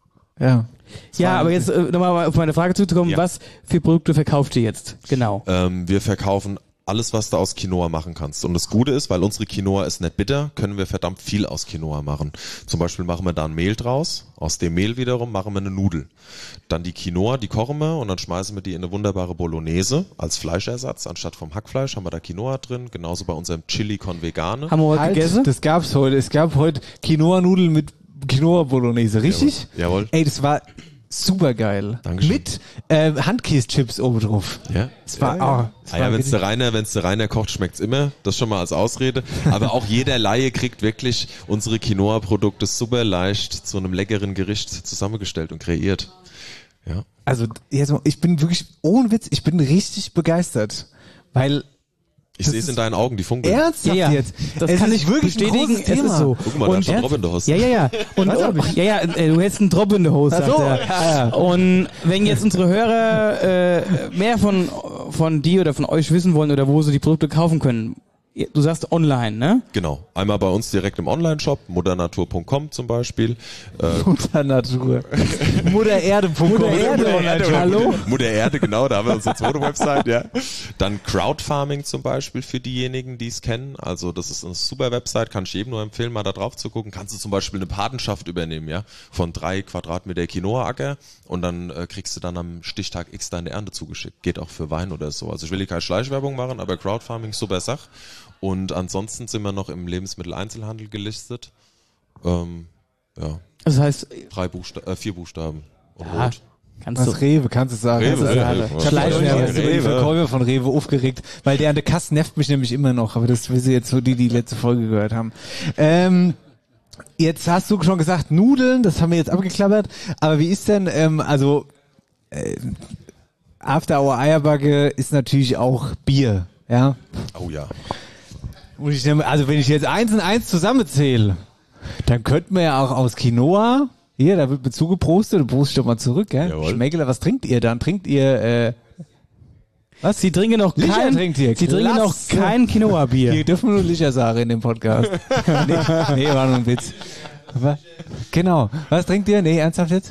Ja. Ja, aber jetzt äh, nochmal auf meine Frage zuzukommen, Ja. was für Produkte verkauft ihr jetzt? Genau. Ähm, wir verkaufen alles, was du aus Quinoa machen kannst. Und das Gute ist, weil unsere Quinoa ist nicht bitter, können wir verdammt viel aus Quinoa machen. Zum Beispiel machen wir da ein Mehl draus. Aus dem Mehl wiederum machen wir eine Nudel. Dann die Quinoa, die kochen wir und dann schmeißen wir die in eine wunderbare Bolognese als Fleischersatz. Anstatt vom Hackfleisch haben wir da Quinoa drin. Genauso bei unserem Chili con Vegane. Haben wir heute halt, gegessen? Das gab's heute. Es gab heute Quinoa-Nudeln mit Quinoa-Bolognese, richtig? Jawohl. Jawohl. Ey, das war super geil. Dankeschön. Mit äh, Handkäse-Chips oben drauf. Ja. Es war, ja, ja. Oh, es ah, ja, war wenn's der Rainer, wenn's der Rainer kocht, schmeckt's immer. Das schon mal als Ausrede. Aber auch jeder Laie kriegt wirklich unsere Quinoa-Produkte super leicht zu einem leckeren Gericht zusammengestellt und kreiert. Ja. Also, jetzt mal, ich bin wirklich, ohne Witz, ich bin richtig begeistert. Weil Ich sehe es in deinen Augen, die funkeln. ernsthaft Ja, ja. jetzt. Das es kann ist ich wirklich bestätigen, ein großes es Thema. ist so. Guck mal, da Und- ist schon Drop in der Hose. Ja, ja, ja. Und, Was hab und ja, ja, äh, du hättest einen Drop in der Hose. Ach so, sagt er. ja, ja. Und wenn jetzt unsere Hörer äh, mehr von von dir oder von euch wissen wollen oder wo sie die Produkte kaufen können, du sagst online, ne? Genau. Einmal bei uns direkt im Online-Shop, mutternatur punkt com zum Beispiel. Äh, Mutter Natur. Mutter Erde. Mutter Erde. Hallo? Mutter Erde, genau, da haben wir unsere zweite Website, ja. Dann Crowdfarming zum Beispiel für diejenigen, die es kennen. Also das ist eine super Website, kann ich jedem nur empfehlen, mal da drauf zu gucken. Kannst du zum Beispiel eine Patenschaft übernehmen, ja, von drei Quadratmeter Quinoa-Acker und dann äh, kriegst du dann am Stichtag X deine Ernte zugeschickt. Geht auch für Wein oder so. Also ich will hier keine Schleichwerbung machen, aber Crowdfarming, super Sache. Und ansonsten sind wir noch im Lebensmitteleinzelhandel gelistet. Ähm, ja. Das heißt, Drei Buchsta äh, vier Buchstaben. Und Ja, rot. kannst du. Was Rewe, kannst du sagen. Rewe, Also, Rewe, Alter. Rewe. Ich habe mich Rewe. neulich über die Rewe. Verkäufer von Rewe aufgeregt, weil der an der Kasse nervt mich nämlich immer noch, aber das wissen jetzt so die, die letzte Folge gehört haben. Ähm, jetzt hast du schon gesagt, Nudeln, das haben wir jetzt abgeklappert, aber wie ist denn, ähm, also äh, After Hour Eierbacke ist natürlich auch Bier, ja? Oh ja. Muss ich denn, also wenn ich jetzt eins und eins zusammenzähle, dann könnten wir ja auch aus Quinoa, hier, da wird mir zugeprostet, du prostest doch mal zurück, gell? Jawohl. Schmeckele, was trinkt ihr dann? Trinkt ihr, äh, Was? Sie trinken noch Licher kein, trinkt ihr. Sie trinken noch Klasse. kein Quinoa-Bier. Hier dürfen nur Licher sagen in dem Podcast. nee, nee, war nur ein Witz. Aber, genau. Was trinkt ihr? Nee, ernsthaft jetzt?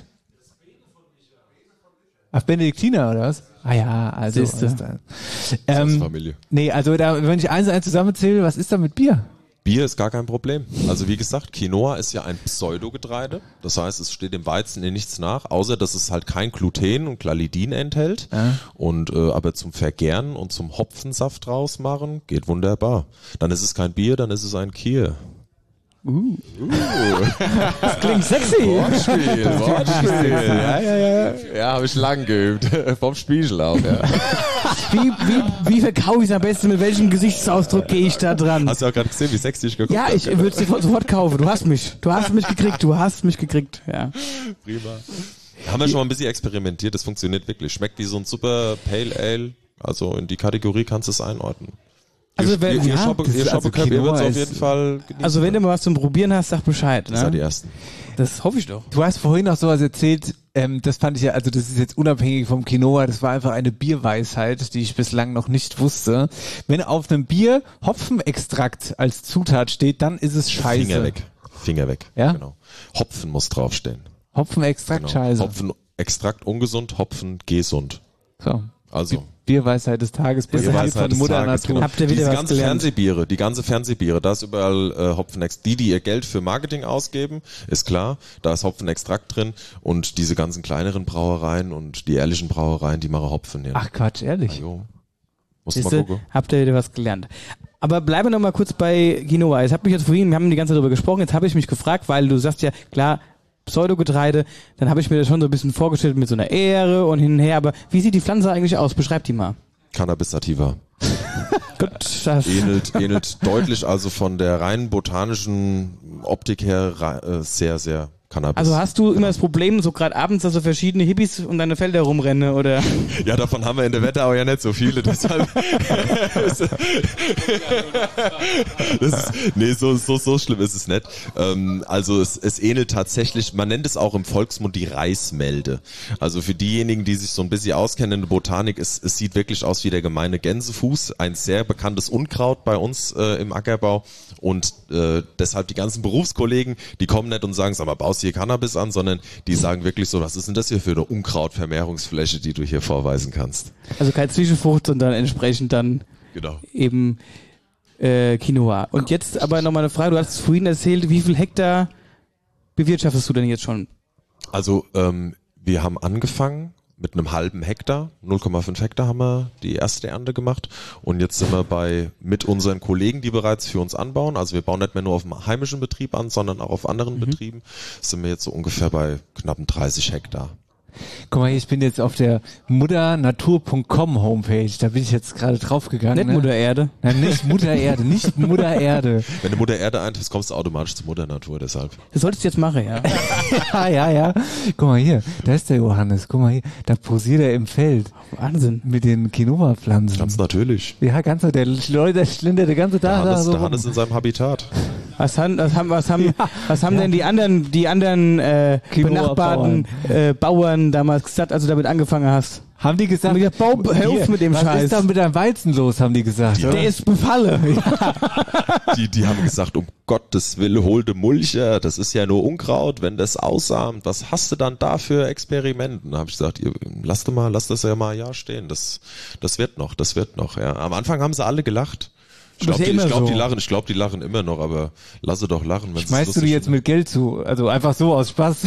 Ach, Benediktiner oder was? Ah ja, also. Siehste. was da- Ähm, Familie. nee, also da, wenn ich eins und eins zusammenzähle, was ist da mit Bier? Bier ist gar kein Problem. Also wie gesagt, Quinoa ist ja ein Pseudogetreide. Das heißt, es steht dem Weizen in nichts nach, außer dass es halt kein Gluten und Chlallidin enthält. Ja. Und äh, aber zum Vergären und zum Hopfensaft draus machen geht wunderbar. Dann ist es kein Bier, dann ist es ein Kier. Uh. Das klingt sexy. Wortspiel, Wortspiel. Ja, ja, ja. Ja, habe ich lang geübt. Vom Spiegel auch, ja. Wie, wie, wie verkaufe ich es am besten? Mit welchem Gesichtsausdruck gehe ich da dran? Hast du auch gerade gesehen, wie sexy ich geguckt Ja, habe? ich würde es sofort, sofort kaufen. Du hast mich. Du hast mich gekriegt. Du hast mich gekriegt. Ja. Prima. Da haben wir schon mal ein bisschen experimentiert. Das funktioniert wirklich. Schmeckt wie so ein super Pale Ale. Also in die Kategorie kannst du es einordnen. Also ihr, wenn- ihr, ihr ja, Shoppe, das ihr ist also Shoppe ihr Quinoa wird's auf ist- jeden Fall genießen. Also wenn du mal was zum Probieren hast, sag Bescheid. Ne? Das seid die Ersten. Das hoffe ich doch. Du hast vorhin noch sowas erzählt, ähm, das fand ich ja, also das ist jetzt unabhängig vom Quinoa, das war einfach eine Bierweisheit, die ich bislang noch nicht wusste. Wenn auf einem Bier Hopfenextrakt als Zutat steht, dann ist es scheiße. Finger weg. Finger weg. Ja? Genau. Hopfen muss draufstehen. Hopfenextrakt Genau. scheiße. Hopfenextrakt ungesund, Hopfen gesund. So. Also. Bierweisheit des Tages, präsentiert von des Mutter Tages, Natur. genau. Habt ihr wieder Diese was ganze gelernt? Fernsehbiere, die ganze Fernsehbiere, da ist überall äh, Hopfenex. Die, die ihr Geld für Marketing ausgeben, ist klar, da ist Hopfenextrakt drin und diese ganzen kleineren Brauereien und die ehrlichen Brauereien, die machen Hopfen. Ja. Ach Quatsch, ehrlich? Jo. Musst du mal Siehste, gucken. habt ihr wieder was gelernt. Aber bleiben wir noch mal kurz bei Quinoa. Jetzt hab mich jetzt vorhin, wir haben die ganze Zeit darüber gesprochen, jetzt habe ich mich gefragt, weil du sagst ja, klar, Pseudogetreide, dann habe ich mir das schon so ein bisschen vorgestellt mit so einer Ähre und hin und her, aber wie sieht die Pflanze eigentlich aus? Beschreib die mal. Cannabis sativa. Gut, das Ähnelt, ähnelt deutlich also von der rein botanischen Optik her ra- äh, sehr, sehr Cannabis. Also hast du immer das Problem, so gerade abends, dass so verschiedene Hippies um deine Felder rumrennen, oder? Ja, davon haben wir in der Wetterau ja nicht so viele, deshalb. das ist, nee, so, so, so schlimm ist es nicht. Ähm, also es, es ähnelt tatsächlich, man nennt es auch im Volksmund die Reismelde. Also für diejenigen, die sich so ein bisschen auskennen in der Botanik, es, es sieht wirklich aus wie der gemeine Gänsefuß, ein sehr bekanntes Unkraut bei uns äh, im Ackerbau. Und äh, deshalb die ganzen Berufskollegen, die kommen nicht und sagen, sag mal, baust du hier Cannabis an, sondern die sagen wirklich so, was ist denn das hier für eine Unkrautvermehrungsfläche, die du hier vorweisen kannst? Also kein Zwischenfrucht, sondern entsprechend dann genau. eben äh, Quinoa. Und jetzt aber nochmal eine Frage, du hast vorhin erzählt, wie viel Hektar bewirtschaftest du denn jetzt schon? Also ähm, wir haben angefangen mit einem halben Hektar, null Komma fünf Hektar haben wir die erste Ernte gemacht und jetzt sind wir bei mit unseren Kollegen, die bereits für uns anbauen, also wir bauen nicht mehr nur auf dem heimischen Betrieb an, sondern auch auf anderen mhm. Betrieben, sind wir jetzt so ungefähr bei knappen dreißig Hektar. Guck mal, ich bin jetzt auf der mutternatur punkt com Homepage, da bin ich jetzt gerade draufgegangen. Nicht ne? Mutter Erde? Nein, nicht Mutter Erde, nicht Mutter Erde. Wenn du Mutter Erde eintust, kommst du automatisch zu Mutter Natur, deshalb. Das solltest du jetzt machen, ja. ja, ja, ja. Guck mal hier, da ist der Johannes, guck mal hier, da posiert er im Feld. Wahnsinn. Mit den Quinoa-Pflanzen. Ganz natürlich. Ja, ganz, der Leute schlendert der ganze Tag der Hannes, da so der Hannes in seinem Habitat. Was haben, was haben, was haben, ja, was haben ja. denn die anderen, die anderen äh, benachbarten äh, Bauern damals gesagt, als du damit angefangen hast? Haben die gesagt, gesagt Bau, hör auf mit dem was Scheiß. Was ist da mit deinem Weizen los, haben die gesagt. Der ist befalle. die, die haben gesagt, um Gottes Willen, hol de Mulcher, das ist ja nur Unkraut, wenn das aussamt, was hast du dann da für Experimenten? Da habe ich gesagt, ihr, lass du mal, lass das ja mal ein Jahr stehen, das, das wird noch, das wird noch, ja. Am Anfang haben sie alle gelacht. Ich glaube, die, glaub, so. die lachen, ich glaube, die lachen immer noch, aber lasse doch lachen. Schmeißt du die jetzt mit Geld zu? Also einfach so aus Spaß?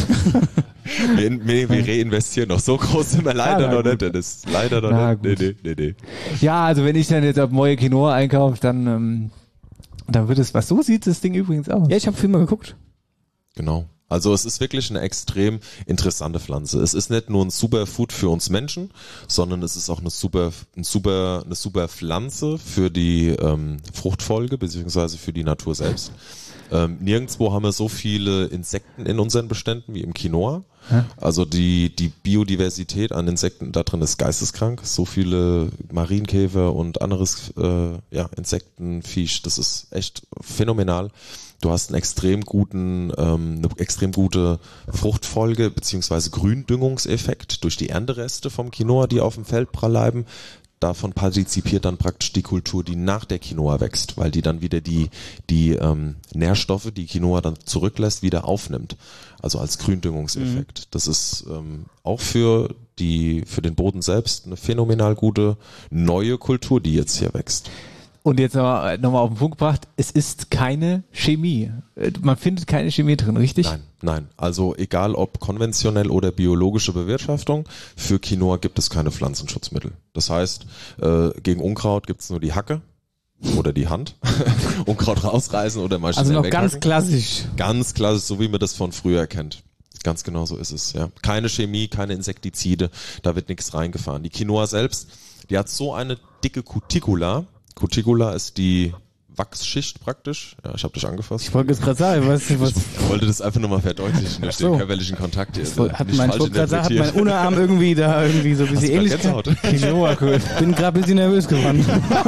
wir, wir, wir reinvestieren noch. So groß sind wir leider ja, noch gut. nicht. Das ist leider noch na, nicht. Nee, nee, nee, nee. Ja, also wenn ich dann jetzt auf neue Quinoa einkaufe, dann, ähm, dann wird es, was so sieht das Ding übrigens aus. Ja, ich habe viel mal geguckt. Genau. Also es ist wirklich eine extrem interessante Pflanze. Es ist nicht nur ein super Food für uns Menschen, sondern es ist auch eine super, ein super, eine super Pflanze für die ähm, Fruchtfolge beziehungsweise für die Natur selbst. Ähm, nirgendwo haben wir so viele Insekten in unseren Beständen wie im Quinoa. Hä? Also die, die Biodiversität an Insekten da drin ist geisteskrank. So viele Marienkäfer und anderes äh, ja, Insektenviech, das ist echt phänomenal. Du hast einen extrem guten, ähm, eine extrem gute Fruchtfolge beziehungsweise Gründüngungseffekt durch die Erntereste vom Quinoa, die auf dem Feld pralleiben. Davon partizipiert dann praktisch die Kultur, die nach der Quinoa wächst, weil die dann wieder die die ähm, Nährstoffe, die Quinoa dann zurücklässt, wieder aufnimmt. Also als Gründüngungseffekt. Mhm. Das ist ähm, auch für die für den Boden selbst eine phänomenal gute neue Kultur, die jetzt hier wächst. Und jetzt nochmal noch mal auf den Punkt gebracht, es ist keine Chemie. Man findet keine Chemie drin, richtig? Nein, nein. Also egal ob konventionell oder biologische Bewirtschaftung, für Quinoa gibt es keine Pflanzenschutzmittel. Das heißt, äh, gegen Unkraut gibt es nur die Hacke oder die Hand. Unkraut rausreißen oder mal schnell Also noch weghacken. Ganz klassisch. Ganz klassisch, so wie man das von früher kennt. Ganz genau so ist es, ja. Keine Chemie, keine Insektizide, da wird nichts reingefahren. Die Quinoa selbst, die hat so eine dicke Cuticula. Cuticula ist die Wachsschicht praktisch. Ja, ich habe dich angefasst. Ich wollte es gerade sagen. Was, was ich wollte das einfach nochmal verdeutlichen durch so. den körperlichen Kontakt hier. Also hat mein, hat mein Unterarm irgendwie da irgendwie so ein bisschen ähnlich. Quinoa, cool. Bin gerade ein bisschen nervös geworden.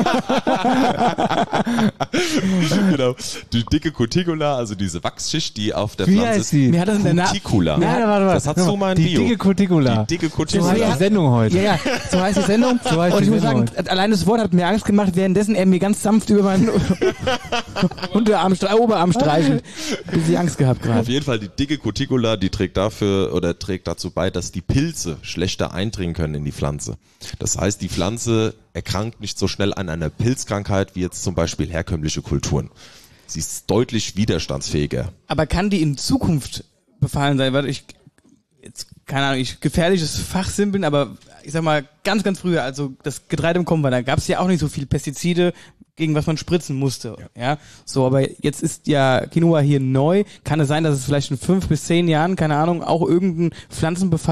Genau. Die dicke Cuticula, also diese Wachsschicht, die auf der Wie Pflanze ist. Wie hat das denn Cuticula. Ja, warte, warte. Das hast du mal in Die Bio. dicke Cuticula. Die dicke Cuticula. So heißt die Sendung heute. Ja, ja, so heißt die Sendung. So heißt Und ich die muss sagen, heute. allein das Wort hat mir Angst gemacht, währenddessen er mir ganz sanft über meinen Unterarm, Oberarm streichelt. Bis ich Angst gehabt gerade. Auf jeden Fall die dicke Cuticula, die trägt dafür oder trägt dazu bei, dass die Pilze schlechter eindringen können in die Pflanze. Das heißt, die Pflanze erkrankt nicht so schnell an einer Pilzkrankheit wie jetzt zum Beispiel herkömmliche Kulturen. Sie ist deutlich widerstandsfähiger. Aber kann die in Zukunft befallen sein? Weil ich, jetzt, keine Ahnung, ich gefährliches Fachsimpeln, aber ich sag mal, ganz, ganz früher, also das Getreide im Kommen war, da gab es ja auch nicht so viel Pestizide, gegen was man spritzen musste. Ja. ja, so, aber jetzt ist ja Quinoa hier neu. Kann es sein, dass es vielleicht in fünf bis zehn Jahren, keine Ahnung, auch irgendeinen Pflanzenbefall gibt,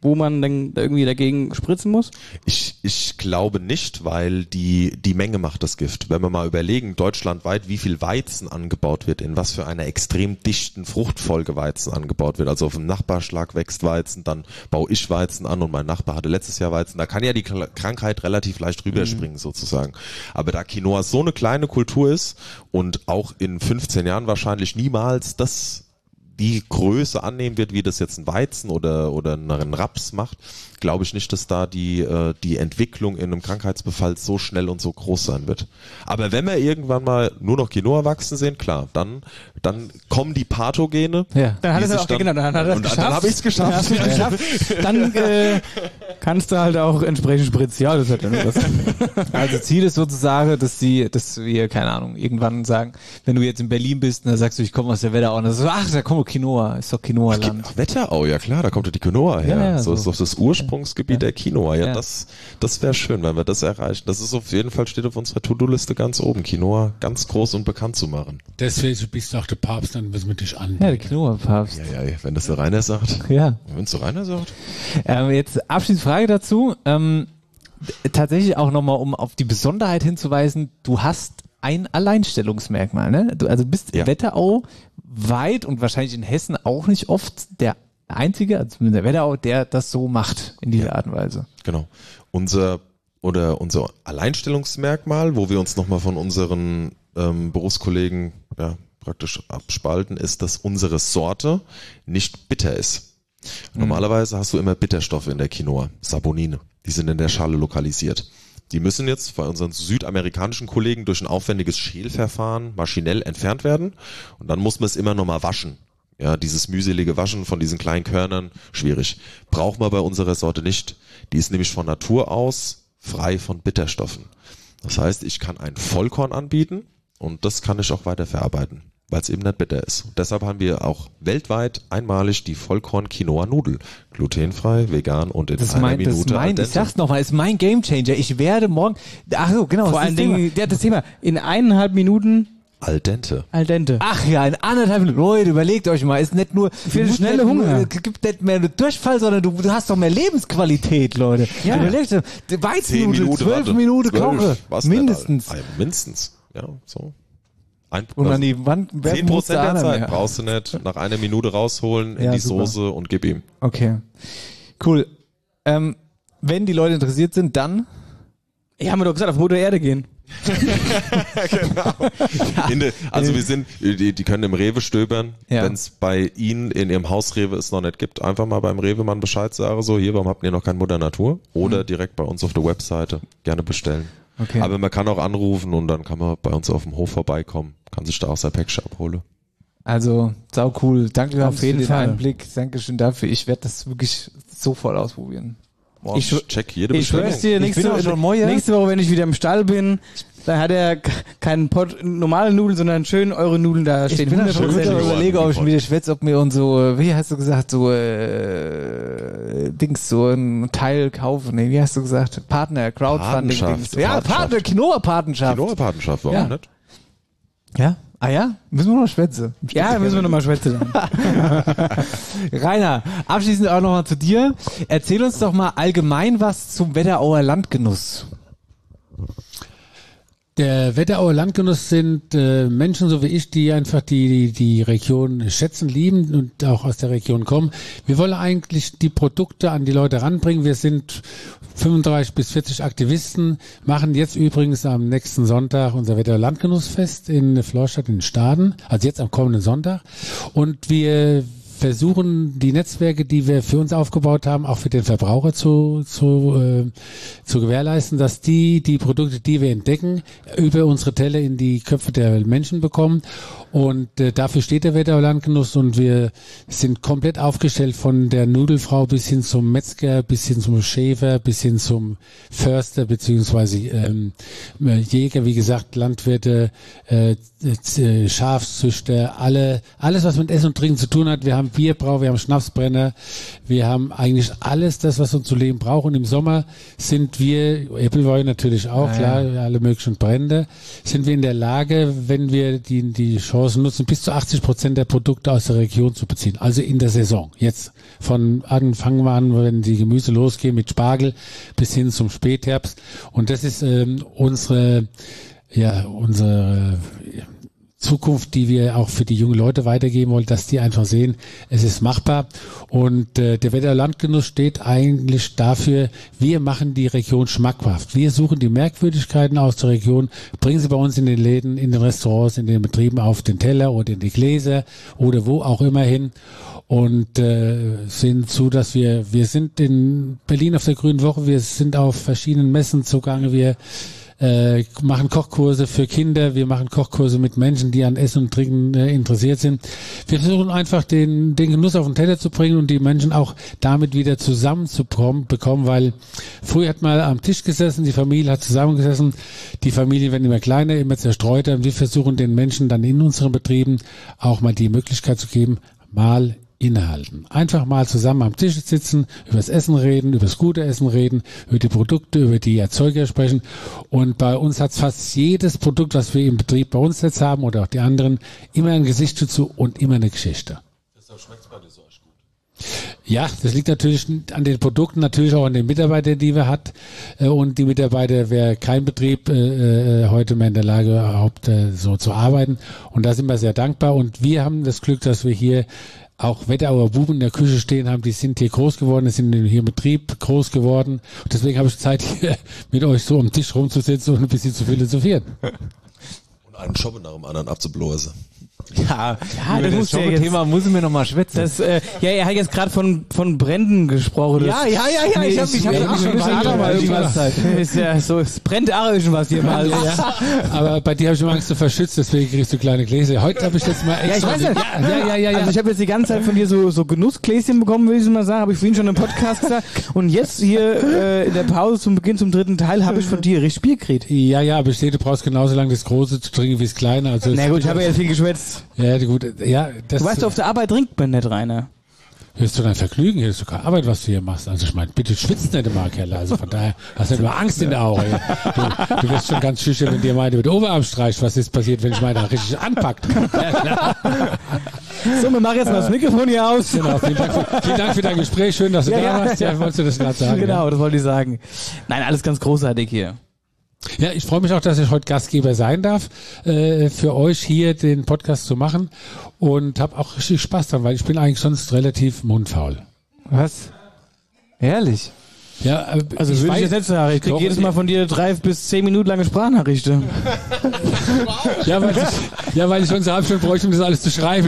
wo man dann irgendwie dagegen spritzen muss? Ich, ich glaube nicht, weil die, die Menge macht das Gift. Wenn wir mal überlegen, deutschlandweit, wie viel Weizen angebaut wird, in was für einer extrem dichten Fruchtfolge Weizen angebaut wird. Also auf dem Nachbarschlag wächst Weizen, dann baue ich Weizen an und mein Nachbar hatte letztes Jahr Weizen. Da kann ja die Krankheit relativ leicht rüberspringen, mhm. sozusagen. Aber da Quinoa so eine kleine Kultur ist und auch in fünfzehn Jahren wahrscheinlich niemals das die Größe annehmen wird, wie das jetzt ein Weizen oder oder ein Raps macht, glaube ich nicht, dass da die äh, die Entwicklung in einem Krankheitsbefall so schnell und so groß sein wird. Aber wenn wir irgendwann mal nur noch Quinoa wachsen sehen, klar, dann dann kommen die Pathogene. Ja. Dann hat es auch dann, genau, dann hat er es und geschafft. Dann habe ich es geschafft. Ja, geschafft. Dann äh, kannst du halt auch entsprechend spritzen. Ja, das hat ja nur was. Also Ziel ist sozusagen, dass sie, dass wir, keine Ahnung, irgendwann sagen, wenn du jetzt in Berlin bist, dann sagst du, ich komme aus der Wetterau, und dann sagst du, ach, da kommt Quinoa, ist doch Quinoa-Land. Ach, Wetterau, ja klar, da kommt ja die Quinoa her. Ja, ja, so, so ist doch das Ursprungsgebiet ja. der Quinoa. Ja, Ja. das, das wäre schön, wenn wir das erreichen. Das ist auf jeden Fall, steht auf unserer To-Do-Liste ganz oben, Quinoa ganz groß und bekannt zu machen. Deswegen bist du auch der Papst, dann müssen wir dich an. Ja, der Quinoa-Papst. Ja, ja, wenn das der Rainer sagt. Ja. Wenn es der Rainer sagt. Ähm, jetzt abschließende Frage dazu. Ähm, tatsächlich auch nochmal, um auf die Besonderheit hinzuweisen, du hast ein Alleinstellungsmerkmal, ne? Du also bist Ja. Wetterau weit und wahrscheinlich in Hessen auch nicht oft der Einzige, also zumindest der Wetterau, der das so macht in dieser Art und Weise. Genau. Unser oder unser Alleinstellungsmerkmal, wo wir uns nochmal von unseren ähm, Berufskollegen ja, praktisch abspalten, ist, dass unsere Sorte nicht bitter ist. Normalerweise hast du immer Bitterstoffe in der Quinoa, Sabonine. Die sind in der Schale lokalisiert. Die müssen jetzt bei unseren südamerikanischen Kollegen durch ein aufwendiges Schälverfahren maschinell entfernt werden. Und dann muss man es immer nochmal waschen. Ja, dieses mühselige Waschen von diesen kleinen Körnern, schwierig. Braucht man bei unserer Sorte nicht. Die ist nämlich von Natur aus frei von Bitterstoffen. Das heißt, ich kann ein Vollkorn anbieten und das kann ich auch weiter verarbeiten, weil es eben nicht bitter ist. Und deshalb haben wir auch weltweit einmalig die Vollkorn-Quinoa-Nudel. Glutenfrei, vegan und in Das ist einer mein, das Minute ist mein, al ich dente. sag's nochmal, ist mein Gamechanger. Ich werde morgen, ach so, genau. Vor das allen ist das Thema. Dingen, ja, das Thema, in eineinhalb Minuten Al dente. al dente. Ach ja, in anderthalb Minuten. Leute, überlegt euch mal, ist nicht nur Für du musst schnelle nicht Hunger. Nur, es gibt nicht mehr einen Durchfall, sondern du, du hast doch mehr Lebensqualität, Leute. Ja. Überlegt euch, die Zehn Weizennudeln, Minuten, zwölf warte. Minuten Zwölf. koche. Was denn, Mindestens. Alter? Ah, mindestens. Ja, so. Ein, Und an die Wand werfen zehn Prozent der musst du an, Zeit ja. brauchst du nicht. Nach einer Minute rausholen, in Ja, die super. Soße und gib ihm. Okay. Cool. Ähm, wenn die Leute interessiert sind, dann Ja, haben wir doch gesagt, auf Mutter Erde gehen. Genau. In der, also wir sind, die, die können im Rewe stöbern. Ja. Wenn es bei Ihnen in Ihrem Hausrewe es noch nicht gibt, einfach mal beim Rewe-Mann Bescheid sagen, so hier, warum habt ihr noch kein Mutter Natur? Oder Mhm. direkt bei uns auf der Webseite gerne bestellen. Okay. Aber man kann auch anrufen und dann kann man bei uns auf dem Hof vorbeikommen, kann sich da auch sein Päckchen abholen. Also, sau cool. Danke Auf für jeden den Fall. Einblick. Dankeschön dafür. Ich werde das wirklich sofort ausprobieren. Morgen. Ich check jede Ich Bestellung. schwör's dir, Ich nächste, bin auch schon Moje. nächste Woche, wenn ich wieder im Stall bin, dann hat er k- keinen Pott normale Nudeln, sondern schön eure Nudeln da Ich stehen. bin da schon hundert Prozent. wieder überlege, ob ich mir schwätze, ob mir und so, wie hast du gesagt, so äh, Dings, so ein Teil kaufen. Nee, wie hast du gesagt? Partner, Crowdfunding. Patenschaft, Dings. Ja, Patenschaft. Partner, Quinoa-Patenschaft. Quinoa-Patenschaft, warum Ja. nicht? Ja? Ah ja? Müssen wir noch schwätzen. Ja, müssen wir nochmal schwätzen. Rainer, abschließend auch nochmal zu dir. Erzähl uns doch mal allgemein was zum Wetterauer Landgenuss. Der Wetterauer Landgenuss sind äh, Menschen so wie ich, die einfach die, die die Region schätzen, lieben und auch aus der Region kommen. Wir wollen eigentlich die Produkte an die Leute ranbringen. Wir sind fünfunddreißig bis vierzig Aktivisten, machen jetzt übrigens am nächsten Sonntag unser Wetterauer Landgenussfest in Florstadt in Staden, also jetzt am kommenden Sonntag. Und wir versuchen, die Netzwerke, die wir für uns aufgebaut haben, auch für den Verbraucher zu, zu, äh, zu gewährleisten, dass die die Produkte, die wir entdecken, über unsere Teller in die Köpfe der Menschen bekommen. Und äh, dafür steht der Wetterauer Landgenuss und wir sind komplett aufgestellt von der Nudelfrau bis hin zum Metzger, bis hin zum Schäfer, bis hin zum Förster beziehungsweise ähm, Jäger, wie gesagt, Landwirte, äh, äh, Schafzüchter, alle, alles was mit Essen und Trinken zu tun hat. Wir haben Bierbrau, wir haben Schnapsbrenner, wir haben eigentlich alles das, was uns zu leben braucht. Und im Sommer sind wir, Appleboy natürlich auch, Ja, klar, ja. alle möglichen Brände, sind wir in der Lage, wenn wir die, die Chancen nutzen, bis zu achtzig Prozent der Produkte aus der Region zu beziehen. Also in der Saison. Jetzt von Anfang an, wenn die Gemüse losgehen mit Spargel bis hin zum Spätherbst. Und das ist ähm, unsere, ja, unsere Zukunft, die wir auch für die jungen Leute weitergeben wollen, dass die einfach sehen, es ist machbar. Und äh, der Wetterauer Landgenuss steht eigentlich dafür, wir machen die Region schmackhaft. Wir suchen die Merkwürdigkeiten aus der Region, bringen sie bei uns in den Läden, in den Restaurants, in den Betrieben auf den Teller oder in die Gläser oder wo auch immer hin. Und äh, sehen zu, dass wir, wir sind in Berlin auf der Grünen Woche, wir sind auf verschiedenen Messen zugange, wir äh, machen Kochkurse für Kinder, wir machen Kochkurse mit Menschen, die an Essen und Trinken äh, interessiert sind. Wir versuchen einfach den, den Genuss auf den Teller zu bringen und die Menschen auch damit wieder zusammenzubekommen, bekommen, weil früher hat man am Tisch gesessen, die Familie hat zusammengesessen, die Familien werden immer kleiner, immer zerstreuter und wir versuchen den Menschen dann in unseren Betrieben auch mal die Möglichkeit zu geben, mal innehalten. Einfach mal zusammen am Tisch sitzen, über das Essen reden, über das gute Essen reden, über die Produkte, über die Erzeuger sprechen. Und bei uns hat fast jedes Produkt, was wir im Betrieb bei uns jetzt haben oder auch die anderen, immer ein Gesicht dazu und immer eine Geschichte. Deshalb schmeckt es bei dir so echt gut. Ja, das liegt natürlich an den Produkten, natürlich auch an den Mitarbeitern, die wir hat. Und die Mitarbeiter wäre kein Betrieb äh, heute mehr in der Lage, überhaupt äh, so zu arbeiten. Und da sind wir sehr dankbar. Und wir haben das Glück, dass wir hier auch Wetterauer Buben in der Küche stehen haben, die sind hier groß geworden, die sind hier im Betrieb groß geworden. Und deswegen habe ich Zeit, hier mit euch so am Tisch rumzusitzen und ein bisschen zu philosophieren. Und einen Schoppen nach dem anderen abzublasen. Ja, Ja, über das das muss ja jetzt- Thema muss ich mir noch mal schwätzen. Das, äh, ja, er hat jetzt gerade von, von Bränden gesprochen. Ja, ja, ja, ja, ich hab- ich hab auch schon weiter mal die irgendwas. ganze Zeit. Ist ja so, es brennt auch irgendwas hier mal. Ja. Aber bei dir habe ich immer Angst, du verschützt, deswegen kriegst du kleine Gläser. Heute habe ich jetzt mal Ja, ich weiß nicht. Ja, ja, ja, ja, ja. Also ich habe jetzt die ganze Zeit von dir so, so Genussgläschen bekommen, will ich mal sagen, habe ich vorhin schon im Podcast gesagt. Und jetzt hier äh, in der Pause zum Beginn zum dritten Teil habe ich von dir richtig Bier gekriegt. Ja, ja, aber ich sehe, du brauchst genauso lange das Große zu trinken wie das Kleine. Also Na gut, ich habe ja viel geschwätzt. Ja, gut, ja, das Du weißt, auf der Arbeit trinkt man nicht, Rainer. hier ist doch dein Vergnügen, hier ist doch keine Arbeit, was du hier machst. Also ich meine, bitte schwitzt nicht immer, Keller. Also von daher hast du nur Angst in der Augen. Du, du wirst schon ganz schüchtern, wenn dir meine mit Oberarm streicht, was ist passiert, wenn ich meine richtig anpackt. So, wir machen jetzt mal das Mikrofon hier aus. Genau, vielen Dank für, vielen Dank für dein Gespräch. Schön, dass du Ja, da ja, warst. Ja, ja. wolltest du das gerade sagen? Genau, das wollte ich sagen. Nein, alles ganz großartig hier. Ja, ich freue mich auch, dass ich heute Gastgeber sein darf, äh, für euch hier den Podcast zu machen und habe auch richtig Spaß dran, weil ich bin eigentlich sonst relativ mundfaul. Was? Ehrlich? Ja, äh, Also würde ich jetzt nicht sagen, ich krieg Doch, jedes Mal von dir drei bis zehn Minuten lange Sprachnachrichten. Ja, weil ich, ja, weil ich schon so halb schon bräuchte, um das alles zu schreiben.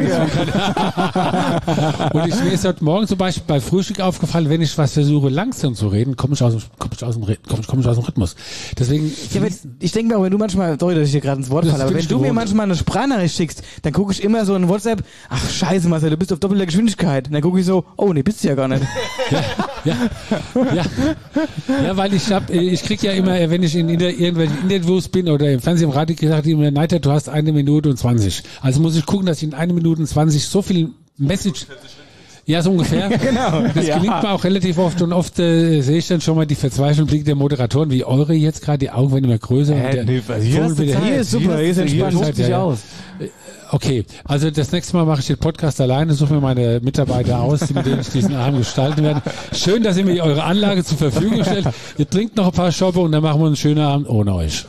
Und ich, mir ist heute Morgen zum Beispiel bei Frühstück aufgefallen, wenn ich was versuche langsam zu reden, komme ich aus dem, komme ich aus dem, Rhyth- komme ich, komme ich aus dem Rhythmus. Deswegen, Ja, wenn, ich denke mir auch, wenn du manchmal, sorry, dass ich dir gerade ins Wort Das falle, aber bin wenn ich du mir gewohnt. manchmal eine Sprachnachricht schickst, dann gucke ich immer so in WhatsApp, ach scheiße Marcel, du bist auf doppelter Geschwindigkeit. Und dann gucke ich so, oh nee, bist du ja gar nicht. ja, ja, weil ich hab, ich krieg ja immer, wenn ich in inter, irgendwelchen Interviews bin oder im Fernsehen, im Radio gesagt, immer, Neiter, du hast eine Minute und zwanzig. Also muss ich gucken, dass ich in eine Minute und zwanzig so viel Message. Ja, so ungefähr. Genau. Das Ja. gelingt mir auch relativ oft und oft äh, sehe ich dann schon mal die verzweifelten Blicke der Moderatoren, wie eure jetzt gerade, die Augen werden immer größer. Hä, und der nee, was- hier Vogel hast du wieder- Zeit. Hier ist super, hier ist entspannt. Hier Tobt dich ja, ja. aus. Okay, also das nächste Mal mache ich den Podcast alleine, suche mir meine Mitarbeiter aus, die mit denen ich diesen Abend gestalten werde. Schön, dass ihr mir eure Anlage zur Verfügung stellt. Ihr trinkt noch ein paar Schoppe und dann machen wir einen schönen Abend ohne euch.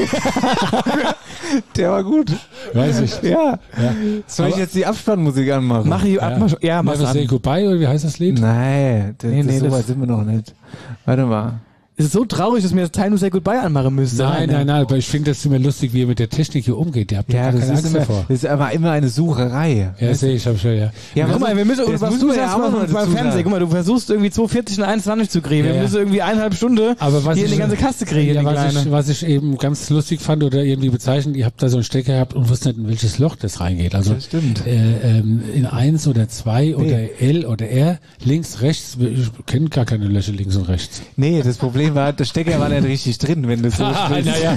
Der war gut. Weiß ich. Ja. Ja. Soll ich Aber- jetzt die Abspannmusik anmachen? Mach ich ab, ja, ja mach's Never Say an. Goodbye, oder wie heißt das Lied? Nein, das, Nee, nee, so das- weit sind wir noch nicht. Warte mal. Es ist so traurig, dass mir das Time to Say Goodbye anmachen müsste. Nein, nein, nein, aber ich finde das immer lustig, wie ihr mit der Technik hier umgeht. Ihr habt ja, Ja, gar das keine ist, Angst immer, davor. das ist aber immer eine Sucherei. Ja, sehe ich, hab schon, ja. Ja, Guck mal, wir müssen, das was muss du man ja sagst auch mal noch beim dazu Fernsehen, sagen. guck mal, du versuchst irgendwie zwei vierzig und einundzwanzig zu kriegen. Ja, Wir ja. müssen irgendwie eineinhalb Stunden Aber was hier ich, in die ganze Kaste kriegen, ja, die was, Kleine. ich, was ich eben ganz lustig fand oder irgendwie bezeichnet, ihr habt da so einen Stecker gehabt und wusst nicht, in welches Loch das reingeht. Also Das stimmt. Äh, ähm, in eins oder zwei oder L oder R, links, rechts, ich kenne gar keine Löcher links und rechts. Nee, das Problem war, der Stecker war nicht richtig drin, wenn du so sprichst. naja.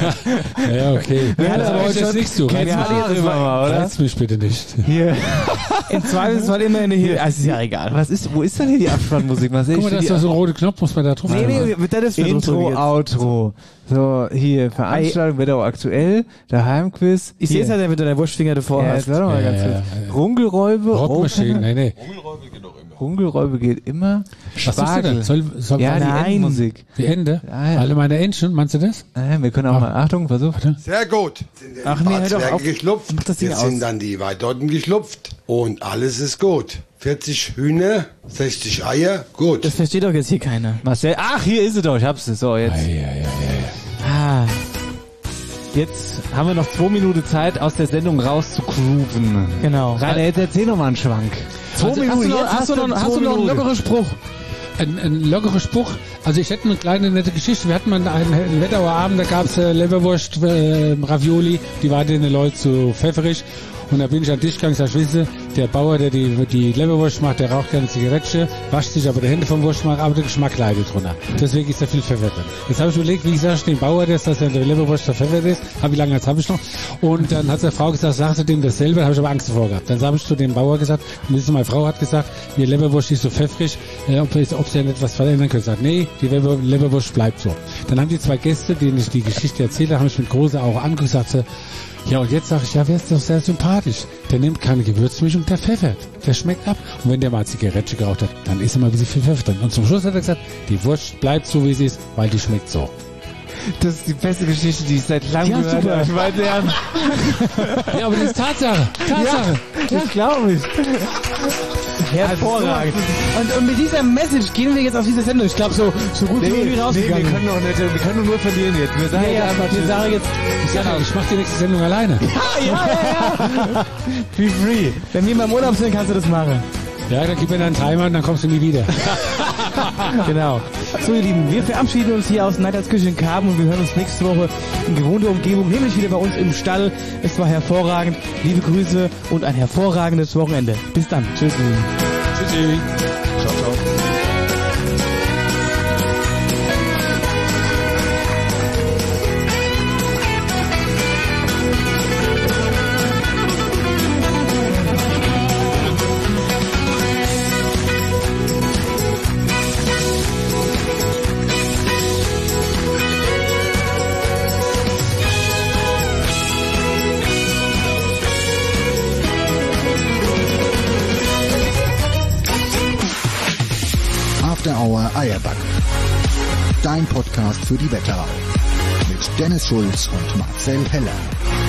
naja, okay. Ja, das aber aber heute jetzt schon- nicht so. Kennt Reiz, man das mal, oder? reiz mich bitte nicht. Hier. Im Zweifelsfall immer in der Hier. Also ist ja egal. Was ist, wo ist denn hier die Abspannmusik? Was Guck mal, da ist doch so ein roter Knopf, muss man da drauf Nee, nee, machen. das ist Intro, Outro. So, hier, Veranstaltung, Wetterau aktuell, der Heimquiz. Ich sehe es halt, wenn du deine Wurstfinger davor ja, hast. Jetzt warte mal Ja, ganz ja, kurz. ja. Rungelräube. Rockmaschinen, nee, nee. Rungelräube geht immer. Was ist Spargel. denn? Soll, soll ja, die Nein. Entenmusik. Die Ende? Ja, ja. Alle meine Entchen, meinst du das? Ja, wir können auch mal, Achtung, versuch. Sehr gut. Ach nee, hör doch auf. Geschlupft. Mach das Ding Jetzt aus. sind dann die Weidotten geschlupft. Und alles ist gut. vierzig Hühner, sechzig Eier, gut. Das versteht doch jetzt hier keiner. Marcel, ach, hier ist sie doch, ich hab's. So, jetzt. Ja, ja, ja, Ah. Jetzt haben wir noch zwei Minuten Zeit, aus der Sendung rauszugrooven. Genau. Rainer, jetzt erzähl noch mal einen Schwank. Zwei Also, Minuten, hast du noch- jetzt hast du noch- zwei hast du noch einen Minuten. lockeren Spruch? Ein, ein lockerer Spruch. Also ich hätte eine kleine nette Geschichte. Wir hatten mal einen, einen Wetterauer Abend, da gab's äh, Leberwurst, äh, Ravioli, die war den Leuten zu pfefferig. Und da bin ich an den Tisch gegangen und sag, wisst ihr, der Bauer, der die, die Leberwurst macht, der raucht gerne Zigarettchen, wascht sich aber die Hände vom Wurstmark, aber der Geschmack leidet drunter. Deswegen ist da viel Pfeffer drin. Jetzt habe ich überlegt, wie sage ich dem Bauer das, dass er in der Leberwurst verpfeffert ist. Hab, wie lange jetzt habe ich noch? Und dann hat seine Frau gesagt, sagst du dem dasselbe, da habe ich aber Angst davor gehabt. Dann habe ich zu dem Bauer gesagt, und meine Frau hat gesagt, die Leberwurst ist so pfeffrig, äh, ob, ob sie ja etwas verändern können. Sagt, nee, die Leber, Leberwurst bleibt so. Dann haben die zwei Gäste, denen ich die Geschichte erzählt habe, haben mich mit großer Augen angeguckt, gesagt, ja, und jetzt sage ich, ja, der ist doch sehr sympathisch. Der nimmt keine Gewürzmischung, der pfeffert. Der schmeckt ab. Und wenn der mal Zigarette geraucht hat, dann ist immer ein bisschen viel Pfeffer drin. Und zum Schluss hat er gesagt, die Wurst bleibt so, wie sie ist, weil die schmeckt so. Das ist die beste Geschichte, die ich seit langem Ja, gehört super. habe. Ich meine, ja. Ja, aber das ist Tatsache. Tatsache. Ja, das glaube ich. Hervorragend. Und, und mit dieser Message gehen wir jetzt auf diese Sendung. Ich glaube, so, so gut Nee, sind wir nee, wie rausgegangen. wir können doch nicht, wir können nur verlieren jetzt. Wir sagen Ja, ja, jetzt einfach, wir sagen jetzt, Ich sage, ich mache die nächste Sendung alleine. ja, ja, ja. be free. Wenn wir mal im Urlaub sind, kannst du das machen. Ja, dann gib mir deinen Timer und dann kommst du nie wieder. Genau. So, ihr Lieben, wir verabschieden uns hier aus Neidhards Küche in Karben und wir hören uns nächste Woche in gewohnter Umgebung, nämlich wieder bei uns im Stall. Es war hervorragend. Liebe Grüße und ein hervorragendes Wochenende. Bis dann. Tschüss. Tschüssi. Ciao, ciao. After Hour Eierback. Dein Podcast für die Wetterau. Mit Dennis Schulz und Marcel Heller.